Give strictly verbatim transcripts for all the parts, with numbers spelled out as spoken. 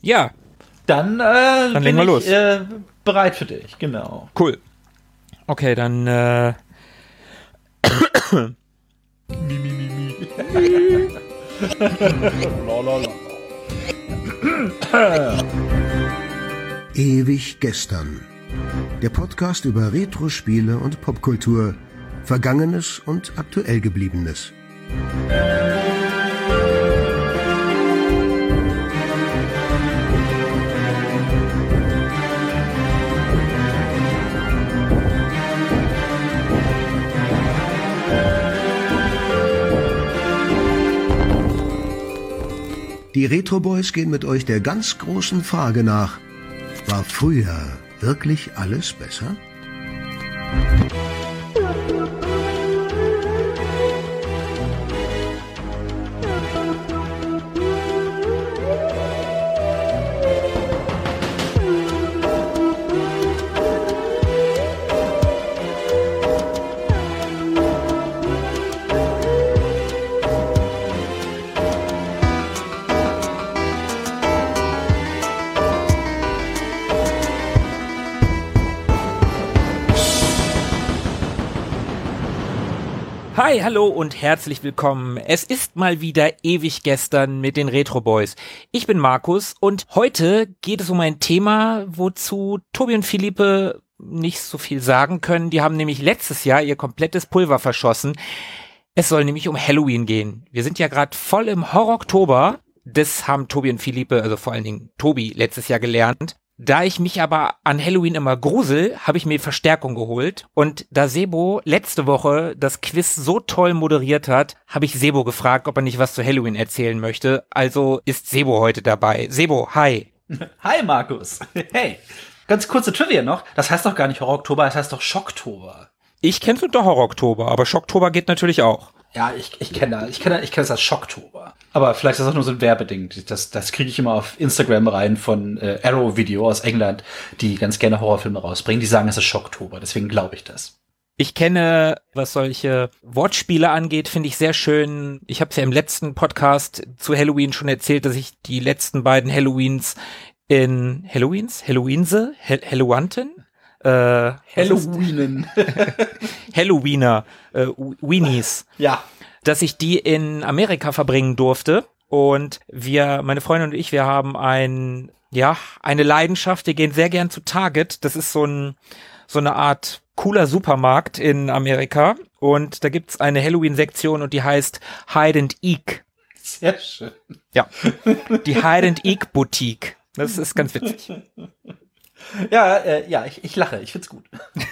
Ja. Dann, äh, dann bin legen wir ich los. Äh, bereit für dich, genau. Cool. Okay, dann äh mi, mi, mi, mi. Ewig gestern. Der Podcast über Retro-Spiele und Popkultur, Vergangenes und aktuell Gebliebenes. Die Retro Boys gehen mit euch der ganz großen Frage nach: War früher wirklich alles besser? Hi, hallo und herzlich willkommen. Es ist mal wieder ewig gestern mit den Retro Boys. Ich bin Markus und heute geht es um ein Thema, wozu Tobi und Philippe nicht so viel sagen können. Die haben nämlich letztes Jahr ihr komplettes Pulver verschossen. Es soll nämlich um Halloween gehen. Wir sind ja gerade voll im Horror-Oktober. Das haben Tobi und Philippe, also vor allen Dingen Tobi, letztes Jahr gelernt. Da ich mich aber an Halloween immer grusel, habe ich mir Verstärkung geholt. Und da Sebo letzte Woche das Quiz so toll moderiert hat, habe ich Sebo gefragt, ob er nicht was zu Halloween erzählen möchte. Also ist Sebo heute dabei. Sebo, hi. Hi Markus. Hey, ganz kurze Trivia noch. Das heißt doch gar nicht Horror-Oktober, das heißt doch Schocktober. Ich kenn's unter Horror-Oktober, aber Schocktober geht natürlich auch. Ja, ich, ich kenne ich kenne ich kenne es als Schocktober. Aber vielleicht ist das auch nur so ein Werbeding. Das, das kriege ich immer auf Instagram rein von äh, Arrow Video aus England, die ganz gerne Horrorfilme rausbringen. Die sagen, es ist Schocktober, deswegen glaube ich das. Ich kenne, was solche Wortspiele angeht, finde ich sehr schön. Ich habe es ja im letzten Podcast zu Halloween schon erzählt, dass ich die letzten beiden Halloweens in Halloweens? Halloweense? Hall- Halloweenten? Äh, Halloweenen. Halloweener, äh, Weenies. Ja. Dass ich die in Amerika verbringen durfte. Und wir, meine Freundin und ich, wir haben ein, ja, eine Leidenschaft. Wir gehen sehr gern zu Target. Das ist so ein, so eine Art cooler Supermarkt in Amerika. Und da gibt's eine Halloween-Sektion und die heißt Hide and Eek. Sehr schön. Ja. Die Hide and Eek Boutique. Das ist ganz witzig. Ja, äh, ja, ich, ich lache, ich find's gut.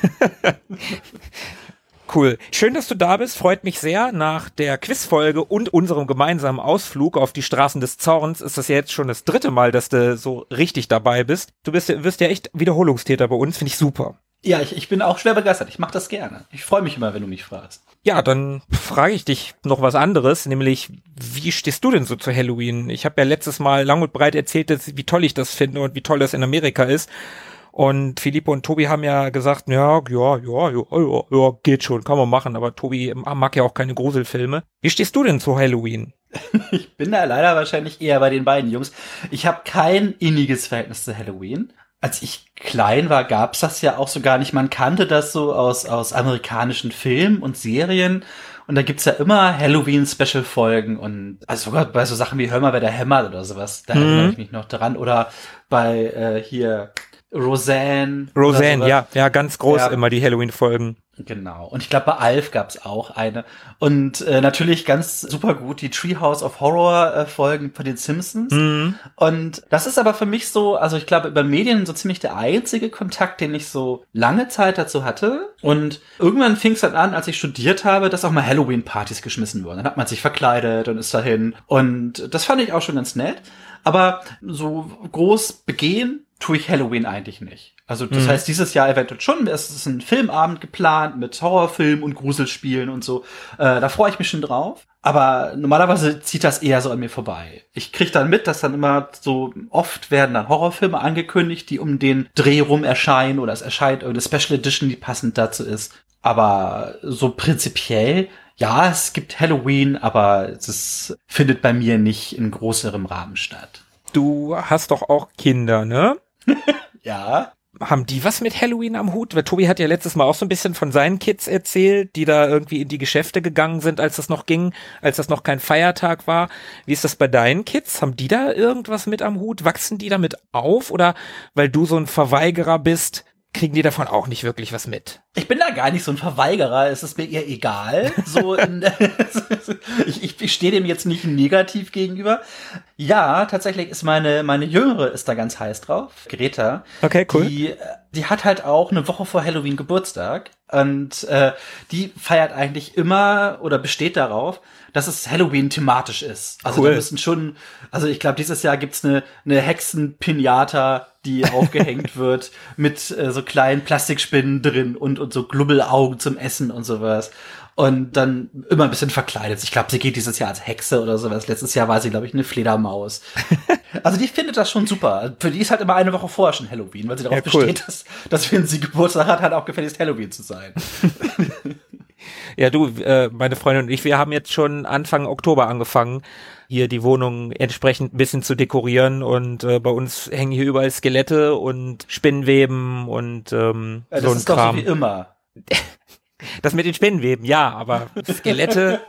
Cool. Schön, dass du da bist. Freut mich sehr. Nach der Quizfolge und unserem gemeinsamen Ausflug auf die Straßen des Zorns ist das ja jetzt schon das dritte Mal, dass du so richtig dabei bist. Du bist, wirst ja echt Wiederholungstäter bei uns. Finde ich super. Ja, ich, ich bin auch schwer begeistert. Ich mache das gerne. Ich freue mich immer, wenn du mich fragst. Ja, dann frage ich dich noch was anderes, nämlich, wie stehst du denn so zu Halloween? Ich habe ja letztes Mal lang und breit erzählt, dass, wie toll ich das finde und wie toll das in Amerika ist. Und Philippe und Tobi haben ja gesagt, ja, ja, ja, ja, ja, ja, geht schon, kann man machen. Aber Tobi mag ja auch keine Gruselfilme. Wie stehst du denn zu Halloween? Ich bin da leider wahrscheinlich eher bei den beiden Jungs. Ich habe kein inniges Verhältnis zu Halloween. Als ich klein war, gab's das ja auch so gar nicht. Man kannte das so aus aus amerikanischen Filmen und Serien. Und da gibt's ja immer Halloween-Special-Folgen und also sogar bei so Sachen wie Hör mal, wer der hämmert oder sowas. Da mhm. erinnere ich mich noch dran. Oder bei äh, hier Roseanne. Roseanne, ja, ja, ganz groß ja. Immer die Halloween-Folgen. Genau. Und ich glaube, bei Alf gab's auch eine. Und äh, natürlich ganz super gut die Treehouse of Horror äh, Folgen von den Simpsons. Mhm. Und das ist aber für mich so, also ich glaube, über Medien so ziemlich der einzige Kontakt, den ich so lange Zeit dazu hatte. Und irgendwann fing es dann an, als ich studiert habe, dass auch mal Halloween-Partys geschmissen wurden. Dann hat man sich verkleidet und ist dahin. Und das fand ich auch schon ganz nett. Aber so groß begehen tue ich Halloween eigentlich nicht. Also das mhm. heißt, dieses Jahr eventuell schon, es ist ein Filmabend geplant mit Horrorfilmen und Gruselspielen und so. Äh, da freue ich mich schon drauf. Aber normalerweise zieht das eher so an mir vorbei. Ich krieg dann mit, dass dann immer so oft werden dann Horrorfilme angekündigt, die um den Dreh rum erscheinen oder es erscheint irgendeine Special Edition, die passend dazu ist. Aber so prinzipiell, ja, es gibt Halloween, aber es ist, findet bei mir nicht in größerem Rahmen statt. du hast doch auch Kinder, ne? Ja. Haben die was mit Halloween am Hut? Weil Tobi hat ja letztes Mal auch so ein bisschen von seinen Kids erzählt, die da irgendwie in die Geschäfte gegangen sind, als das noch ging, als das noch kein Feiertag war. Wie ist das bei deinen Kids? Haben die da irgendwas mit am Hut? Wachsen die damit auf? Oder weil du so ein Verweigerer bist, kriegen die davon auch nicht wirklich was mit? Ich bin da gar nicht so ein Verweigerer, es ist mir eher egal. So in, ich, ich, ich stehe dem jetzt nicht negativ gegenüber. Ja, tatsächlich ist meine meine Jüngere ist da ganz heiß drauf, Greta. Okay, cool. Die, die hat halt auch eine Woche vor Halloween Geburtstag und äh, die feiert eigentlich immer oder besteht darauf, dass es Halloween thematisch ist. Also cool. Da müssen schon, also ich glaube, dieses Jahr gibt's eine eine Hexen-Pinata, die aufgehängt wird mit äh, so kleinen Plastikspinnen drin und und so Glubbelaugen zum Essen und sowas. Und dann immer ein bisschen verkleidet. Ich glaube, sie geht dieses Jahr als Hexe oder sowas. Letztes Jahr war sie, glaube ich, eine Fledermaus. Also die findet das schon super. Für die ist halt immer eine Woche vorher schon Halloween, weil sie darauf ja, cool. besteht, dass, dass wenn sie Geburtstag hat, halt auch gefälligst Halloween zu sein. Ja, du, äh, meine Freundin und ich, wir haben jetzt schon Anfang Oktober angefangen, hier die Wohnung entsprechend ein bisschen zu dekorieren und äh, bei uns hängen hier überall Skelette und Spinnweben und ähm, ja, so ein ist Kram. Das ist doch so wie immer. Das mit den Spinnenweben, ja, aber Skelette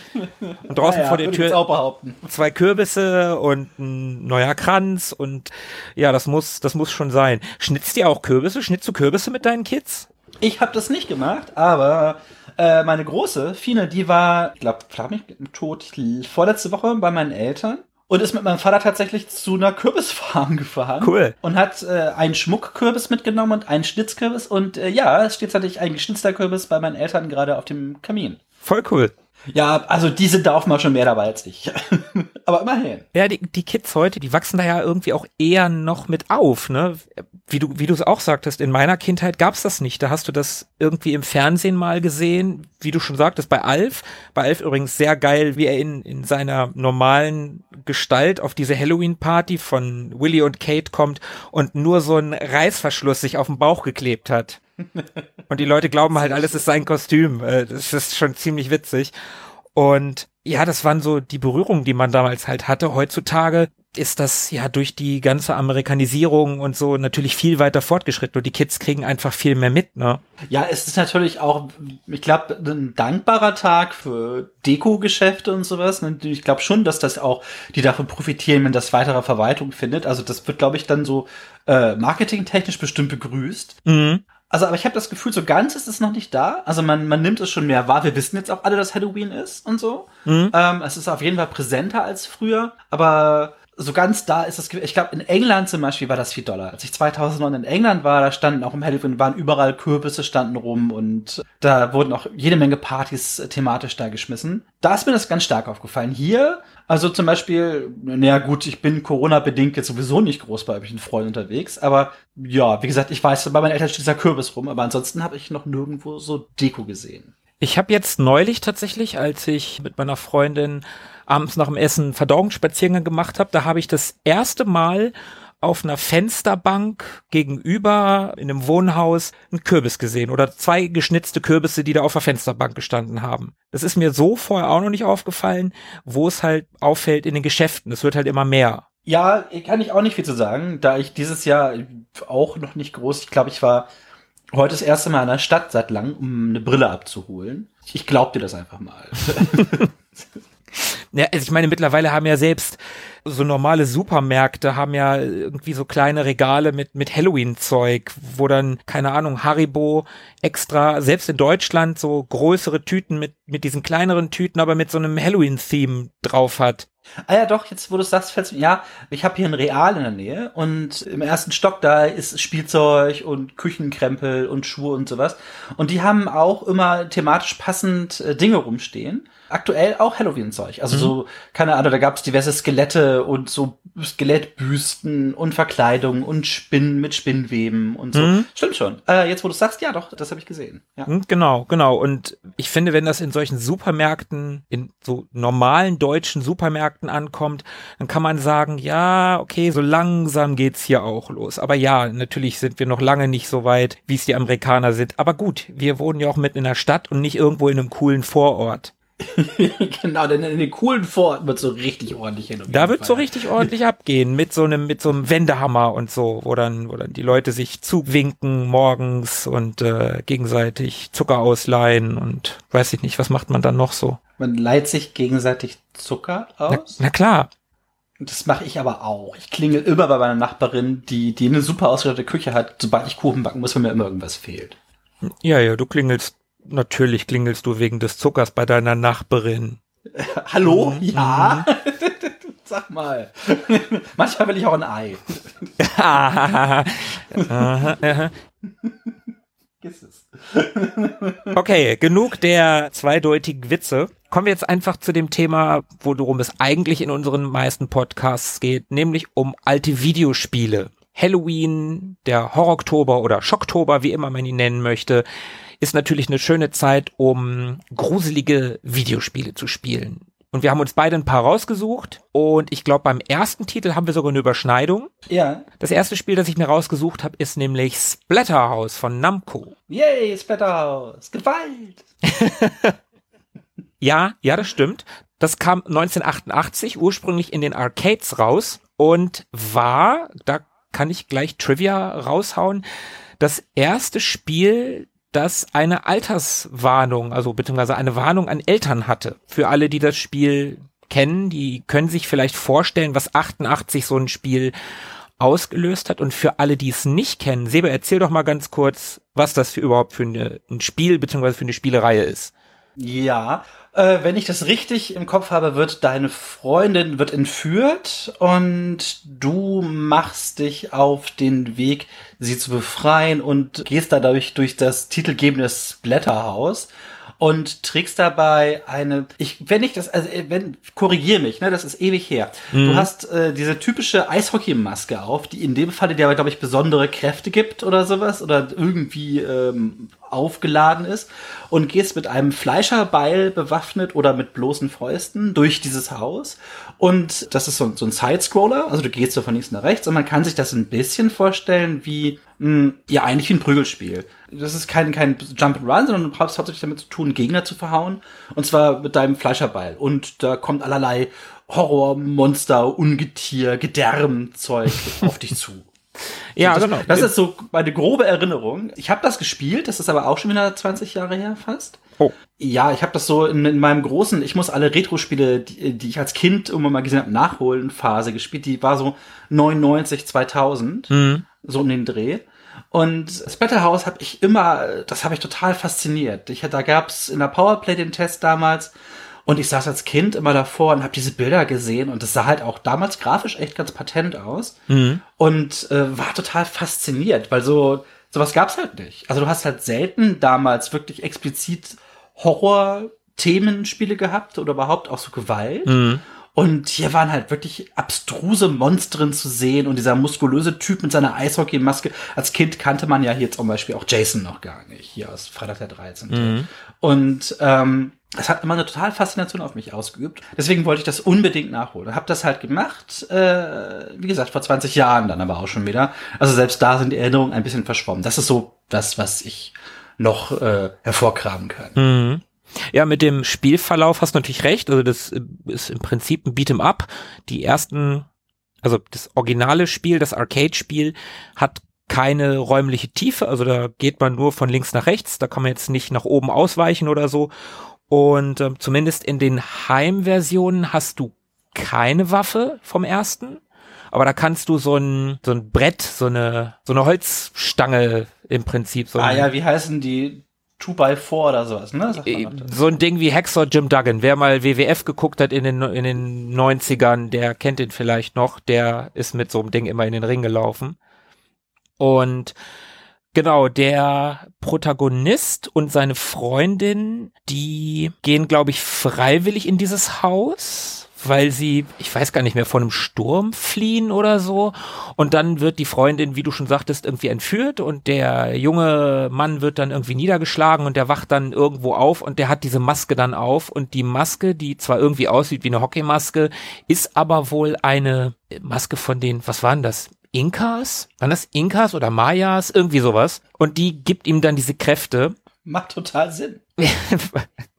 und draußen ja, ja, vor der Tür auch behaupten. zwei Kürbisse und ein neuer Kranz und ja, das muss, das muss schon sein. Schnitzt ihr auch Kürbisse? Schnitzt du Kürbisse mit deinen Kids? Ich habe das nicht gemacht, aber äh, meine Große, Fine, die war, ich glaube, frag mich tot, vorletzte Woche bei meinen Eltern. Und ist mit meinem Vater tatsächlich zu einer Kürbisfarm gefahren. Cool. Und hat äh, einen Schmuckkürbis mitgenommen und einen Schnitzkürbis. Und äh, ja, es steht tatsächlich ein geschnitzter Kürbis bei meinen Eltern gerade auf dem Kamin. Voll cool. Ja, also die sind da auch mal schon mehr dabei als ich. Aber immerhin. Ja, die, die Kids heute, die wachsen da ja irgendwie auch eher noch mit auf, ne? Wie du, wie du es auch sagtest, in meiner Kindheit gab's das nicht. Da hast du das irgendwie im Fernsehen mal gesehen, wie du schon sagtest, bei Alf. Bei Alf übrigens sehr geil, wie er in, in seiner normalen Gestalt auf diese Halloween-Party von Willy und Kate kommt und nur so ein Reißverschluss sich auf den Bauch geklebt hat. Und die Leute glauben halt, alles ist sein Kostüm. Das ist schon ziemlich witzig. Und ja, das waren so die Berührungen, die man damals halt hatte. Heutzutage ist das ja durch die ganze Amerikanisierung und so natürlich viel weiter fortgeschritten und die Kids kriegen einfach viel mehr mit, ne? Ja, es ist natürlich auch, ich glaube, ein dankbarer Tag für Deko-Geschäfte und sowas. Ich glaube schon, dass das auch, die davon profitieren, wenn das weitere Verwaltung findet. Also das wird, glaube ich, dann so äh, marketingtechnisch bestimmt begrüßt. Mhm. Also, aber ich habe das Gefühl, so ganz ist es noch nicht da. Also man man nimmt es schon mehr wahr. Wir wissen jetzt auch alle, dass Halloween ist und so. Mhm. Ähm, es ist auf jeden Fall präsenter als früher. Aber so ganz da ist es, ich glaube, in England zum Beispiel war das viel doller. Als ich zweitausendneun in England war, da standen auch im Halloween, waren überall Kürbisse standen rum und da wurden auch jede Menge Partys thematisch da geschmissen. Da ist mir das ganz stark aufgefallen. Hier, also zum Beispiel, naja gut, ich bin Corona-bedingt jetzt sowieso nicht groß bei irgendwelchen Freunden unterwegs, aber ja, wie gesagt, ich weiß, bei meinen Eltern steht dieser Kürbis rum, aber ansonsten habe ich noch nirgendwo so Deko gesehen. Ich habe jetzt neulich tatsächlich, als ich mit meiner Freundin abends nach dem Essen Verdauungsspaziergang gemacht habe, da habe ich das erste Mal auf einer Fensterbank gegenüber in einem Wohnhaus einen Kürbis gesehen oder zwei geschnitzte Kürbisse, die da auf der Fensterbank gestanden haben. Das ist mir so vorher auch noch nicht aufgefallen, wo es halt auffällt in den Geschäften. Es wird halt immer mehr. Ja, kann ich auch nicht viel zu sagen, da ich dieses Jahr auch noch nicht groß, ich glaube, ich war heute das erste Mal in der Stadt seit langem, um eine Brille abzuholen. Ich glaub dir das einfach mal. Ja, also ich meine, mittlerweile haben ja selbst so normale Supermärkte haben ja irgendwie so kleine Regale mit mit Halloween-Zeug, wo dann, keine Ahnung, Haribo extra, selbst in Deutschland, so größere Tüten mit mit diesen kleineren Tüten, aber mit so einem Halloween-Theme drauf hat. Ah ja, doch, jetzt wo du es sagst, fällt's mir, ja, ich habe hier ein Real in der Nähe und im ersten Stock da ist Spielzeug und Küchenkrempel und Schuhe und sowas. Und die haben auch immer thematisch passend äh, Dinge rumstehen. Aktuell auch Halloween-Zeug. Also mhm. so, keine Ahnung, da gab's diverse Skelette und so Skelettbüsten und Verkleidungen und Spinnen mit Spinnweben und so. Mhm. Stimmt schon. Äh, jetzt, wo du sagst, ja doch, das habe ich gesehen. Ja. Genau, genau. Und ich finde, wenn das in solchen Supermärkten, in so normalen deutschen Supermärkten ankommt, dann kann man sagen, ja, okay, so langsam geht's hier auch los. Aber ja, natürlich sind wir noch lange nicht so weit, wie es die Amerikaner sind. Aber gut, wir wohnen ja auch mitten in der Stadt und nicht irgendwo in einem coolen Vorort. Genau, denn in den coolen Vororten wird so richtig ordentlich hin. Da wird so richtig ordentlich abgehen mit so einem mit so einem Wendehammer und so, wo dann, wo dann die Leute sich zuwinken morgens und äh, gegenseitig Zucker ausleihen und weiß ich nicht, was macht man dann noch so? Man leiht sich gegenseitig Zucker aus? Na, na klar. Das mache ich aber auch. Ich klingel immer bei meiner Nachbarin, die die eine super ausgestattete Küche hat, sobald ich Kuchen backen muss, wenn mir immer irgendwas fehlt. Ja, ja, du klingelst, natürlich klingelst du wegen des Zuckers bei deiner Nachbarin. Hallo? Mhm. Ja? Sag mal. Manchmal will ich auch ein Ei. aha, aha. Giss es. Okay, genug der zweideutigen Witze. Kommen wir jetzt einfach zu dem Thema, worum es eigentlich in unseren meisten Podcasts geht, nämlich um alte Videospiele. Halloween, der Horror-Oktober oder Schocktober, wie immer man ihn nennen möchte, ist natürlich eine schöne Zeit, um gruselige Videospiele zu spielen. Und wir haben uns beide ein paar rausgesucht und ich glaube, beim ersten Titel haben wir sogar eine Überschneidung. Ja. Das erste Spiel, das ich mir rausgesucht habe, ist nämlich Splatterhouse von Namco. Yay, Splatterhouse. Gewalt. Ja, ja, das stimmt. Das kam neunzehnhundertachtundachtzig ursprünglich in den Arcades raus und war, da kann ich gleich Trivia raushauen, das erste Spiel, das eine Alterswarnung, also beziehungsweise eine Warnung an Eltern hatte. Für alle, die das Spiel kennen, die können sich vielleicht vorstellen, was achtundachtzig so ein Spiel ausgelöst hat. Und für alle, die es nicht kennen, Sebe, erzähl doch mal ganz kurz, was das für überhaupt für eine, ein Spiel beziehungsweise für eine Spielereihe ist. Ja, äh, wenn ich das richtig im Kopf habe, wird deine Freundin wird entführt und du machst dich auf den Weg, sie zu befreien und gehst dadurch durch das titelgebende Splatterhouse und trägst dabei eine, ich, wenn ich das, also wenn, korrigier mich, ne, das ist ewig her. Mhm. Du hast äh, diese typische Eishockey-Maske auf, die in dem Falle dir aber, glaube ich, besondere Kräfte gibt oder sowas oder irgendwie ähm, aufgeladen ist und gehst mit einem Fleischerbeil bewaffnet oder mit bloßen Fäusten durch dieses Haus und das ist so, so ein Sidescroller, also du gehst so von links nach rechts und man kann sich das ein bisschen vorstellen wie, mh, ja, eigentlich wie ein Prügelspiel. Das ist kein, kein Jump'n'Run, sondern du hast hauptsächlich damit zu tun, Gegner zu verhauen und zwar mit deinem Fleischerbeil und da kommt allerlei Horror, Monster, Ungetier, Gedärmzeug auf dich zu. Ja, das, genau. Das ist so meine grobe Erinnerung. Ich habe das gespielt, das ist aber auch schon wieder zwanzig Jahre her fast. Oh. Ja, ich habe das so in, in meinem großen, ich muss alle Retro-Spiele, die, die ich als Kind irgendwann mal gesehen habe, nachholen Phase gespielt. Die war so neunundneunzig, zweitausend, mhm. so um den Dreh. Und Splatterhouse habe ich immer, das habe ich total fasziniert. Ich, da gab's in der Powerplay den Test damals. Und ich saß als Kind immer davor und habe diese Bilder gesehen und das sah halt auch damals grafisch echt ganz patent aus mhm. und äh, war total fasziniert, weil so sowas gab's halt nicht. Also du hast halt selten damals wirklich explizit Horror-Themenspiele gehabt oder überhaupt auch so Gewalt. Mhm. Und hier waren halt wirklich abstruse Monstren zu sehen und dieser muskulöse Typ mit seiner Eishockey-Maske. Als Kind kannte man ja hier zum Beispiel auch Jason noch gar nicht, hier aus Freitag der dreizehnte Mhm. Und ähm, es hat immer eine total Faszination auf mich ausgeübt. Deswegen wollte ich das unbedingt nachholen. Hab das halt gemacht, äh, wie gesagt, vor zwanzig Jahren dann aber auch schon wieder. Also selbst da sind die Erinnerungen ein bisschen verschwommen. Das ist so das, was ich noch äh, hervorkramen kann. Mhm. Ja, mit dem Spielverlauf hast du natürlich recht. Also das ist im Prinzip ein Beat'em Up. Die ersten, also das originale Spiel, das Arcade-Spiel hat keine räumliche Tiefe. Also da geht man nur von links nach rechts. Da kann man jetzt nicht nach oben ausweichen oder so. Und ähm, zumindest in den Heimversionen hast du keine Waffe vom ersten. Aber da kannst du so ein so ein Brett, so eine so eine Holzstange im Prinzip. So ah ja, wie heißen die? two by four oder sowas, ne? So ein Ding wie Hacksaw Jim Duggan. Wer mal W W F geguckt hat in den in den neunzigern, der kennt den vielleicht noch. Der ist mit so einem Ding immer in den Ring gelaufen. Und genau, der Protagonist und seine Freundin, die gehen, glaube ich, freiwillig in dieses Haus, weil sie, ich weiß gar nicht mehr, vor einem Sturm fliehen oder so. Und dann wird die Freundin, wie du schon sagtest, irgendwie entführt und der junge Mann wird dann irgendwie niedergeschlagen und der wacht dann irgendwo auf und der hat diese Maske dann auf und die Maske, die zwar irgendwie aussieht wie eine Hockeymaske, ist aber wohl eine Maske von den, was waren das? Inkas? Waren das Inkas oder Mayas? Irgendwie sowas. Und die gibt ihm dann diese Kräfte. Macht total Sinn.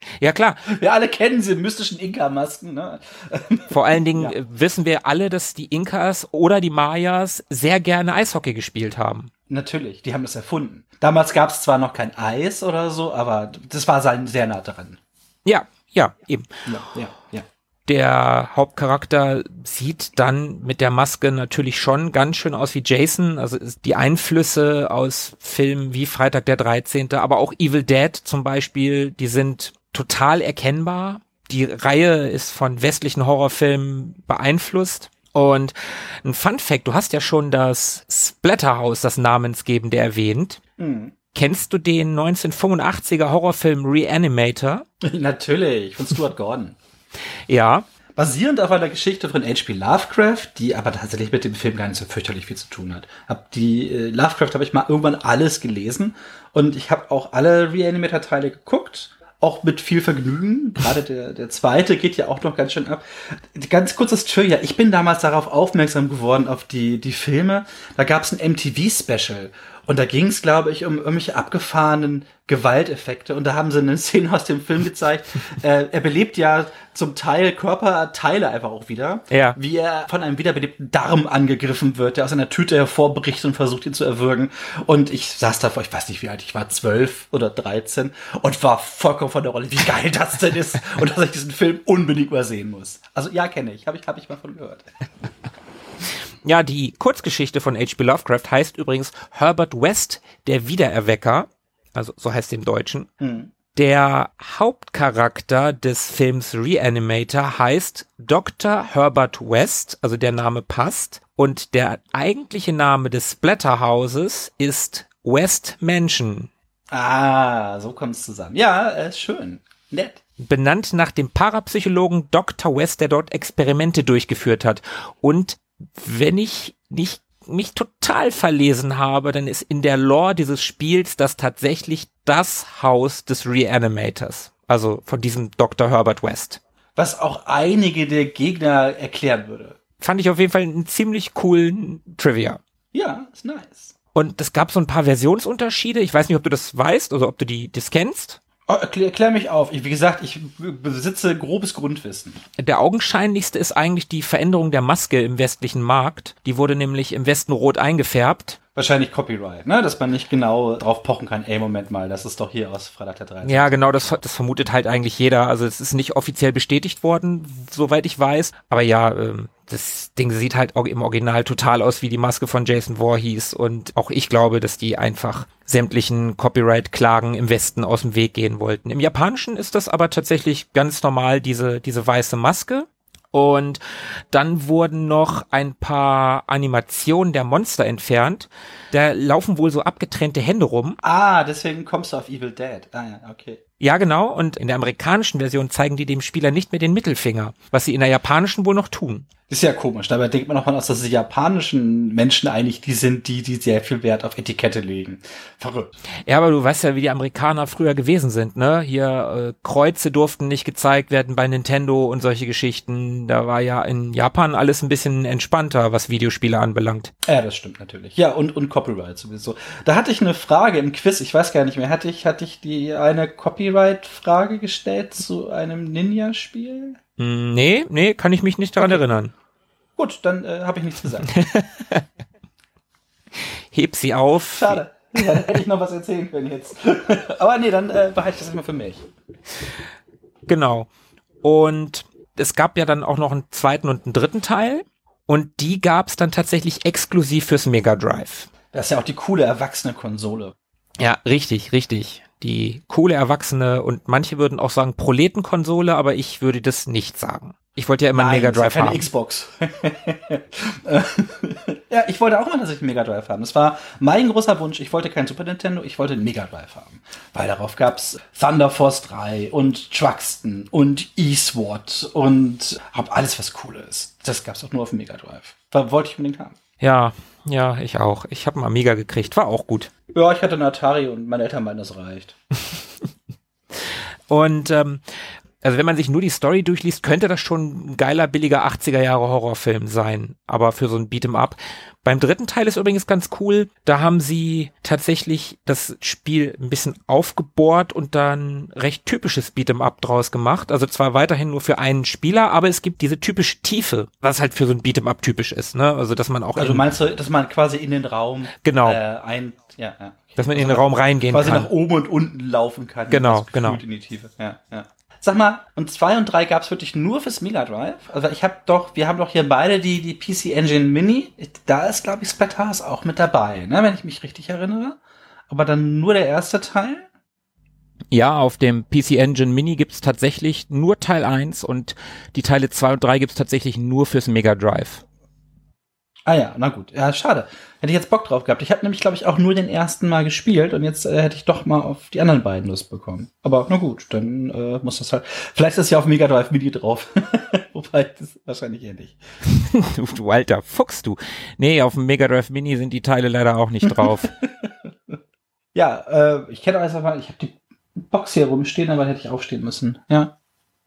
Ja, klar. Wir alle kennen sie, mystischen Inka-Masken. Ne? Vor allen Dingen Ja. wissen wir alle, dass die Inkas oder die Mayas sehr gerne Eishockey gespielt haben. Natürlich, die haben das erfunden. Damals gab es zwar noch kein Eis oder so, aber das war sehr nah dran. Ja, ja, eben. Ja, ja, ja. Der Hauptcharakter sieht dann mit der Maske natürlich schon ganz schön aus wie Jason. Also die Einflüsse aus Filmen wie Freitag der dreizehnte, aber auch Evil Dead zum Beispiel, die sind total erkennbar. Die Reihe ist von westlichen Horrorfilmen beeinflusst. Und ein Fun Fact, du hast ja schon das Splatterhouse, das namensgebende, erwähnt. Mhm. Kennst du den neunzehnhundertfünfundachtziger Horrorfilm Reanimator? Natürlich, von Stuart Gordon. Ja. Basierend auf einer Geschichte von H P Lovecraft, die aber tatsächlich mit dem Film gar nicht so fürchterlich viel zu tun hat. Hab die äh, Lovecraft habe ich mal irgendwann alles gelesen und ich habe auch alle Reanimator-Teile geguckt, auch mit viel Vergnügen. Gerade der, der zweite geht ja auch noch ganz schön ab. Ganz kurzes Trivia, ich bin damals darauf aufmerksam geworden, auf die, die Filme. Da gab es ein M T V-Special. Und da ging es, glaube ich, um irgendwelche abgefahrenen Gewalteffekte. Und da haben sie eine Szene aus dem Film gezeigt. äh, er belebt ja zum Teil Körperteile einfach auch wieder. Ja. Wie er von einem wiederbelebten Darm angegriffen wird, der aus einer Tüte hervorbricht und versucht, ihn zu erwürgen. Und ich saß davor, ich weiß nicht wie alt, ich war zwölf oder dreizehn und war vollkommen von der Rolle, wie geil das denn ist. Und dass ich diesen Film unbedingt mal sehen muss. Also ja, kenne ich. Habe ich, hab ich mal von gehört. Ja, die Kurzgeschichte von H P Lovecraft heißt übrigens Herbert West, der Wiedererwecker, also so heißt es im Deutschen. Mhm. Der Hauptcharakter des Films Reanimator heißt Doktor Herbert West, also der Name passt. Und der eigentliche Name des Splatterhauses ist West Mansion. Ah, so kommt es zusammen. Ja, äh, schön. Nett. Benannt nach dem Parapsychologen Doktor West, der dort Experimente durchgeführt hat. Und wenn ich nicht mich total verlesen habe, dann ist in der Lore dieses Spiels das tatsächlich das Haus des Reanimators. Also von diesem Doktor Herbert West. Was auch einige der Gegner erklären würde. Fand ich auf jeden Fall einen ziemlich coolen Trivia. Ja, ist nice. Und es gab so ein paar Versionsunterschiede. Ich weiß nicht, ob du das weißt oder ob du die das kennst. Oh, erklär, erklär mich auf. Ich, wie gesagt, ich besitze grobes Grundwissen. Der augenscheinlichste ist eigentlich die Veränderung der Maske im westlichen Markt. Die wurde nämlich im Westen rot eingefärbt. Wahrscheinlich Copyright, ne? Dass man nicht genau drauf pochen kann. Ey, Moment mal, das ist doch hier aus Freitag der dreizehnte. Ja, genau, das, das vermutet halt eigentlich jeder. Also es ist nicht offiziell bestätigt worden, soweit ich weiß. Aber ja, ähm, das Ding sieht halt auch im Original total aus wie die Maske von Jason Voorhees. Und auch ich glaube, dass die einfach sämtlichen Copyright-Klagen im Westen aus dem Weg gehen wollten. Im Japanischen ist das aber tatsächlich ganz normal, diese, diese weiße Maske. Und dann wurden noch ein paar Animationen der Monster entfernt. Da laufen wohl so abgetrennte Hände rum. Ah, deswegen kommst du auf Evil Dead. Ah ja, okay. Ja, genau. Und in der amerikanischen Version zeigen die dem Spieler nicht mehr den Mittelfinger, was sie in der japanischen wohl noch tun. Das ist ja komisch. Dabei denkt man auch mal aus, dass die japanischen Menschen eigentlich die sind, die, die sehr viel Wert auf Etikette legen. Verrückt. Ja, aber du weißt ja, wie die Amerikaner früher gewesen sind, ne? Hier, äh, Kreuze durften nicht gezeigt werden bei Nintendo und solche Geschichten. Da war ja in Japan alles ein bisschen entspannter, was Videospiele anbelangt. Ja, das stimmt natürlich. Ja, und, und Copyright sowieso. Da hatte ich eine Frage im Quiz, ich weiß gar nicht mehr. Hatte ich, hatte ich die eine Copyright-Frage gestellt zu einem Ninja-Spiel? Hm, nee, nee, kann ich mich nicht daran Okay. erinnern. Gut, dann äh, habe ich nichts gesagt. Heb sie auf. Schade. Ja, da hätte ich noch was erzählen können jetzt. Aber nee, dann äh, behalte ich das immer für mich. Genau. Und es gab ja dann auch noch einen zweiten und einen dritten Teil. Und die gab es dann tatsächlich exklusiv fürs Mega Drive. Das ist ja auch die coole erwachsene Konsole. Ja, richtig, richtig. Die coole Erwachsene und manche würden auch sagen Proletenkonsole, aber ich würde das nicht sagen. Ich wollte ja immer einen Nein, Mega das ist Drive ja keine haben. Xbox. Ja, ich wollte auch immer tatsächlich einen Mega Drive haben. Das war mein großer Wunsch. Ich wollte kein Super Nintendo, ich wollte einen Mega Drive haben. Weil darauf gab's Thunder Force drei und Truxton und E-SWAT und hab alles, was cool ist. Das gab's auch nur auf dem Mega Drive. War, wollte ich unbedingt haben. Ja, ja, ich auch. Ich habe einen Amiga gekriegt, war auch gut. Ja, ich hatte einen Atari und meine Eltern meinen, das reicht. Und ähm, Also wenn man sich nur die Story durchliest, könnte das schon ein geiler, billiger achtziger Jahre Horrorfilm sein, aber für so ein Beat'em Up. Beim dritten Teil ist übrigens ganz cool, da haben sie tatsächlich das Spiel ein bisschen aufgebohrt und dann recht typisches Beat'em Up draus gemacht. Also zwar weiterhin nur für einen Spieler, aber es gibt diese typische Tiefe, was halt für so ein Beat'em Up typisch ist, ne? Also dass man auch Also meinst du, dass man quasi in den Raum genau. äh, ein ja, ja. Dass man in den Raum reingehen quasi kann. Quasi nach oben und unten laufen kann. Genau, genau. In die Tiefe. Ja, ja. Sag mal, und zwei und drei gab's wirklich nur fürs Mega Drive? Also ich habe doch, wir haben doch hier beide die die P C Engine Mini. Da ist, glaube ich, Splatterhouse auch mit dabei, ne, wenn ich mich richtig erinnere. Aber dann nur der erste Teil? Ja, auf dem P C Engine Mini gibt's tatsächlich nur Teil eins und die Teile zwei und drei gibt's tatsächlich nur fürs Mega Drive. Ah ja, na gut. Ja, schade. Hätte ich jetzt Bock drauf gehabt. Ich habe nämlich, glaube ich, auch nur den ersten Mal gespielt und jetzt äh, hätte ich doch mal auf die anderen beiden Lust bekommen. Aber na gut, dann äh, muss das halt. Vielleicht ist ja auf Mega Drive Mini drauf. Wobei, das ist wahrscheinlich eher nicht. du, du alter Fuchs, du. Nee, auf dem Mega Drive Mini sind die Teile leider auch nicht drauf. ja, äh, ich kenne einfach mal, ich habe die Box hier rumstehen, aber hätte ich aufstehen müssen. Ja.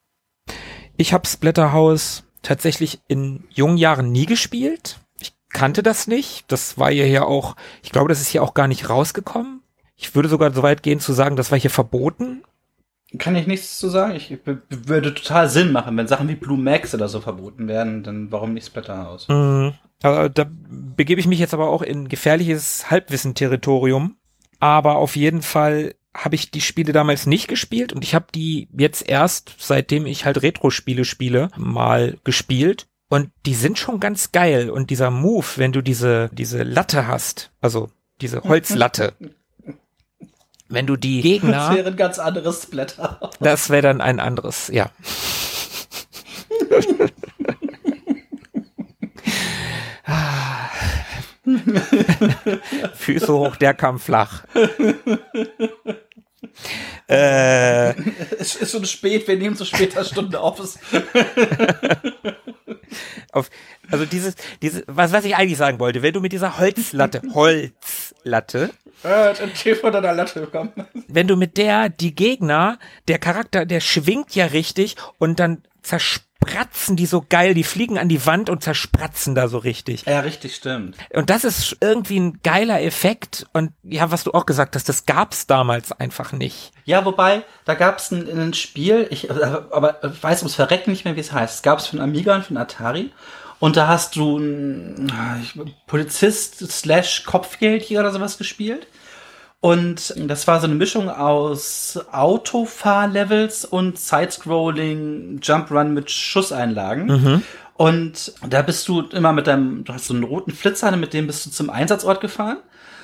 Ich habe Splatterhouse tatsächlich in jungen Jahren nie gespielt. Kannte das nicht. Das war hier auch, ich glaube, das ist hier auch gar nicht rausgekommen. Ich würde sogar so weit gehen zu sagen, das war hier verboten. Kann ich nichts zu sagen. Ich b- würde total Sinn machen, wenn Sachen wie Blue Max oder so verboten werden, dann warum nicht Splatterhouse? Mhm. Aber da begebe ich mich jetzt aber auch in gefährliches Halbwissen-Territorium. Aber auf jeden Fall habe ich die Spiele damals nicht gespielt und ich habe die jetzt erst, seitdem ich halt Retro-Spiele spiele, mal gespielt. Und die sind schon ganz geil. Und dieser Move, wenn du diese, diese Latte hast, also diese Holzlatte, wenn du die Gegner... Das wäre ein ganz anderes Splatter. Das wäre dann ein anderes, ja. Füße hoch, der kam flach. äh, es ist schon spät, wir nehmen zu später Stunde auf. auf, also dieses, dieses, was, was ich eigentlich sagen wollte, wenn du mit dieser Holzlatte, Holzlatte, äh, von deiner Latte bekommen. Wenn du mit der, die Gegner, der Charakter, der schwingt ja richtig und dann zerspratzen die so geil, die fliegen an die Wand und zerspratzen da so richtig. Ja, richtig, stimmt. Und das ist irgendwie ein geiler Effekt und ja, was du auch gesagt hast, das gab's damals einfach nicht. Ja, wobei, da gab's ein, ein Spiel, ich, aber ich weiß ums Verrecken nicht mehr, wie es heißt. Es gab's für den Amiga und für den Atari. Und da hast du einen Polizist slash Kopfgeldjäger oder sowas gespielt. Und das war so eine Mischung aus Autofahrlevels und Sidescrolling, Jump Run mit Schusseinlagen. Mhm. Und da bist du immer mit deinem, du hast so einen roten Flitzer, mit dem bist du zum Einsatzort gefahren.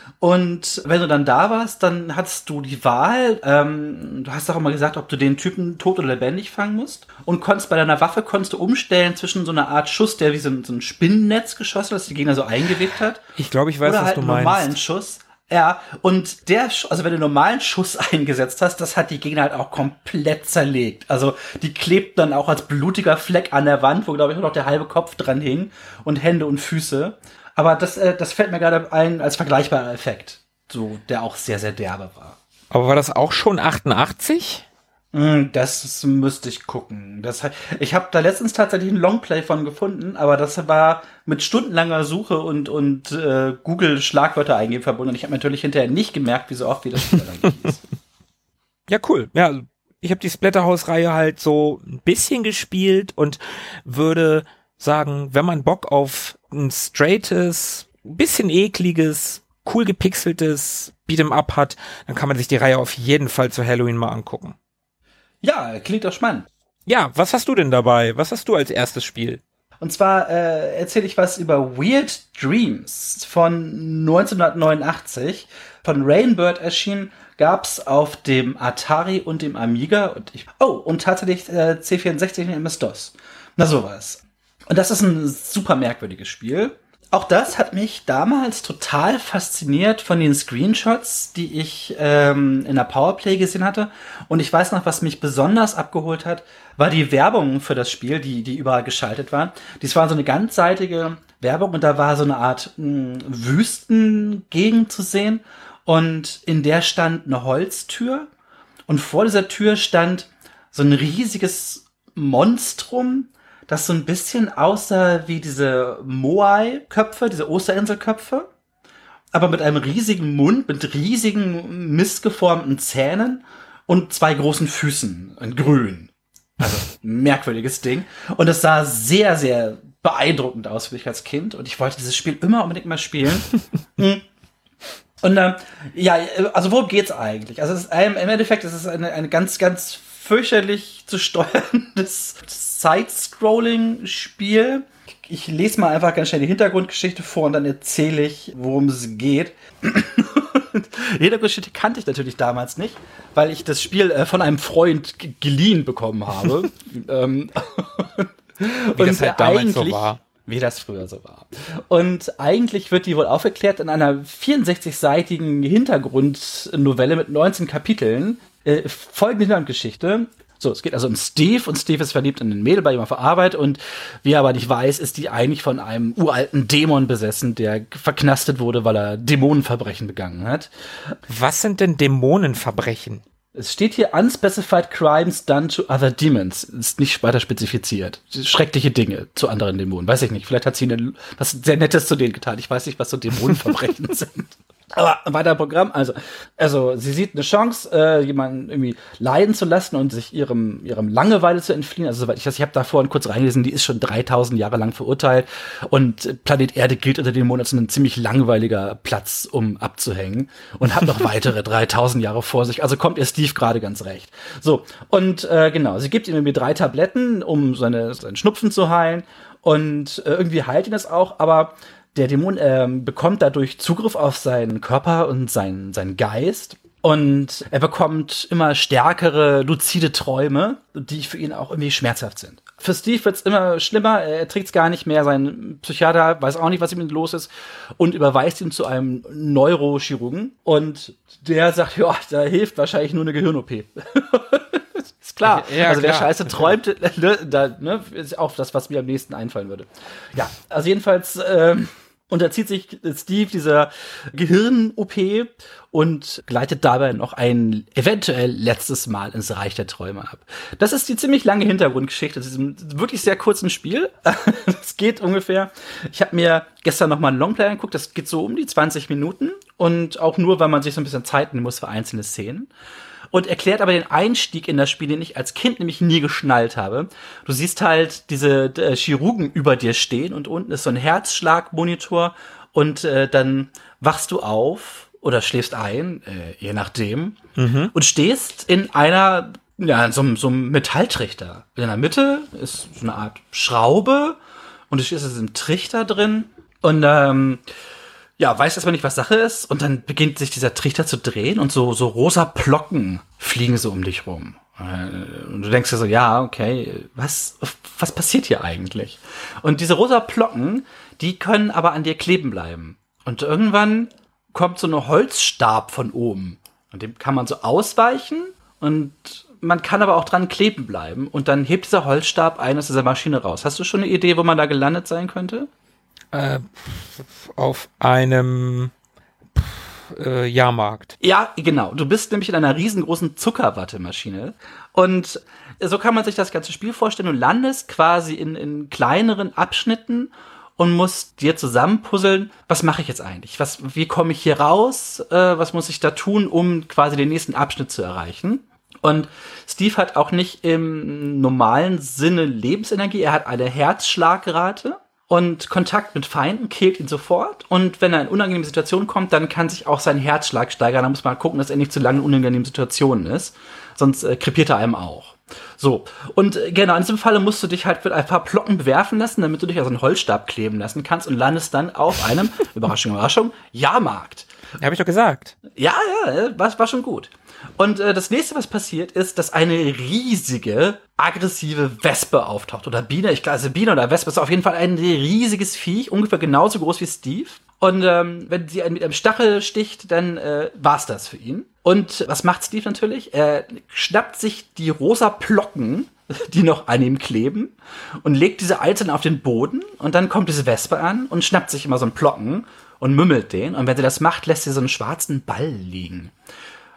Und wenn du dann da warst, dann hattest du die Wahl, ähm, du hast auch immer gesagt, ob du den Typen tot oder lebendig fangen musst. Und konntest bei deiner Waffe konntest du umstellen zwischen so einer Art Schuss, der wie so ein, so ein Spinnennetz geschossen hat, das die Gegner so eingewebt hat. Ich glaube, ich weiß, oder was halt du einen meinst. normalen Schuss. Ja, und der, also wenn du einen normalen Schuss eingesetzt hast, das hat die Gegner halt auch komplett zerlegt. Also die klebt dann auch als blutiger Fleck an der Wand, wo, glaube ich, nur noch der halbe Kopf dran hing und Hände und Füße. Aber das, äh, das fällt mir gerade ein als vergleichbarer Effekt, so der auch sehr, sehr derbe war. Aber war das auch schon achtundachtzig? Mm, das müsste ich gucken. Das, ich habe da letztens tatsächlich ein Longplay von gefunden, aber das war mit stundenlanger Suche und, und äh, Google-Schlagwörter eingeben verbunden. Und ich habe natürlich hinterher nicht gemerkt, wie so oft wie das Spiel dann hieß. Ja, cool. Ja, ich habe die Splatterhouse-Reihe halt so ein bisschen gespielt und würde sagen, wenn man Bock auf ein straightes, bisschen ekliges, cool gepixeltes Beat'em Up hat, dann kann man sich die Reihe auf jeden Fall zu Halloween mal angucken. Ja, klingt doch spannend. Ja, was hast du denn dabei? Was hast du als erstes Spiel? Und zwar äh, erzähle ich was über Weird Dreams von neunzehnhundertneunundachtzig. Von Rainbird erschienen, gab's auf dem Atari und dem Amiga. Und ich, oh, und tatsächlich äh, C vierundsechzig und M S-DOS. Na sowas. Und das ist ein super merkwürdiges Spiel. Auch das hat mich damals total fasziniert von den Screenshots, die ich ähm, in der Powerplay gesehen hatte. Und ich weiß noch, was mich besonders abgeholt hat, war die Werbung für das Spiel, die die überall geschaltet war. Dies war so eine ganzseitige Werbung und da war so eine Art mh, Wüstengegend zu sehen. Und in der stand eine Holztür. Und vor dieser Tür stand so ein riesiges Monstrum, das so ein bisschen aussah wie diese Moai-Köpfe, diese Osterinselköpfe, aber mit einem riesigen Mund, mit riesigen, missgeformten Zähnen und zwei großen Füßen in grün. Also, merkwürdiges Ding. Und es sah sehr, sehr beeindruckend aus für mich als Kind. Und ich wollte dieses Spiel immer unbedingt mal spielen. Und äh, ja, also worum geht's eigentlich? Also es ist, im Endeffekt ist es eine, eine ganz, ganz fürchterlich zu steuerndes Side-Scrolling-Spiel. Ich lese mal einfach ganz schnell die Hintergrundgeschichte vor und dann erzähle ich, worum es geht. Die Hintergrundgeschichte kannte ich natürlich damals nicht, weil ich das Spiel äh, von einem Freund g- geliehen bekommen habe. ähm, Wie das halt damals so war. Wie das früher so war. Und eigentlich wird die wohl aufgeklärt in einer vierundsechzig-seitigen Hintergrundnovelle mit neunzehn Kapiteln. Äh, folgende Hintergrundgeschichte. So, es geht also um Steve und Steve ist verliebt in ein Mädel bei ihm auf der Arbeit und wie er aber nicht weiß, ist die eigentlich von einem uralten Dämon besessen, der verknastet wurde, weil er Dämonenverbrechen begangen hat. Was sind denn Dämonenverbrechen? Es steht hier unspecified crimes done to other demons. Ist nicht weiter spezifiziert. Schreckliche Dinge zu anderen Dämonen. Weiß ich nicht. Vielleicht hat sie eine, was sehr Nettes zu denen getan. Ich weiß nicht, was so Dämonenverbrechen sind. Aber weiter Programm, also, also sie sieht eine Chance, äh, jemanden irgendwie leiden zu lassen und sich ihrem, ihrem Langeweile zu entfliehen. Also soweit ich das, ich habe da vorhin kurz reingelesen, die ist schon dreitausend Jahre lang verurteilt und Planet Erde gilt unter den Monaten als ein ziemlich langweiliger Platz, um abzuhängen und hat noch weitere dreitausend Jahre vor sich. Also kommt ihr Steve gerade ganz recht. So, und äh, genau, sie gibt ihm irgendwie drei Tabletten, um seine, seinen Schnupfen zu heilen und äh, irgendwie heilt ihn das auch, aber der Dämon ähm, bekommt dadurch Zugriff auf seinen Körper und seinen, seinen Geist. Und er bekommt immer stärkere, luzide Träume, die für ihn auch irgendwie schmerzhaft sind. Für Steve wird's immer schlimmer, er trägt's gar nicht mehr. Sein Psychiater weiß auch nicht, was ihm los ist und überweist ihn zu einem Neurochirurgen. Und der sagt, ja, da hilft wahrscheinlich nur eine Gehirn-O P. Ist klar. Ja, also wer klar. Scheiße träumt, ne, da, ne, ist auch das, was mir am nächsten einfallen würde. Ja, also jedenfalls ähm, unterzieht sich Steve dieser Gehirn-O P und gleitet dabei noch ein eventuell letztes Mal ins Reich der Träume ab. Das ist die ziemlich lange Hintergrundgeschichte. Das ist ein wirklich sehr kurzes Spiel. Es geht ungefähr, ich habe mir gestern noch mal einen Longplay angeguckt, das geht so um die zwanzig Minuten und auch nur, weil man sich so ein bisschen Zeit nehmen muss für einzelne Szenen. Und erklärt aber den Einstieg in das Spiel, den ich als Kind nämlich nie geschnallt habe. Du siehst halt diese äh, Chirurgen über dir stehen und unten ist so ein Herzschlagmonitor und äh, dann wachst du auf oder schläfst ein, äh, je nachdem, mhm. und stehst in einer, ja, so, so einem Metalltrichter. In der Mitte ist so eine Art Schraube und du stehst in diesem Trichter drin und ähm, ja, weiß erstmal nicht, was Sache ist. Und dann beginnt sich dieser Trichter zu drehen und so, so rosa Plocken fliegen so um dich rum. Und du denkst dir so, ja, okay, was, was passiert hier eigentlich? Und diese rosa Plocken, die können aber an dir kleben bleiben. Und irgendwann kommt so eine Holzstab von oben. Und dem kann man so ausweichen und man kann aber auch dran kleben bleiben. Und dann hebt dieser Holzstab einen aus dieser Maschine raus. Hast du schon eine Idee, wo man da gelandet sein könnte? Äh, auf einem äh, Jahrmarkt. Ja, genau. Du bist nämlich in einer riesengroßen Zuckerwattemaschine. Und so kann man sich das ganze Spiel vorstellen. Du landest quasi in, in kleineren Abschnitten und musst dir zusammenpuzzeln, was mache ich jetzt eigentlich? Was, wie komme ich hier raus? Äh, was muss ich da tun, um quasi den nächsten Abschnitt zu erreichen? Und Steve hat auch nicht im normalen Sinne Lebensenergie. Er hat eine Herzschlagrate. Und Kontakt mit Feinden killt ihn sofort. Und wenn er in unangenehme Situationen kommt, dann kann sich auch sein Herzschlag steigern. Da muss man gucken, dass er nicht zu lange in unangenehmen Situationen ist. Sonst äh, krepiert er einem auch. So. Und äh, genau, in diesem Falle musst du dich halt mit ein paar Plocken bewerfen lassen, damit du dich auf so einen Holzstab kleben lassen kannst und landest dann auf einem, Überraschung, Überraschung, Jahrmarkt. Ja, habe ich doch gesagt. Ja, ja, war, war schon gut. Und äh, das nächste, was passiert, ist, dass eine riesige, aggressive Wespe auftaucht. Oder Biene, ich glaube, also Biene oder Wespe ist auf jeden Fall ein riesiges Viech, ungefähr genauso groß wie Steve. Und ähm, wenn sie einen mit einem Stachel sticht, dann äh, war's das für ihn. Und was macht Steve natürlich? Er schnappt sich die rosa Plocken, die noch an ihm kleben, und legt diese einzeln auf den Boden. Und dann kommt diese Wespe an und schnappt sich immer so einen Plocken und mümmelt den. Und wenn sie das macht, lässt sie so einen schwarzen Ball liegen.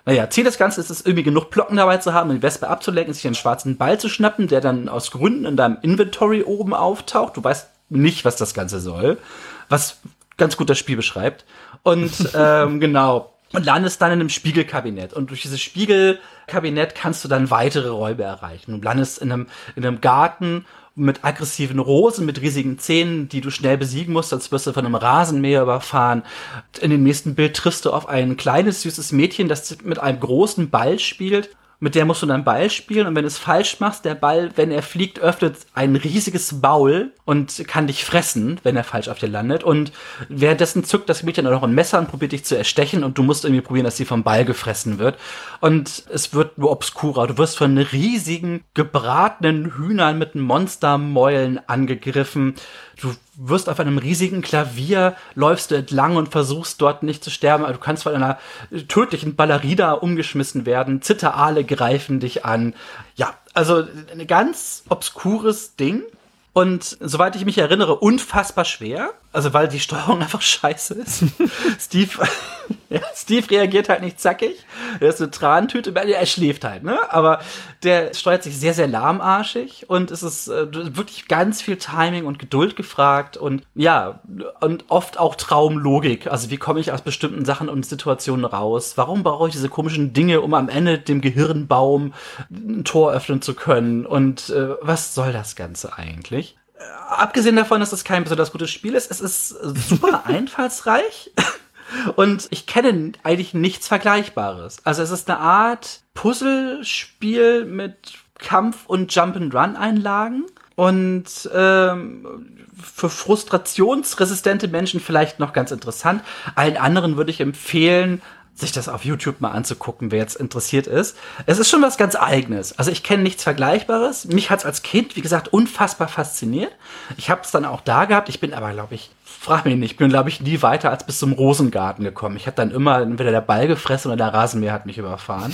Naja, Ziel des Ganzen ist es, irgendwie genug Blocken dabei zu haben, um die Wespe abzulenken, sich einen schwarzen Ball zu schnappen, der dann aus Gründen in deinem Inventory oben auftaucht. Du weißt nicht, was das Ganze soll, was ganz gut das Spiel beschreibt. Und ähm, genau, und landest dann in einem Spiegelkabinett. Und durch dieses Spiegelkabinett kannst du dann weitere Räume erreichen. Du landest in einem, in einem Garten mit aggressiven Rosen, mit riesigen Zähnen, die du schnell besiegen musst, als wirst du von einem Rasenmäher überfahren. In dem nächsten Bild triffst du auf ein kleines, süßes Mädchen, das mit einem großen Ball spielt. Mit der musst du dann Ball spielen und wenn du es falsch machst, der Ball, wenn er fliegt, öffnet ein riesiges Maul und kann dich fressen, wenn er falsch auf dir landet. Und währenddessen zückt das Mädchen dann noch ein Messer und probiert dich zu erstechen und du musst irgendwie probieren, dass sie vom Ball gefressen wird. Und es wird nur obskurer. Du wirst von riesigen, gebratenen Hühnern mit Monstermäulen angegriffen. Du wirst auf einem riesigen Klavier, läufst du entlang und versuchst dort nicht zu sterben. Also du kannst von einer tödlichen Ballerina umgeschmissen werden. Zitterale greifen dich an. Ja, also ein ganz obskures Ding. Und soweit ich mich erinnere, unfassbar schwer. Also weil die Steuerung einfach scheiße ist. Steve, ja, Steve reagiert halt nicht zackig. Er ist eine Tranentüte. Er schläft halt, ne? Aber der steuert sich sehr, sehr lahmarschig. Und es ist äh, wirklich ganz viel Timing und Geduld gefragt. Und ja, und oft auch Traumlogik. Also wie komme ich aus bestimmten Sachen und Situationen raus? Warum brauche ich diese komischen Dinge, um am Ende dem Gehirnbaum ein Tor öffnen zu können? Und äh, was soll das Ganze eigentlich? Abgesehen davon, dass es kein besonders gutes Spiel ist, es ist super einfallsreich und ich kenne eigentlich nichts Vergleichbares. Also es ist eine Art Puzzlespiel mit Kampf- und Jump-and-Run-Einlagen und ähm, für frustrationsresistente Menschen vielleicht noch ganz interessant. Allen anderen würde ich empfehlen, sich das auf YouTube mal anzugucken, wer jetzt interessiert ist. Es ist schon was ganz Eigenes. Also ich kenne nichts Vergleichbares. Mich hat's als Kind, wie gesagt, unfassbar fasziniert. Ich habe es dann auch da gehabt. Ich bin aber, glaube ich, frag mich nicht, ich bin, glaube ich, nie weiter als bis zum Rosengarten gekommen. Ich habe dann immer entweder der Ball gefressen oder der Rasenmäher hat mich überfahren.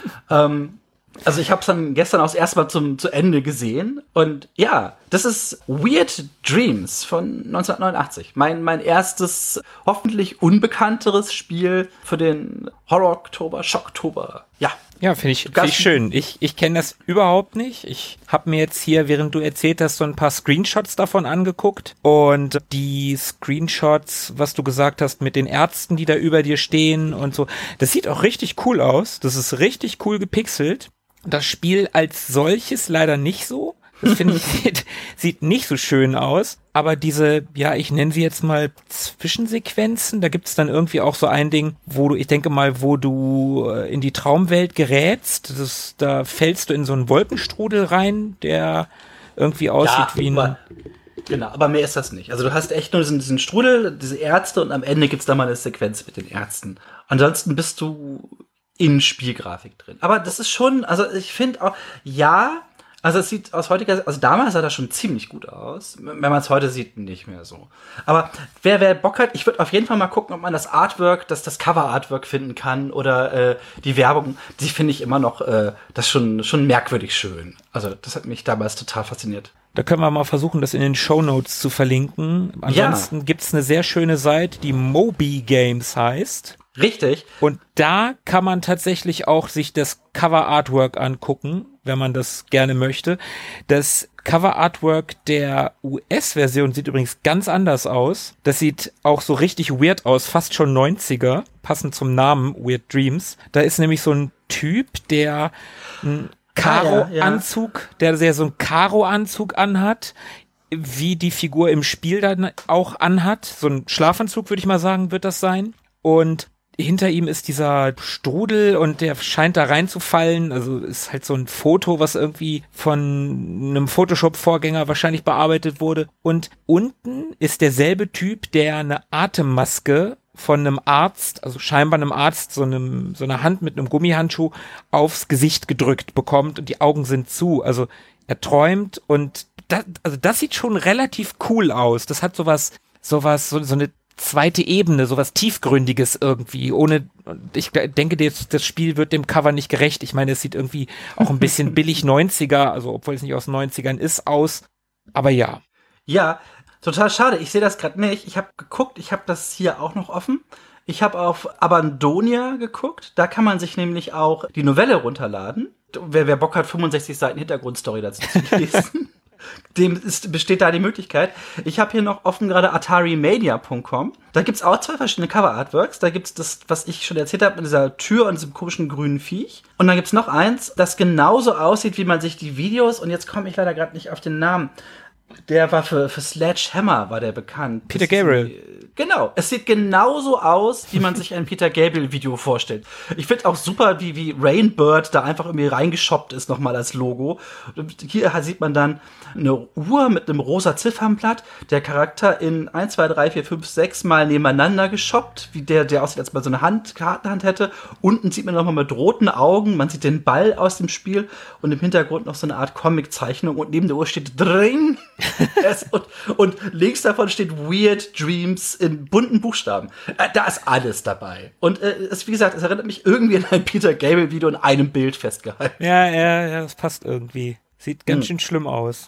ähm, Also ich habe es dann gestern auch das erste Mal zum, zu Ende gesehen. Und ja, das ist Weird Dreams von neunzehnhundertneunundachtzig. Mein, mein erstes, hoffentlich unbekannteres Spiel für den Horror-Oktober, Schocktober. Ja. Ja, finde ich, find ich schön. Ich, ich kenne das überhaupt nicht. Ich habe mir jetzt hier, während du erzählt hast, so ein paar Screenshots davon angeguckt. Und die Screenshots, was du gesagt hast, mit den Ärzten, die da über dir stehen und so, das sieht auch richtig cool aus. Das ist richtig cool gepixelt. Das Spiel als solches leider nicht so. Das finde ich, sieht, sieht nicht so schön aus. Aber diese, ja, ich nenne sie jetzt mal Zwischensequenzen, da gibt es dann irgendwie auch so ein Ding, wo du, ich denke mal, wo du in die Traumwelt gerätst. Das ist, da fällst du in so einen Wolkenstrudel rein, der irgendwie aussieht ja, wie ein... Aber, genau, aber mehr ist das nicht. Also du hast echt nur diesen, diesen Strudel, diese Ärzte und am Ende gibt's da mal eine Sequenz mit den Ärzten. Ansonsten bist du in Spielgrafik drin. Aber das ist schon, also ich finde auch, ja... Also es sieht aus heutiger, also damals sah das schon ziemlich gut aus. Wenn man es heute sieht, nicht mehr so. Aber wer wer Bock hat, ich würde auf jeden Fall mal gucken, ob man das Artwork, das das Cover-Artwork finden kann oder äh, die Werbung. Die finde ich immer noch, äh, das schon schon merkwürdig schön. Also das hat mich damals total fasziniert. Da können wir mal versuchen, das in den Shownotes zu verlinken. Ansonsten ja. Gibt's eine sehr schöne Seite, die Moby Games heißt. Richtig. Und da kann man tatsächlich auch sich das Cover-Artwork angucken, wenn man das gerne möchte. Das Cover-Artwork der U S-Version sieht übrigens ganz anders aus. Das sieht auch so richtig weird aus, fast schon neunziger, passend zum Namen Weird Dreams. Da ist nämlich so ein Typ, der einen Karo-Anzug, ah, ja, ja. der sehr so einen Karo-Anzug anhat, wie die Figur im Spiel dann auch anhat. So ein Schlafanzug, würde ich mal sagen, wird das sein. Und hinter ihm ist dieser Strudel und der scheint da reinzufallen. Also ist halt so ein Foto, was irgendwie von einem Photoshop-Vorgänger wahrscheinlich bearbeitet wurde. Und unten ist derselbe Typ, der eine Atemmaske von einem Arzt, also scheinbar einem Arzt, so einem, so eine Hand mit einem Gummihandschuh aufs Gesicht gedrückt bekommt und die Augen sind zu. Also er träumt und das, also das sieht schon relativ cool aus. Das hat sowas, sowas, so, so eine zweite Ebene, sowas Tiefgründiges irgendwie, ohne, ich denke, das, das Spiel wird dem Cover nicht gerecht. Ich meine, es sieht irgendwie auch ein bisschen billig neunziger, also obwohl es nicht aus neunzigern ist, aus, aber ja. Ja, total schade, ich sehe das gerade nicht. Ich habe geguckt, ich habe das hier auch noch offen. Ich habe auf Abandonia geguckt. Da kann man sich nämlich auch die Novelle runterladen. Wer, wer Bock hat, fünfundsechzig Seiten Hintergrundstory dazu zu lesen, dem ist, besteht da die Möglichkeit. Ich habe hier noch offen gerade atari mania punkt com. Da gibt's auch zwei verschiedene Cover-Artworks. Da gibt's das, was ich schon erzählt habe, mit dieser Tür und diesem komischen grünen Viech. Und dann gibt's noch eins, das genauso aussieht, wie man sich die Videos, und jetzt komme ich leider gerade nicht auf den Namen, der war für, für Sledgehammer, war der bekannt. Peter Gabriel. Genau, es sieht genauso aus, wie man sich ein Peter Gabriel-Video vorstellt. Ich finde auch super, wie, wie Rainbird da einfach irgendwie reingeshoppt ist, nochmal als Logo. Hier sieht man dann eine Uhr mit einem rosa Ziffernblatt, der Charakter in eins, zwei, drei, vier, fünf, sechs Mal nebeneinander geshoppt, wie der, der aussieht, als man so eine Hand, Kartenhand hätte. Unten sieht man nochmal mit roten Augen, man sieht den Ball aus dem Spiel und im Hintergrund noch so eine Art Comic-Zeichnung und neben der Uhr steht Dring. es, und, und links davon steht Weird Dreams in bunten Buchstaben. Äh, da ist alles dabei. Und äh, es, wie gesagt, es erinnert mich irgendwie an ein Peter Gabriel-Video in einem Bild festgehalten. Ja, ja, ja, das passt irgendwie. Sieht ganz hm. schön schlimm aus.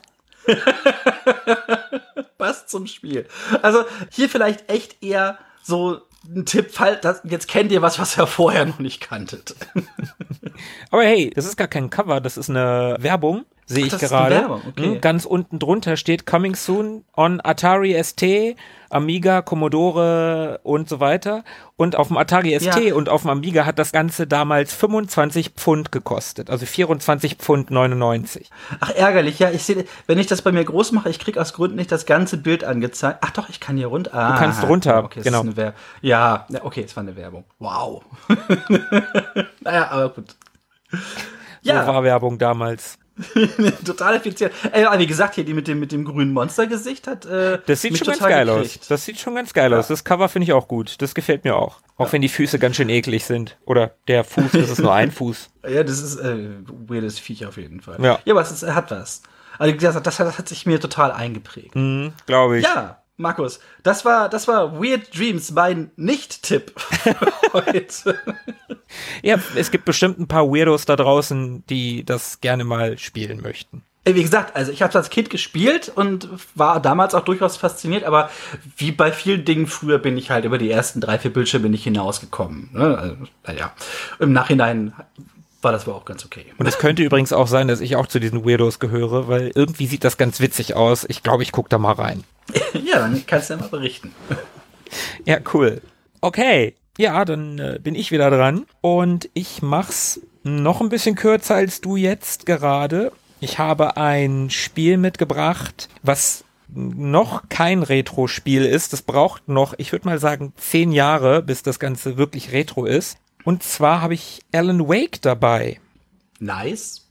Passt zum Spiel. Also hier vielleicht echt eher so ein Tipp, fall, das, jetzt kennt ihr was, was ihr vorher noch nicht kanntet. Aber hey, das ist gar kein Cover, das ist eine Werbung. Sehe ich gerade. Okay. Ganz unten drunter steht Coming Soon on Atari S T, Amiga, Commodore und so weiter. Und auf dem Atari S T ja. und auf dem Amiga hat das Ganze damals fünfundzwanzig Pfund gekostet. Also vierundzwanzig Pfund neunundneunzig. Ach, ärgerlich. Ja, ich sehe, wenn ich das bei mir groß mache, ich kriege aus Gründen nicht das ganze Bild angezeigt. Ach doch, ich kann hier runter. Ah, du kannst runter, okay, genau. Ist eine ja, okay, es war eine Werbung. Wow. Naja, aber gut. Ja. So war Werbung damals. Total effizient. Ey, wie gesagt, hier die mit dem, mit dem grünen Monstergesicht hat. Äh, das sieht schon ganz geil gekriegt. aus. Das sieht schon ganz geil ja. aus. Das Cover finde ich auch gut. Das gefällt mir auch. Auch ja. wenn die Füße ganz schön eklig sind. Oder der Fuß, das ist nur ein Fuß. Ja, das ist äh, weirdes Viech auf jeden Fall. Ja, ja aber es ist, hat was. Also das, das, das hat sich mir total eingeprägt. Mhm, glaube ich. Ja. Markus, das war, das war Weird Dreams, mein Nicht-Tipp heute. Ja, es gibt bestimmt ein paar Weirdos da draußen, die das gerne mal spielen möchten. Wie gesagt, also ich habe als Kind gespielt und war damals auch durchaus fasziniert, aber wie bei vielen Dingen früher bin ich halt über die ersten drei, vier Bildschirme nicht hinausgekommen. Ne? Also, naja, im Nachhinein war das wohl auch ganz okay. Und es könnte übrigens auch sein, dass ich auch zu diesen Weirdos gehöre, weil irgendwie sieht das ganz witzig aus. Ich glaube, ich gucke da mal rein. Ja, dann kannst du ja mal berichten. Ja, cool. Okay, ja, dann äh, bin ich wieder dran und ich mach's noch ein bisschen kürzer als du jetzt gerade. Ich habe ein Spiel mitgebracht, was noch kein Retro-Spiel ist. Das braucht noch, ich würde mal sagen, zehn Jahre, bis das Ganze wirklich Retro ist. Und zwar habe ich Alan Wake dabei. Nice.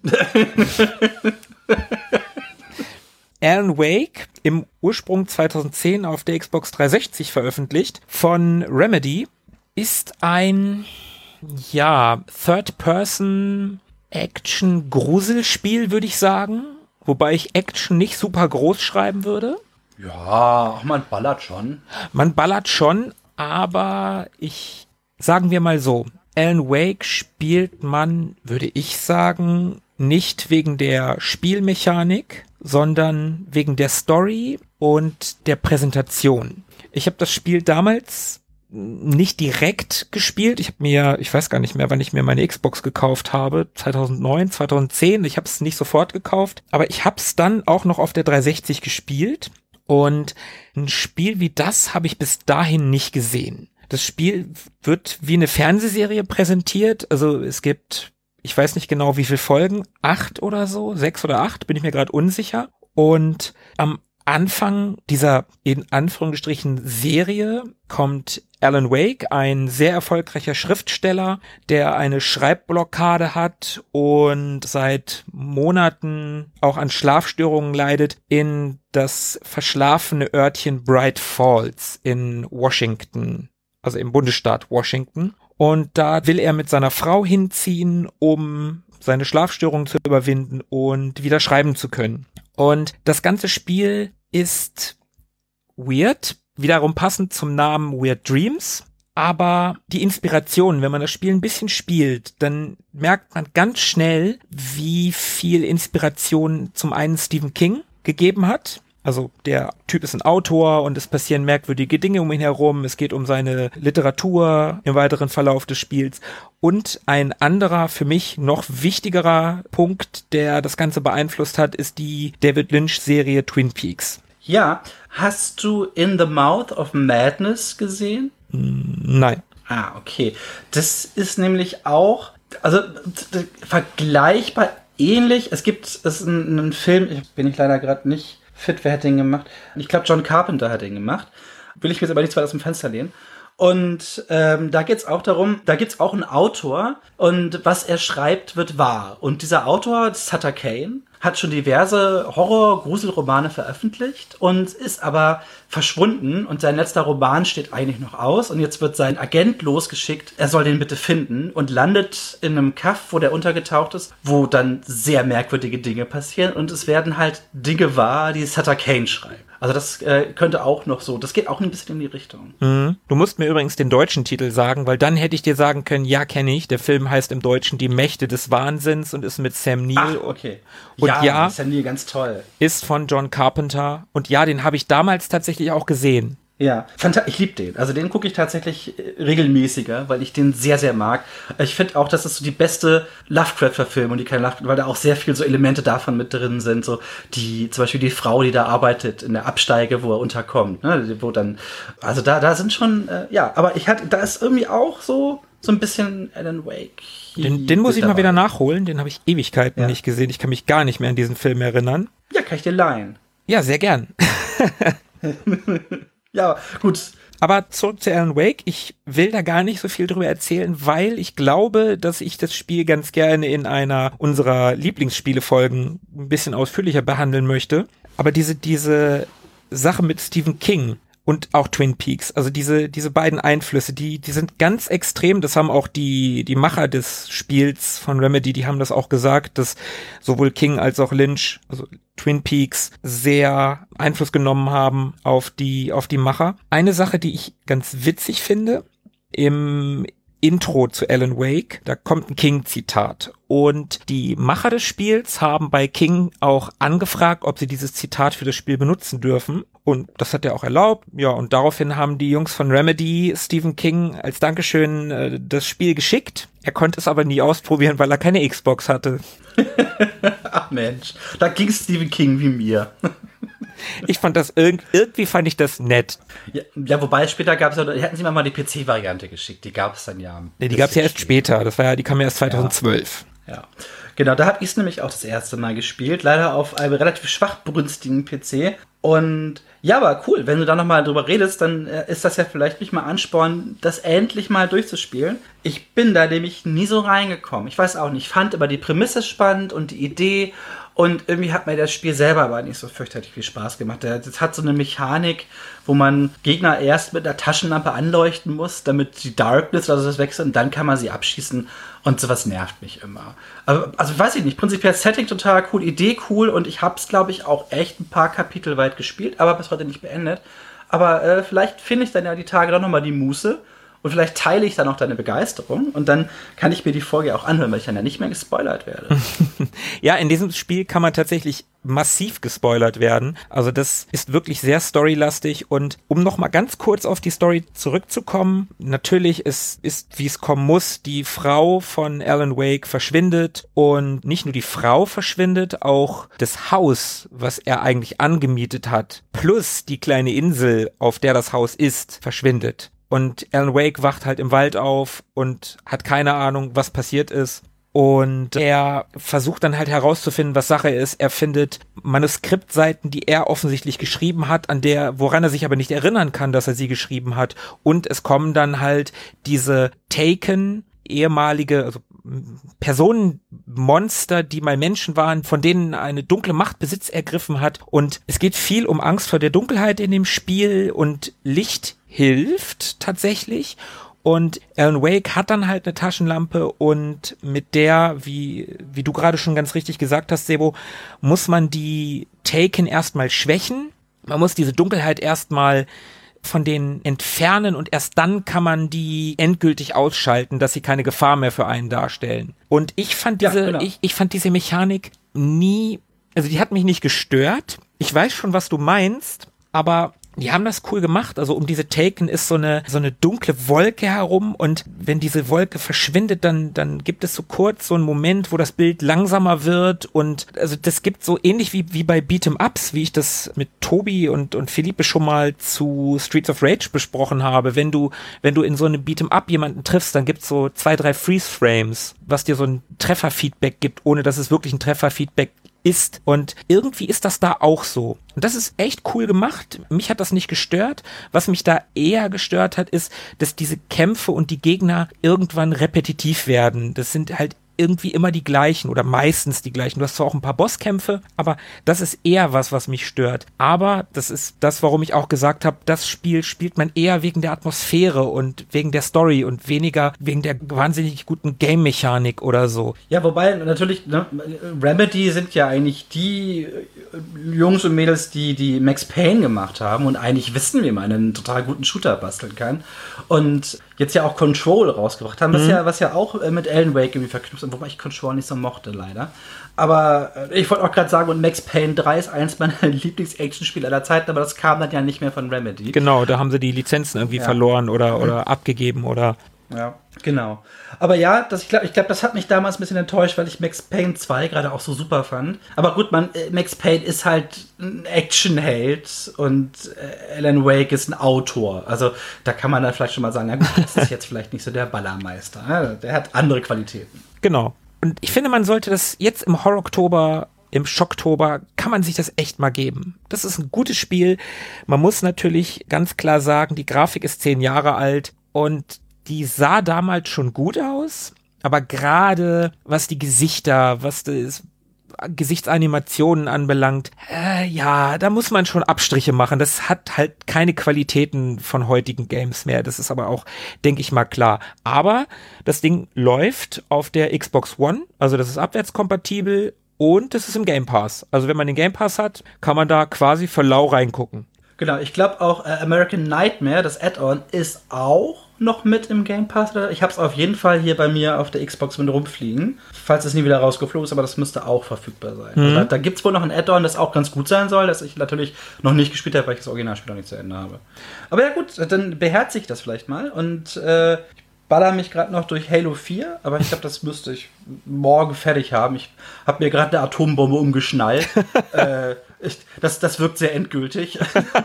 Alan Wake, im Ursprung zweitausendzehn auf der Xbox dreihundertsechzig veröffentlicht, von Remedy, ist ein, ja, Third-Person-Action-Gruselspiel, würde ich sagen. Wobei ich Action nicht super groß schreiben würde. Ja, man ballert schon. Man ballert schon, aber ich, sagen wir mal so, Alan Wake spielt man, würde ich sagen, nicht wegen der Spielmechanik, sondern wegen der Story und der Präsentation. Ich habe das Spiel damals nicht direkt gespielt. Ich habe mir, ich weiß gar nicht mehr, wann ich mir meine Xbox gekauft habe, zweitausendneun, zweitausendzehn. Ich habe es nicht sofort gekauft, aber ich habe es dann auch noch auf der dreihundertsechzig gespielt. Und ein Spiel wie das habe ich bis dahin nicht gesehen. Das Spiel wird wie eine Fernsehserie präsentiert. Also es gibt, ich weiß nicht genau wie viele Folgen, acht oder so, sechs oder acht, bin ich mir gerade unsicher. Und am Anfang dieser in Anführungsstrichen Serie kommt Alan Wake, ein sehr erfolgreicher Schriftsteller, der eine Schreibblockade hat und seit Monaten auch an Schlafstörungen leidet, in das verschlafene Örtchen Bright Falls in Washington, also im Bundesstaat Washington. Und da will er mit seiner Frau hinziehen, um seine Schlafstörungen zu überwinden und wieder schreiben zu können. Und das ganze Spiel ist weird, wiederum passend zum Namen Weird Dreams. Aber die Inspiration, wenn man das Spiel ein bisschen spielt, dann merkt man ganz schnell, wie viel Inspiration zum einen Stephen King gegeben hat. Also der Typ ist ein Autor und es passieren merkwürdige Dinge um ihn herum. Es geht um seine Literatur im weiteren Verlauf des Spiels. Und ein anderer, für mich noch wichtigerer Punkt, der das Ganze beeinflusst hat, ist die David Lynch-Serie Twin Peaks. Ja, hast du In the Mouth of Madness gesehen? Nein. Ah, okay. Das ist nämlich auch, also vergleichbar ähnlich. Es gibt, es ist ein, ein Film, ich bin ich leider gerade nicht fit, wer hat den gemacht? Ich glaube, John Carpenter hat den gemacht. Will ich mir jetzt aber nicht zu weit aus dem Fenster lehnen. Und ähm, da geht's auch darum, da gibt's auch einen Autor und was er schreibt, wird wahr. Und dieser Autor, Sutter Kane, hat schon diverse Horror-Gruselromane veröffentlicht und ist aber verschwunden und sein letzter Roman steht eigentlich noch aus und jetzt wird sein Agent losgeschickt, er soll den bitte finden und landet in einem Kaff, wo der untergetaucht ist, wo dann sehr merkwürdige Dinge passieren und es werden halt Dinge wahr, die Sutter Kane schreibt. Also das äh, könnte auch noch so, das geht auch ein bisschen in die Richtung. Mhm. Du musst mir übrigens den deutschen Titel sagen, weil dann hätte ich dir sagen können, ja, kenne ich. Der Film heißt im Deutschen Die Mächte des Wahnsinns und ist mit Sam Neill. Ach, okay. Und ja, ja, Sam Neill, ganz toll. Ist von John Carpenter. Und ja, den habe ich damals tatsächlich auch gesehen. Ja, ich liebe den. Also den gucke ich tatsächlich regelmäßiger, weil ich den sehr, sehr mag. Ich finde auch, dass das so die beste Lovecraft-Verfilmung, die keine Lovecraft, weil da auch sehr viel so Elemente davon mit drin sind, so die, zum Beispiel die Frau, die da arbeitet in der Absteige, wo er unterkommt, ne, wo dann, also da, da sind schon, äh, ja, aber ich hatte, da ist irgendwie auch so, so ein bisschen Alan Wake. Den, den muss ich dabei mal wieder nachholen, den habe ich Ewigkeiten ja. nicht gesehen. Ich kann mich gar nicht mehr an diesen Film erinnern. Ja, kann ich dir leihen. Ja, sehr gern. Ja, gut. Aber zurück zu Alan Wake. Ich will da gar nicht so viel drüber erzählen, weil ich glaube, dass ich das Spiel ganz gerne in einer unserer Lieblingsspielefolgen ein bisschen ausführlicher behandeln möchte. Aber diese, diese Sache mit Stephen King und auch Twin Peaks, also diese, diese beiden Einflüsse, die, die sind ganz extrem. Das haben auch die, die Macher des Spiels von Remedy, die haben das auch gesagt, dass sowohl King als auch Lynch, also Twin Peaks, sehr Einfluss genommen haben auf die, auf die Macher. Eine Sache, die ich ganz witzig finde, im Intro zu Alan Wake, da kommt ein King-Zitat. Und die Macher des Spiels haben bei King auch angefragt, ob sie dieses Zitat für das Spiel benutzen dürfen. Und das hat er auch erlaubt. Ja, und daraufhin haben die Jungs von Remedy Stephen King als Dankeschön äh, das Spiel geschickt. Er konnte es aber nie ausprobieren, weil er keine Xbox hatte. Ach Mensch, da ging Stephen King wie mir. Ich fand das, irg- irgendwie fand ich das nett. Ja, ja, wobei später gab es ja, hätten sie mir mal die P C-Variante geschickt, die gab es dann ja. Nee, die gab es ja erst später, das war ja, die kam ja erst zweitausendzwölf. Ja, ja. Genau, da habe ich es nämlich auch das erste Mal gespielt, leider auf einem relativ schwach brünstigen P C. Und ja, aber cool, wenn du da nochmal drüber redest, dann äh, ist das ja vielleicht nicht mal Ansporn, das endlich mal durchzuspielen. Ich bin da nämlich nie so reingekommen. Ich weiß auch nicht, ich fand aber die Prämisse spannend und die Idee und irgendwie hat mir das Spiel selber aber nicht so fürchterlich viel Spaß gemacht. Das hat so eine Mechanik, wo man Gegner erst mit einer Taschenlampe anleuchten muss, damit die Darkness oder so das wechselt und dann kann man sie abschießen und sowas nervt mich immer. Aber, also weiß ich nicht, prinzipiell Setting total cool, Idee cool und ich hab's, glaube ich, auch echt ein paar Kapitel weit gespielt, aber bis heute nicht beendet. Aber äh, vielleicht finde ich dann ja die Tage doch nochmal die Muße und vielleicht teile ich dann auch deine Begeisterung und dann kann ich mir die Folge auch anhören, weil ich dann ja nicht mehr gespoilert werde. Ja, in diesem Spiel kann man tatsächlich massiv gespoilert werden. Also das ist wirklich sehr storylastig und um noch mal ganz kurz auf die Story zurückzukommen, natürlich ist, ist wie es kommen muss, die Frau von Alan Wake verschwindet und nicht nur die Frau verschwindet, auch das Haus, was er eigentlich angemietet hat, plus die kleine Insel, auf der das Haus ist, verschwindet. Und Alan Wake wacht halt im Wald auf und hat keine Ahnung, was passiert ist. Und er versucht dann halt herauszufinden, was Sache ist. Er findet Manuskriptseiten, die er offensichtlich geschrieben hat, an der, woran er sich aber nicht erinnern kann, dass er sie geschrieben hat. Und es kommen dann halt diese Taken, ehemalige, also Personenmonster, die mal Menschen waren, von denen eine dunkle Macht Besitz ergriffen hat. Und es geht viel um Angst vor der Dunkelheit in dem Spiel und Licht hilft tatsächlich. Und Alan Wake hat dann halt eine Taschenlampe und mit der, wie wie du gerade schon ganz richtig gesagt hast, Sebo, muss man die Taken erstmal schwächen. Man muss diese Dunkelheit erstmal von denen entfernen und erst dann kann man die endgültig ausschalten, dass sie keine Gefahr mehr für einen darstellen. Und ich fand diese, ja, genau. ich, ich fand diese Mechanik nie, also die hat mich nicht gestört. Ich weiß schon, was du meinst, aber die haben das cool gemacht. Also um diese Taken ist so eine so eine dunkle Wolke herum und wenn diese Wolke verschwindet, dann dann gibt es so kurz so einen Moment, wo das Bild langsamer wird und also das gibt so ähnlich wie wie bei Beat'em-Ups, wie ich das mit Tobi und und Philippe schon mal zu Streets of Rage besprochen habe. Wenn du wenn du in so einem Beat'em-Up jemanden triffst, dann gibt's so zwei, drei Freeze-Frames, was dir so ein Trefferfeedback gibt, ohne dass es wirklich ein Trefferfeedback ist. Und irgendwie ist das da auch so. Und das ist echt cool gemacht. Mich hat das nicht gestört. Was mich da eher gestört hat, ist, dass diese Kämpfe und die Gegner irgendwann repetitiv werden. Das sind halt irgendwie immer die gleichen oder meistens die gleichen. Du hast zwar auch ein paar Bosskämpfe, aber das ist eher was, was mich stört. Aber das ist das, warum ich auch gesagt habe, das Spiel spielt man eher wegen der Atmosphäre und wegen der Story und weniger wegen der wahnsinnig guten Game-Mechanik oder so. Ja, wobei natürlich, ne, Remedy sind ja eigentlich die Jungs und Mädels, die die Max Payne gemacht haben und eigentlich wissen, wie man einen total guten Shooter basteln kann. Und jetzt ja auch Control rausgebracht haben, was, mhm. ja, was ja auch mit Alan Wake irgendwie verknüpft ist, wobei ich Control nicht so mochte, leider. Aber ich wollte auch gerade sagen, und Max Payne drei ist eins meiner Lieblings-Action-Spiele aller Zeiten, aber das kam dann ja nicht mehr von Remedy. Genau, da haben sie die Lizenzen irgendwie ja. verloren oder, oder mhm. abgegeben oder... Ja, genau. Aber ja, das, ich glaube, ich glaub, das hat mich damals ein bisschen enttäuscht, weil ich Max Payne zwei gerade auch so super fand. Aber gut, man, Max Payne ist halt ein Actionheld und Alan Wake ist ein Autor. Also da kann man dann vielleicht schon mal sagen, na gut, das ist jetzt vielleicht nicht so der Ballermeister. Ne? Der hat andere Qualitäten. Genau. Und ich finde, man sollte das jetzt im Horror-Oktober, im Schocktober, kann man sich das echt mal geben. Das ist ein gutes Spiel. Man muss natürlich ganz klar sagen, die Grafik ist zehn Jahre alt und die sah damals schon gut aus, aber gerade was die Gesichter, was das Gesichtsanimationen anbelangt, äh, ja, da muss man schon Abstriche machen. Das hat halt keine Qualitäten von heutigen Games mehr. Das ist aber auch, denke ich mal, klar. Aber das Ding läuft auf der Xbox One, also das ist abwärtskompatibel und das ist im Game Pass. Also wenn man den Game Pass hat, kann man da quasi für lau reingucken. Genau, ich glaube auch äh, American Nightmare, das Add-on, ist auch noch mit im Game Pass. Ich habe es auf jeden Fall hier bei mir auf der Xbox mit rumfliegen, falls es nie wieder rausgeflogen ist, aber das müsste auch verfügbar sein. Mhm. Also, da gibt es wohl noch ein Add-on, das auch ganz gut sein soll, das ich natürlich noch nicht gespielt habe, weil ich das Originalspiel noch nicht zu Ende habe. Aber ja gut, dann beherzige ich das vielleicht mal und äh, ich baller mich gerade noch durch Halo vier, aber ich glaube, das müsste ich morgen fertig haben. Ich habe mir gerade eine Atombombe umgeschnallt. äh, ich, das, das wirkt sehr endgültig.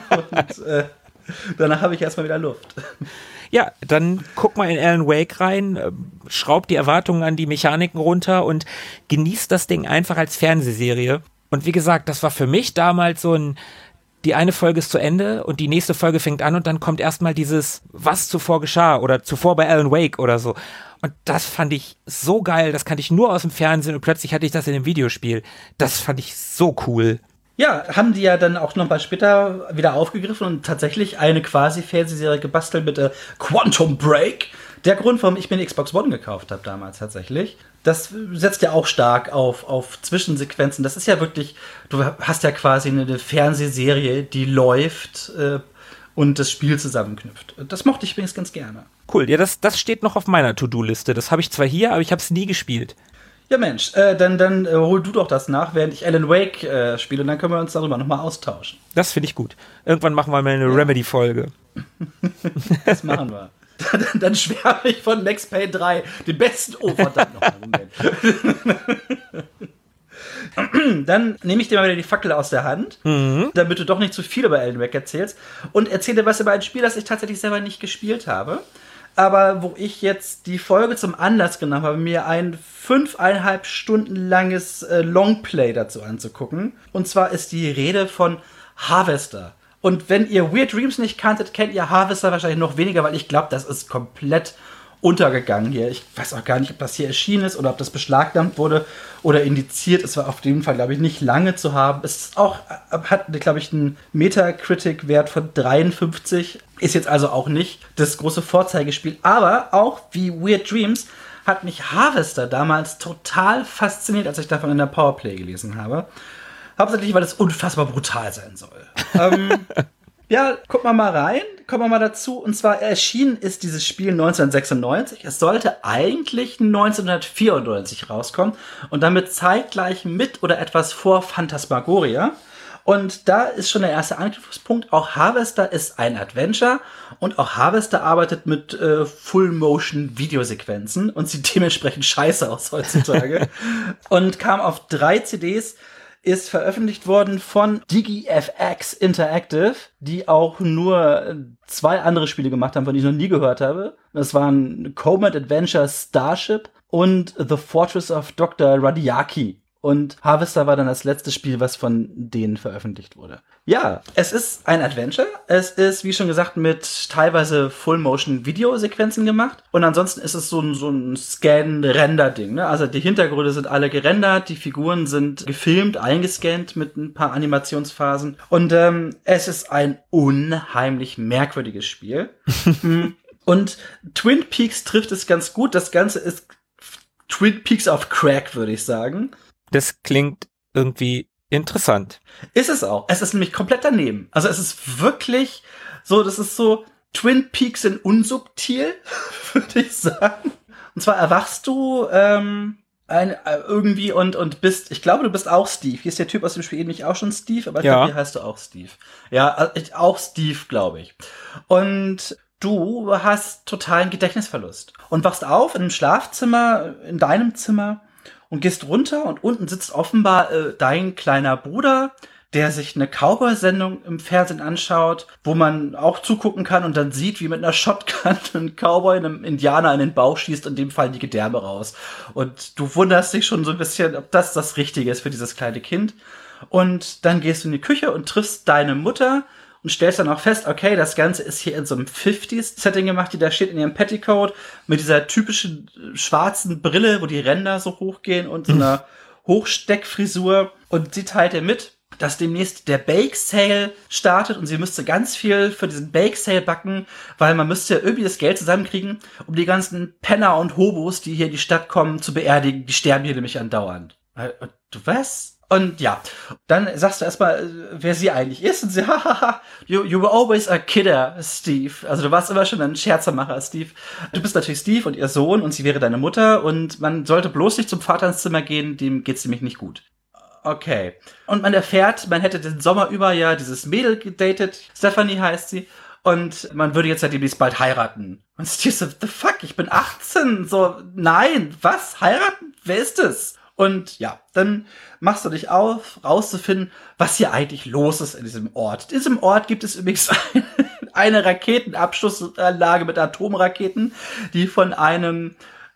Und äh, danach habe ich erstmal wieder Luft. Ja, dann guck mal in Alan Wake rein, schraub die Erwartungen an die Mechaniken runter und genießt das Ding einfach als Fernsehserie. Und wie gesagt, das war für mich damals so ein, die eine Folge ist zu Ende und die nächste Folge fängt an und dann kommt erstmal dieses, was zuvor geschah oder zuvor bei Alan Wake oder so. Und das fand ich so geil, das kannte ich nur aus dem Fernsehen und plötzlich hatte ich das in dem Videospiel. Das fand ich so cool. Ja, haben die ja dann auch noch mal später wieder aufgegriffen und tatsächlich eine quasi Fernsehserie gebastelt mit äh, Quantum Break. Der Grund, warum ich mir eine Xbox One gekauft habe damals tatsächlich. Das setzt ja auch stark auf, auf Zwischensequenzen. Das ist ja wirklich, du hast ja quasi eine Fernsehserie, die läuft äh, und das Spiel zusammenknüpft. Das mochte ich übrigens ganz gerne. Cool, ja, das, das steht noch auf meiner To-Do-Liste. Das habe ich zwar hier, aber ich habe es nie gespielt. Ja Mensch, äh, dann, dann äh, hol du doch das nach, während ich Alan Wake äh, spiele und dann können wir uns darüber nochmal austauschen. Das finde ich gut. Irgendwann machen wir mal eine ja. Remedy-Folge. Das machen wir. Dann, dann schwärme ich von Max Payne drei, den besten... Oh, verdammt noch Moment. Dann nehme ich dir mal wieder die Fackel aus der Hand, mhm. damit du doch nicht zu viel über Alan Wake erzählst und erzähle was über ein Spiel, das ich tatsächlich selber nicht gespielt habe. Aber wo ich jetzt die Folge zum Anlass genommen habe, mir ein fünfeinhalb Stunden langes äh, Longplay dazu anzugucken. Und zwar ist die Rede von Harvester. Und wenn ihr Weird Dreams nicht kanntet, kennt ihr Harvester wahrscheinlich noch weniger, weil ich glaube, das ist komplett untergegangen hier. Ich weiß auch gar nicht, ob das hier erschienen ist oder ob das beschlagnahmt wurde oder indiziert. Es war auf jeden Fall, glaube ich, nicht lange zu haben. Es ist auch, hat, glaube ich, einen Metacritic-Wert von dreiundfünfzig. Ist jetzt also auch nicht das große Vorzeigespiel. Aber auch wie Weird Dreams hat mich Harvester damals total fasziniert, als ich davon in der Powerplay gelesen habe. Hauptsächlich, weil es unfassbar brutal sein soll. ähm, ja, guck mal mal rein, kommen wir mal dazu. Und zwar erschienen ist dieses Spiel neunzehnhundertsechsundneunzig. Es sollte eigentlich neunzehnhundertvierundneunzig rauskommen und damit zeitgleich mit oder etwas vor Phantasmagoria. Und da ist schon der erste Anknüpfungspunkt. Auch Harvester ist ein Adventure und auch Harvester arbeitet mit äh, Full-Motion-Videosequenzen und sieht dementsprechend scheiße aus heutzutage. Und kam auf drei C Ds, ist veröffentlicht worden von DigiFX Interactive, die auch nur zwei andere Spiele gemacht haben, von denen ich noch nie gehört habe. Das waren Comet Adventure Starship und The Fortress of Doktor Radiaki. Und Harvester war dann das letzte Spiel, was von denen veröffentlicht wurde. Ja, es ist ein Adventure. Es ist, wie schon gesagt, mit teilweise Full-Motion-Videosequenzen gemacht. Und ansonsten ist es so ein, so ein Scan-Render-Ding, ne? Also die Hintergründe sind alle gerendert, die Figuren sind gefilmt, eingescannt mit ein paar Animationsphasen. Und ähm, es ist ein unheimlich merkwürdiges Spiel. Und Twin Peaks trifft es ganz gut. Das Ganze ist Twin Peaks auf Crack, würde ich sagen. Das klingt irgendwie interessant. Ist es auch. Es ist nämlich komplett daneben. Also es ist wirklich so, das ist so Twin Peaks in unsubtil, würde ich sagen. Und zwar erwachst du ähm, ein, äh, irgendwie und und bist, ich glaube, du bist auch Steve. Hier ist der Typ aus dem Spiel eben nicht auch schon Steve, aber ich ja. glaube, hier heißt du auch Steve. Ja, ich, auch Steve, glaube ich. Und du hast totalen Gedächtnisverlust und wachst auf in einem Schlafzimmer, in deinem Zimmer und gehst runter und unten sitzt offenbar äh, dein kleiner Bruder, der sich eine Cowboy-Sendung im Fernsehen anschaut, wo man auch zugucken kann und dann sieht, wie mit einer Shotgun ein Cowboy einem Indianer in den Bauch schießt und dem fallen die Gedärme raus. Und du wunderst dich schon so ein bisschen, ob das das Richtige ist für dieses kleine Kind. Und dann gehst du in die Küche und triffst deine Mutter und stellst dann auch fest, okay, das Ganze ist hier in so einem fünfziger-Setting gemacht, die da steht in ihrem Petticoat mit dieser typischen schwarzen Brille, wo die Ränder so hochgehen und so einer Hochsteckfrisur. Und sie teilt ihr mit, dass demnächst der Bake Sale startet und sie müsste ganz viel für diesen Bake Sale backen, weil man müsste ja irgendwie das Geld zusammenkriegen, um die ganzen Penner und Hobos, die hier in die Stadt kommen, zu beerdigen. Die sterben hier nämlich andauernd. Du was? Und ja, dann sagst du erstmal, wer sie eigentlich ist. Und sie, hahaha, you, you were always a kidder, Steve. Also du warst immer schon ein Scherzermacher, Steve. Du bist natürlich Steve und ihr Sohn und sie wäre deine Mutter. Und man sollte bloß nicht zum Vater ins Zimmer gehen, dem geht's nämlich nicht gut. Okay. Und man erfährt, man hätte den Sommer über ja dieses Mädel gedatet. Stephanie heißt sie. Und man würde jetzt ja demnächst bald heiraten. Und Steve so, the fuck, ich bin achtzehn. So, nein, was? Heiraten? Wer ist es? Und ja, dann machst du dich auf, rauszufinden, was hier eigentlich los ist in diesem Ort. In diesem Ort gibt es übrigens eine, eine Raketenabschussanlage mit Atomraketen, die von einem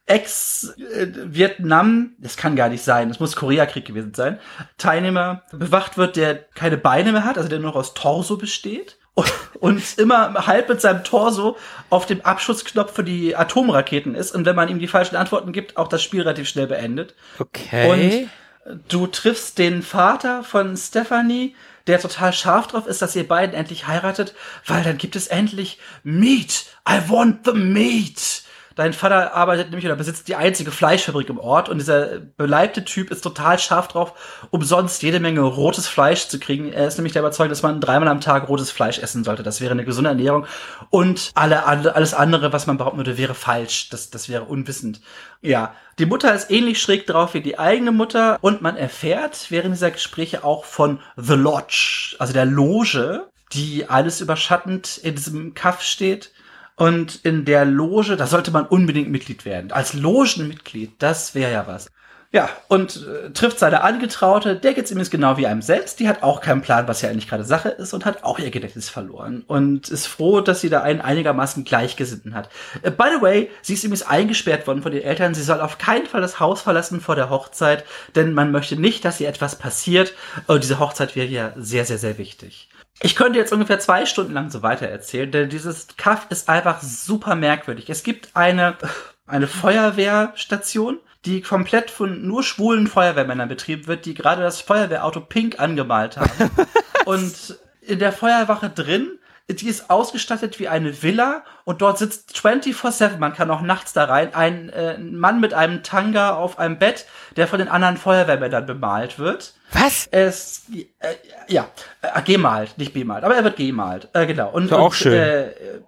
Ex-Vietnam, das kann gar nicht sein, das muss Koreakrieg gewesen sein, Teilnehmer bewacht wird, der keine Beine mehr hat, also der nur noch aus Torso besteht. Und immer halb mit seinem Torso auf dem Abschussknopf für die Atomraketen ist. Und wenn man ihm die falschen Antworten gibt, auch das Spiel relativ schnell beendet. Okay. Und du triffst den Vater von Stephanie, der total scharf drauf ist, dass ihr beiden endlich heiratet, weil dann gibt es endlich Meat. I want the meat. Dein Vater arbeitet nämlich oder besitzt die einzige Fleischfabrik im Ort und dieser beleibte Typ ist total scharf drauf, umsonst jede Menge rotes Fleisch zu kriegen. Er ist nämlich der Überzeugung, dass man dreimal am Tag rotes Fleisch essen sollte. Das wäre eine gesunde Ernährung und alle, alle alles andere, was man behaupten würde, wäre falsch. Das, das wäre unwissend. Ja, die Mutter ist ähnlich schräg drauf wie die eigene Mutter und man erfährt während dieser Gespräche auch von The Lodge, also der Loge, die alles überschattend in diesem Kaff steht. Und in der Loge, da sollte man unbedingt Mitglied werden. Als Logenmitglied, das wäre ja was. Ja, und äh, trifft seine Angetraute, der geht's übrigens genau wie einem selbst. Die hat auch keinen Plan, was ja eigentlich gerade Sache ist und hat auch ihr Gedächtnis verloren. Und ist froh, dass sie da einen einigermaßen Gleichgesinnten hat. Äh, by the way, sie ist übrigens eingesperrt worden von den Eltern. Sie soll auf keinen Fall das Haus verlassen vor der Hochzeit, denn man möchte nicht, dass ihr etwas passiert. Und diese Hochzeit wäre ja sehr, sehr, sehr wichtig. Ich könnte jetzt ungefähr zwei Stunden lang so weiter erzählen, denn dieses Kaff ist einfach super merkwürdig. Es gibt eine, eine Feuerwehrstation, die komplett von nur schwulen Feuerwehrmännern betrieben wird, die gerade das Feuerwehrauto pink angemalt haben. Und in der Feuerwache drin, die ist ausgestattet wie eine Villa und dort sitzt vierundzwanzig sieben, man kann auch nachts da rein, ein äh, Mann mit einem Tanga auf einem Bett, der von den anderen Feuerwehrmännern bemalt wird. Was? Es, äh, ja, äh, gemalt, nicht bemalt, aber er wird gemalt, äh, genau. Und, ist auch und, schön. Äh,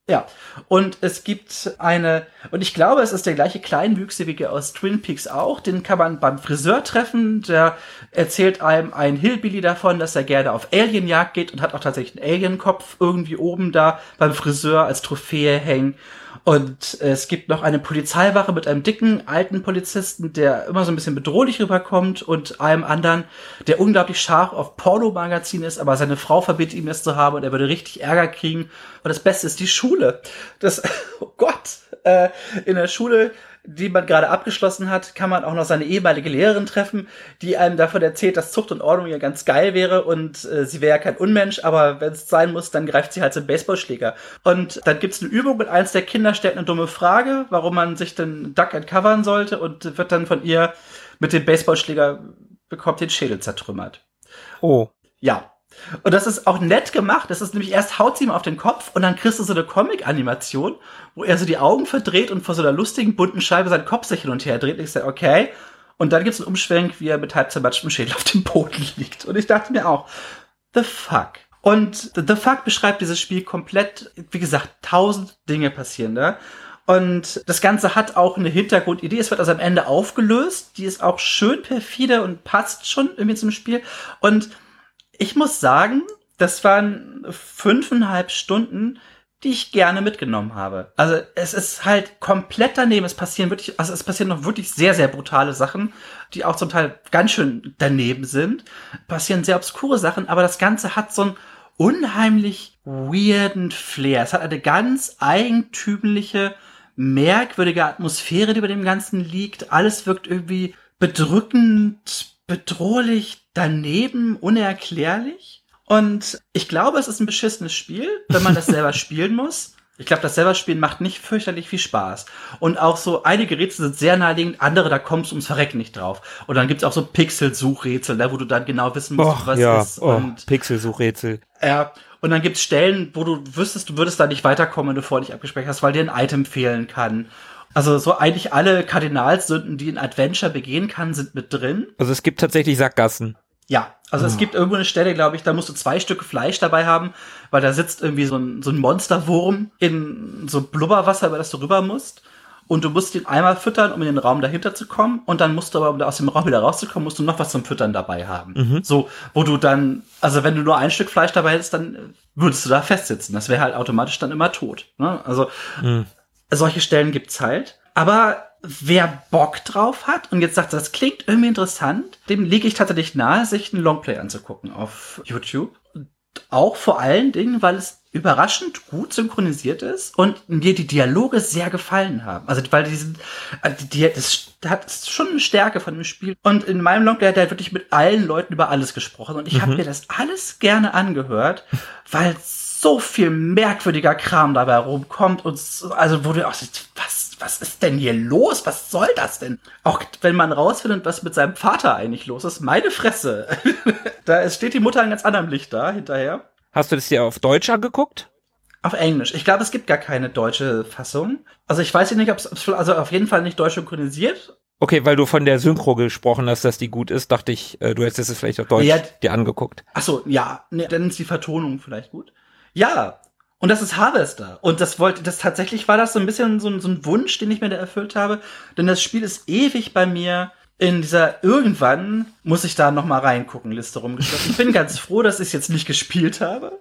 Ja, und es gibt eine, und ich glaube, es ist der gleiche Kleinwüchsige aus Twin Peaks auch, den kann man beim Friseur treffen, der erzählt einem ein Hillbilly davon, dass er gerne auf Alienjagd geht und hat auch tatsächlich einen Alienkopf irgendwie oben da beim Friseur als Trophäe hängen. Und es gibt noch eine Polizeiwache mit einem dicken, alten Polizisten, der immer so ein bisschen bedrohlich rüberkommt und einem anderen, der unglaublich scharf auf Pornomagazin ist, aber seine Frau verbietet ihm das zu haben und er würde richtig Ärger kriegen. Und das Beste ist die Schule. Das, oh Gott, äh, in der Schule, die man gerade abgeschlossen hat, kann man auch noch seine ehemalige Lehrerin treffen, die einem davon erzählt, dass Zucht und Ordnung ja ganz geil wäre und äh, sie wäre ja kein Unmensch, aber wenn es sein muss, dann greift sie halt zum Baseballschläger. Und dann gibt's eine Übung und eins der Kinder stellt eine dumme Frage, warum man sich denn Duck and covern sollte und wird dann von ihr mit dem Baseballschläger bekommt den Schädel zertrümmert. Oh. Ja. Und das ist auch nett gemacht. Das ist nämlich erst haut sie ihm auf den Kopf und dann kriegst du so eine Comic-Animation, wo er so die Augen verdreht und vor so einer lustigen, bunten Scheibe seinen Kopf sich hin und her dreht. Und ich sage, okay. Und dann gibt's einen Umschwenk, wie er mit halb zermatschtem Schädel auf dem Boden liegt. Und ich dachte mir auch, the fuck. Und the fuck beschreibt dieses Spiel komplett, wie gesagt, tausend Dinge passieren da. Und das Ganze hat auch eine Hintergrundidee. Es wird also am Ende aufgelöst. Die ist auch schön perfide und passt schon irgendwie zum Spiel. Und ich muss sagen, das waren fünfeinhalb Stunden, die ich gerne mitgenommen habe. Also es ist halt komplett daneben. Es passieren wirklich, also es passieren noch wirklich sehr, sehr brutale Sachen, die auch zum Teil ganz schön daneben sind. Passieren sehr obskure Sachen, aber das Ganze hat so einen unheimlich weirden Flair. Es hat eine ganz eigentümliche, merkwürdige Atmosphäre, die über dem Ganzen liegt. Alles wirkt irgendwie bedrückend, bedrohlich, daneben, unerklärlich. Und ich glaube, es ist ein beschissenes Spiel, wenn man das selber spielen muss. Ich glaube, das selber Spielen macht nicht fürchterlich viel Spaß. Und auch so, einige Rätsel sind sehr naheliegend, andere, da kommst du ums Verrecken nicht drauf. Und dann gibt's auch so Pixel-Suchrätsel, da wo du dann genau wissen musst, Och, was ja. ist. Oh, und Pixel-Suchrätsel. Ja, und dann gibt's Stellen, wo du wüsstest, du würdest da nicht weiterkommen, wenn du vorher nicht abgespeichert hast, weil dir ein Item fehlen kann. Also so eigentlich alle Kardinalssünden, die ein Adventure begehen kann, sind mit drin. Also es gibt tatsächlich Sackgassen. Ja, also oh. Es gibt irgendwo eine Stelle, glaube ich, da musst du zwei Stücke Fleisch dabei haben, weil da sitzt irgendwie so ein, so ein Monsterwurm in so Blubberwasser, über das du rüber musst. Und du musst ihn einmal füttern, um in den Raum dahinter zu kommen. Und dann musst du aber, um aus dem Raum wieder rauszukommen, musst du noch was zum Füttern dabei haben. Mhm. So, wo du dann, also wenn du nur ein Stück Fleisch dabei hättest, dann würdest du da festsitzen. Das wäre halt automatisch dann immer tot. Ne? Also mhm. solche Stellen gibt's halt. Aber wer Bock drauf hat und jetzt sagt, das klingt irgendwie interessant, dem lege ich tatsächlich nahe, sich einen Longplay anzugucken auf YouTube. Und auch vor allen Dingen, weil es überraschend gut synchronisiert ist und mir die Dialoge sehr gefallen haben. Also, weil die sind, die, die, das hat schon eine Stärke von dem Spiel. Und in meinem Longplay hat er wirklich mit allen Leuten über alles gesprochen. Und ich mhm. habe mir das alles gerne angehört, weil so viel merkwürdiger Kram dabei rumkommt und also wo du auch sagst, was, was ist denn hier los? Was soll das denn? Auch wenn man rausfindet, was mit seinem Vater eigentlich los ist, meine Fresse. Da steht die Mutter in ganz anderem Licht da hinterher. Hast du das dir auf Deutsch angeguckt? Auf Englisch. Ich glaube, es gibt gar keine deutsche Fassung. Also ich weiß nicht, ob es, also auf jeden Fall nicht deutsch synchronisiert. Okay, weil du von der Synchro gesprochen hast, dass die gut ist, dachte ich, du hättest es vielleicht auf Deutsch ja, dir angeguckt. Ach so, ja, nee, dann ist die Vertonung vielleicht gut. Ja, und das ist Harvester. Und das wollte, das tatsächlich war das so ein bisschen so ein, so ein Wunsch, den ich mir da erfüllt habe. Denn das Spiel ist ewig bei mir in dieser, irgendwann muss ich da noch mal reingucken, Liste rumgeschlossen. Ich bin ganz froh, dass ich es jetzt nicht gespielt habe.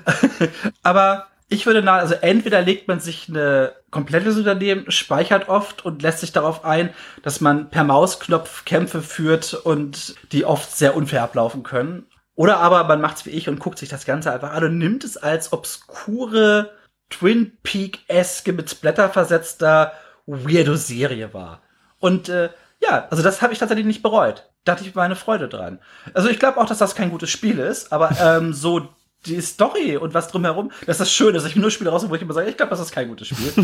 Aber ich würde nahe, also entweder legt man sich eine komplette Version daneben, speichert oft und lässt sich darauf ein, dass man per Mausknopf Kämpfe führt und die oft sehr unfair ablaufen können. Oder aber man macht's wie ich und guckt sich das Ganze einfach an und nimmt es als obskure, Twin Peak-eske, mit Splatter versetzter Weirdo-Serie wahr. Und äh, ja, also das habe ich tatsächlich nicht bereut. Da hatte ich meine Freude dran. Also ich glaube auch, dass das kein gutes Spiel ist, aber ähm, so die Story und was drumherum, das ist das Schöne, dass ich nur Spiele raus, wo ich immer sage, ich glaube, das ist kein gutes Spiel.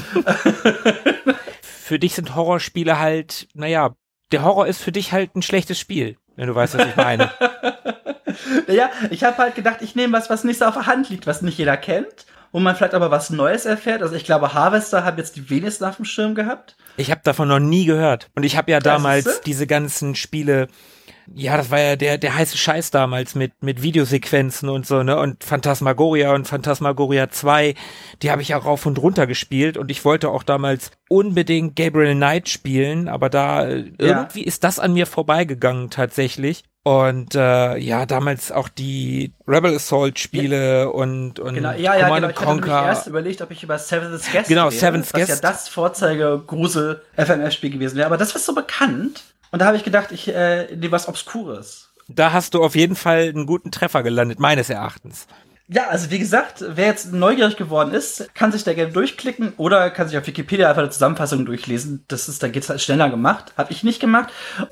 Für dich sind Horrorspiele halt, naja, der Horror ist für dich halt ein schlechtes Spiel, wenn du weißt, was ich meine. Naja, ich habe halt gedacht, ich nehme was, was nicht so auf der Hand liegt, was nicht jeder kennt. wo man vielleicht aber was Neues erfährt. Also ich glaube, Harvester haben jetzt die wenigsten auf dem Schirm gehabt. Ich habe davon noch nie gehört. Und ich habe ja damals ja, diese ganzen Spiele, ja, das war ja der der heiße Scheiß damals mit mit Videosequenzen und so, ne? Und Phantasmagoria und Phantasmagoria zwei, die habe ich auch rauf und runter gespielt. Und ich wollte auch damals unbedingt Gabriel Knight spielen, aber da ja. irgendwie ist das an mir vorbeigegangen tatsächlich. Und äh, ja, damals auch die Rebel Assault Spiele ja. und und genau, ja, ja, genau. Ich hatte nämlich erst überlegt, ob ich über Seven's Guest genau, wäre, Seven's was Guest. ja das Vorzeige-Grusel-F M S-Spiel gewesen wäre. Aber das war so bekannt. Und da habe ich gedacht, ich äh, nehme was Obskures. Da hast du auf jeden Fall einen guten Treffer gelandet, meines Erachtens. Ja, also wie gesagt, wer jetzt neugierig geworden ist, kann sich da gerne durchklicken oder kann sich auf Wikipedia einfach eine Zusammenfassung durchlesen. Das ist, da geht's halt schneller gemacht. Habe ich nicht gemacht.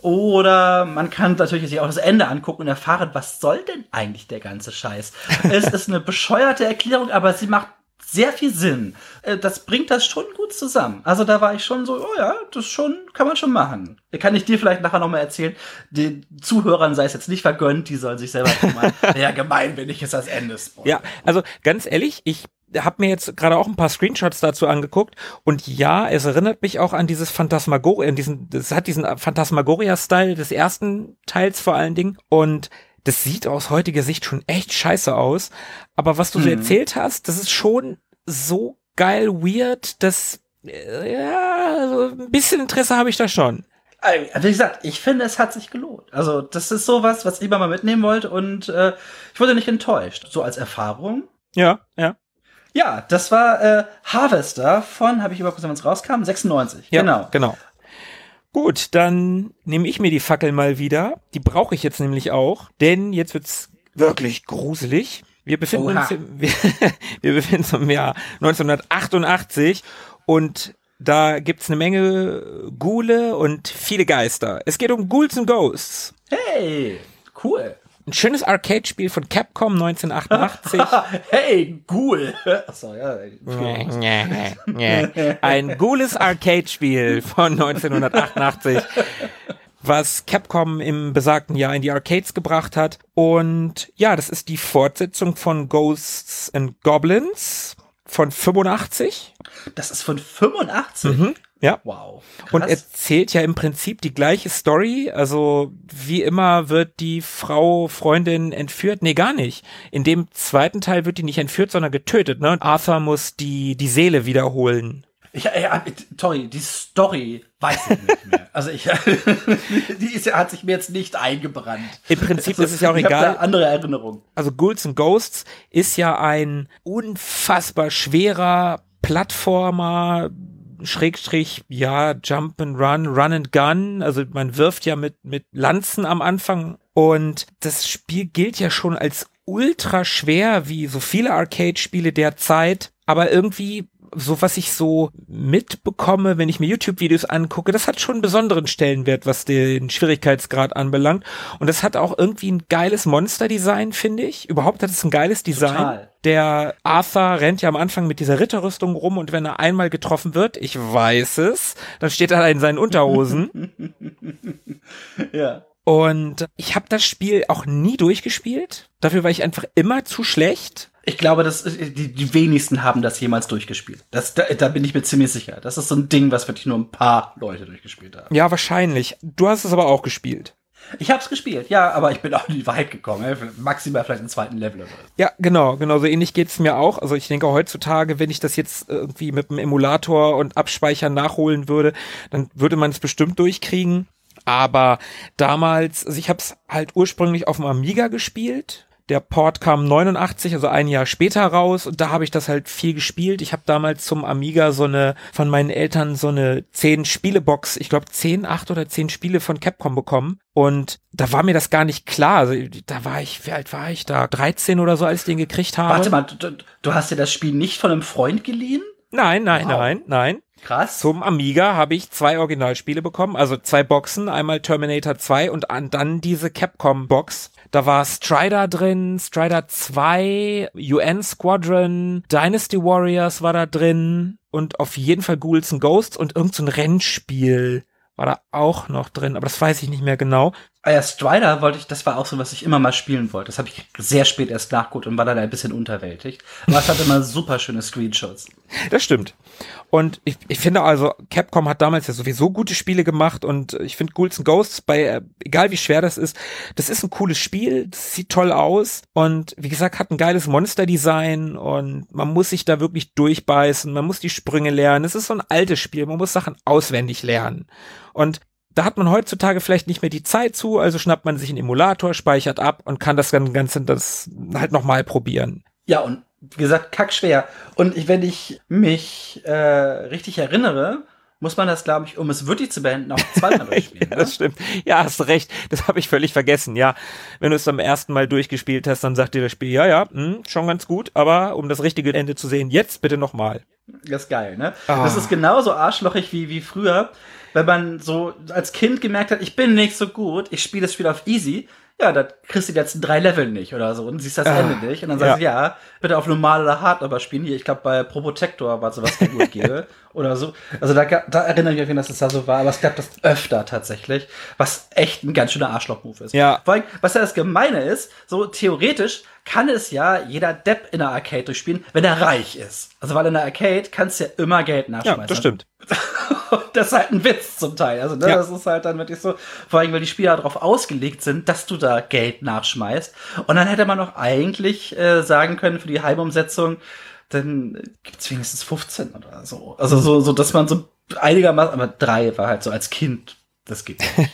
Oder man kann natürlich sich auch das Ende angucken und erfahren, was soll denn eigentlich der ganze Scheiß? Es ist eine bescheuerte Erklärung, aber sie macht sehr viel Sinn. Das bringt das schon gut zusammen. Also da war ich schon so, oh ja, das schon, kann man schon machen. Kann ich dir vielleicht nachher nochmal erzählen. Den Zuhörern sei es jetzt nicht vergönnt, die sollen sich selber mal, ja, gemein, wenn ich jetzt das Ende spoilere. Ja, also ganz ehrlich, ich habe mir jetzt gerade auch ein paar Screenshots dazu angeguckt und ja, es erinnert mich auch an dieses Phantasmagoria, diesen, es hat diesen Phantasmagoria-Style des ersten Teils vor allen Dingen und das sieht aus heutiger Sicht schon echt scheiße aus. Aber was du so hm. erzählt hast, das ist schon so geil weird, dass, äh, ja, also ein bisschen Interesse habe ich da schon. Wie gesagt, ich finde, es hat sich gelohnt. Also das ist sowas, was ich immer mal mitnehmen wollte und äh, ich wurde nicht enttäuscht. So als Erfahrung. Ja, ja. Ja, das war äh, Harvester von, habe ich überprüft, wann es rauskam, sechsundneunzig. Ja, genau. genau. Gut, dann nehme ich mir die Fackel mal wieder. Die brauche ich jetzt nämlich auch, denn jetzt wird's wirklich gruselig. Wir befinden Oha. uns im, wir, wir befinden uns im Jahr neunzehnhundertachtundachtzig und da gibt's eine Menge Ghule und viele Geister. Es geht um Ghouls and Ghosts. Hey, cool. Ein schönes Arcade-Spiel von Capcom neunzehnhundertachtundachtzig. Hey, Ghoul. Achso, ja. Ein cooles Arcade-Spiel von neunzehnhundertachtundachtzig, was Capcom im besagten Jahr in die Arcades gebracht hat. Und ja, das ist die Fortsetzung von Ghosts and Goblins von fünfundachtzig. Das ist von fünfundachtzig? Mhm. Ja. Wow. Krass. Und erzählt ja im Prinzip die gleiche Story. Also wie immer wird die Frau, Freundin entführt. Nee, gar nicht. In dem zweiten Teil wird die nicht entführt, sondern getötet. Ne? Und Arthur muss die die Seele wiederholen. Ich, ja, sorry, die Story weiß ich nicht mehr. Also ich, die ist, hat sich mir jetzt nicht eingebrannt. Im Prinzip also, ist es ja auch ich egal. Ich habe andere Erinnerungen. Also Ghouls and Ghosts ist ja ein unfassbar schwerer Plattformer, Schrägstrich, ja, Jump and Run, Run and Gun, also man wirft ja mit mit Lanzen am Anfang und das Spiel gilt ja schon als ultra schwer, wie so viele Arcade-Spiele der Zeit, aber irgendwie so, was ich so mitbekomme, wenn ich mir YouTube-Videos angucke, das hat schon einen besonderen Stellenwert, was den Schwierigkeitsgrad anbelangt. Und das hat auch irgendwie ein geiles Monster-Design, finde ich. Überhaupt hat es ein geiles Design. Total. Der Arthur rennt ja am Anfang mit dieser Ritterrüstung rum und wenn er einmal getroffen wird, ich weiß es, dann steht er in seinen Unterhosen. Ja. Und ich habe das Spiel auch nie durchgespielt. Dafür war ich einfach immer zu schlecht. Ich glaube, dass die, die wenigsten haben das jemals durchgespielt. Das, da, da bin ich mir ziemlich sicher. Das ist so ein Ding, was wirklich nur ein paar Leute durchgespielt haben. Ja, wahrscheinlich. Du hast es aber auch gespielt. Ich hab's gespielt, ja, aber ich bin auch nie weit gekommen. Maximal vielleicht im zweiten Level. Ja, genau, genau so ähnlich geht's mir auch. Also ich denke heutzutage, wenn ich das jetzt irgendwie mit einem Emulator und Abspeichern nachholen würde, dann würde man es bestimmt durchkriegen. Aber damals, also ich habe es halt ursprünglich auf dem Amiga gespielt. Der Port kam neunundachtzig, also ein Jahr später raus und da habe ich das halt viel gespielt. Ich habe damals zum Amiga so eine, von meinen Eltern so eine zehn Spiele-Box, ich glaube zehn, acht oder zehn Spiele von Capcom bekommen und da war mir das gar nicht klar. Also da war ich, wie alt war ich da? dreizehn oder so, als ich den gekriegt habe. Warte mal, du, du hast dir das Spiel nicht von einem Freund geliehen? Nein, nein, Wow. nein, nein. Krass. Zum Amiga habe ich zwei Originalspiele bekommen, also zwei Boxen, einmal Terminator zwei und an, dann diese Capcom-Box. Da war Strider drin, Strider zwei, U N Squadron, Dynasty Warriors war da drin und auf jeden Fall Ghouls and Ghosts und irgend so ein Rennspiel war da auch noch drin, aber das weiß ich nicht mehr genau. Ah ja, Strider wollte ich, das war auch so, was ich immer mal spielen wollte. Das habe ich sehr spät erst nachgeholt und war dann ein bisschen unterwältigt. Aber es hat immer super schöne Screenshots. Das stimmt. Und ich, ich finde also, Capcom hat damals ja sowieso gute Spiele gemacht und ich finde Ghouls and Ghosts, bei, äh, egal wie schwer das ist, das ist ein cooles Spiel, das sieht toll aus und wie gesagt, hat ein geiles Monster-Design und man muss sich da wirklich durchbeißen, man muss die Sprünge lernen. Es ist so ein altes Spiel, man muss Sachen auswendig lernen. Und da hat man heutzutage vielleicht nicht mehr die Zeit zu, also schnappt man sich einen Emulator, speichert ab und kann das Ganze das halt nochmal probieren. Ja, und wie gesagt, kackschwer. Und ich, wenn ich mich äh, richtig erinnere, muss man das, glaube ich, um es wirklich zu beenden, auch zweimal durchspielen. Ja, das stimmt. Ja, hast recht. Das habe ich völlig vergessen. Ja, wenn du es am ersten Mal durchgespielt hast, dann sagt dir das Spiel, ja, ja, mh, schon ganz gut, aber um das richtige Ende zu sehen, jetzt bitte nochmal. Das ist geil, ne? Ah. Das ist genauso arschlochig wie, wie früher, wenn man so als Kind gemerkt hat, ich bin nicht so gut, ich spiele das Spiel auf easy. Ja, da kriegst du die letzten drei Level nicht oder so und siehst das Ah, Ende nicht. Und dann sagst du, ja. ja, bitte auf normal oder hart aber spielen. Hier, ich glaube, bei Probotector war sowas der gut gebe oder so. Also da, da erinnere ich mich an, dass es da so war. Aber es gab das öfter tatsächlich, was echt ein ganz schöner Arschloch-Move ist. Ja. Vor allem, was ja das Gemeine ist, so theoretisch kann es ja jeder Depp in der Arcade durchspielen, wenn er reich ist. Also weil in der Arcade kannst du ja immer Geld nachschmeißen. Ja, das stimmt. Das ist halt ein Witz zum Teil. Also ne, Ja. das ist halt dann wirklich so, vor allem, weil die Spieler darauf ausgelegt sind, dass du da Geld nachschmeißt. Und dann hätte man noch eigentlich äh, sagen können für die Heimumsetzung, dann gibt's wenigstens fünfzehn oder so. Also so, so dass man so einigermaßen, aber drei war halt so als Kind, das geht nicht.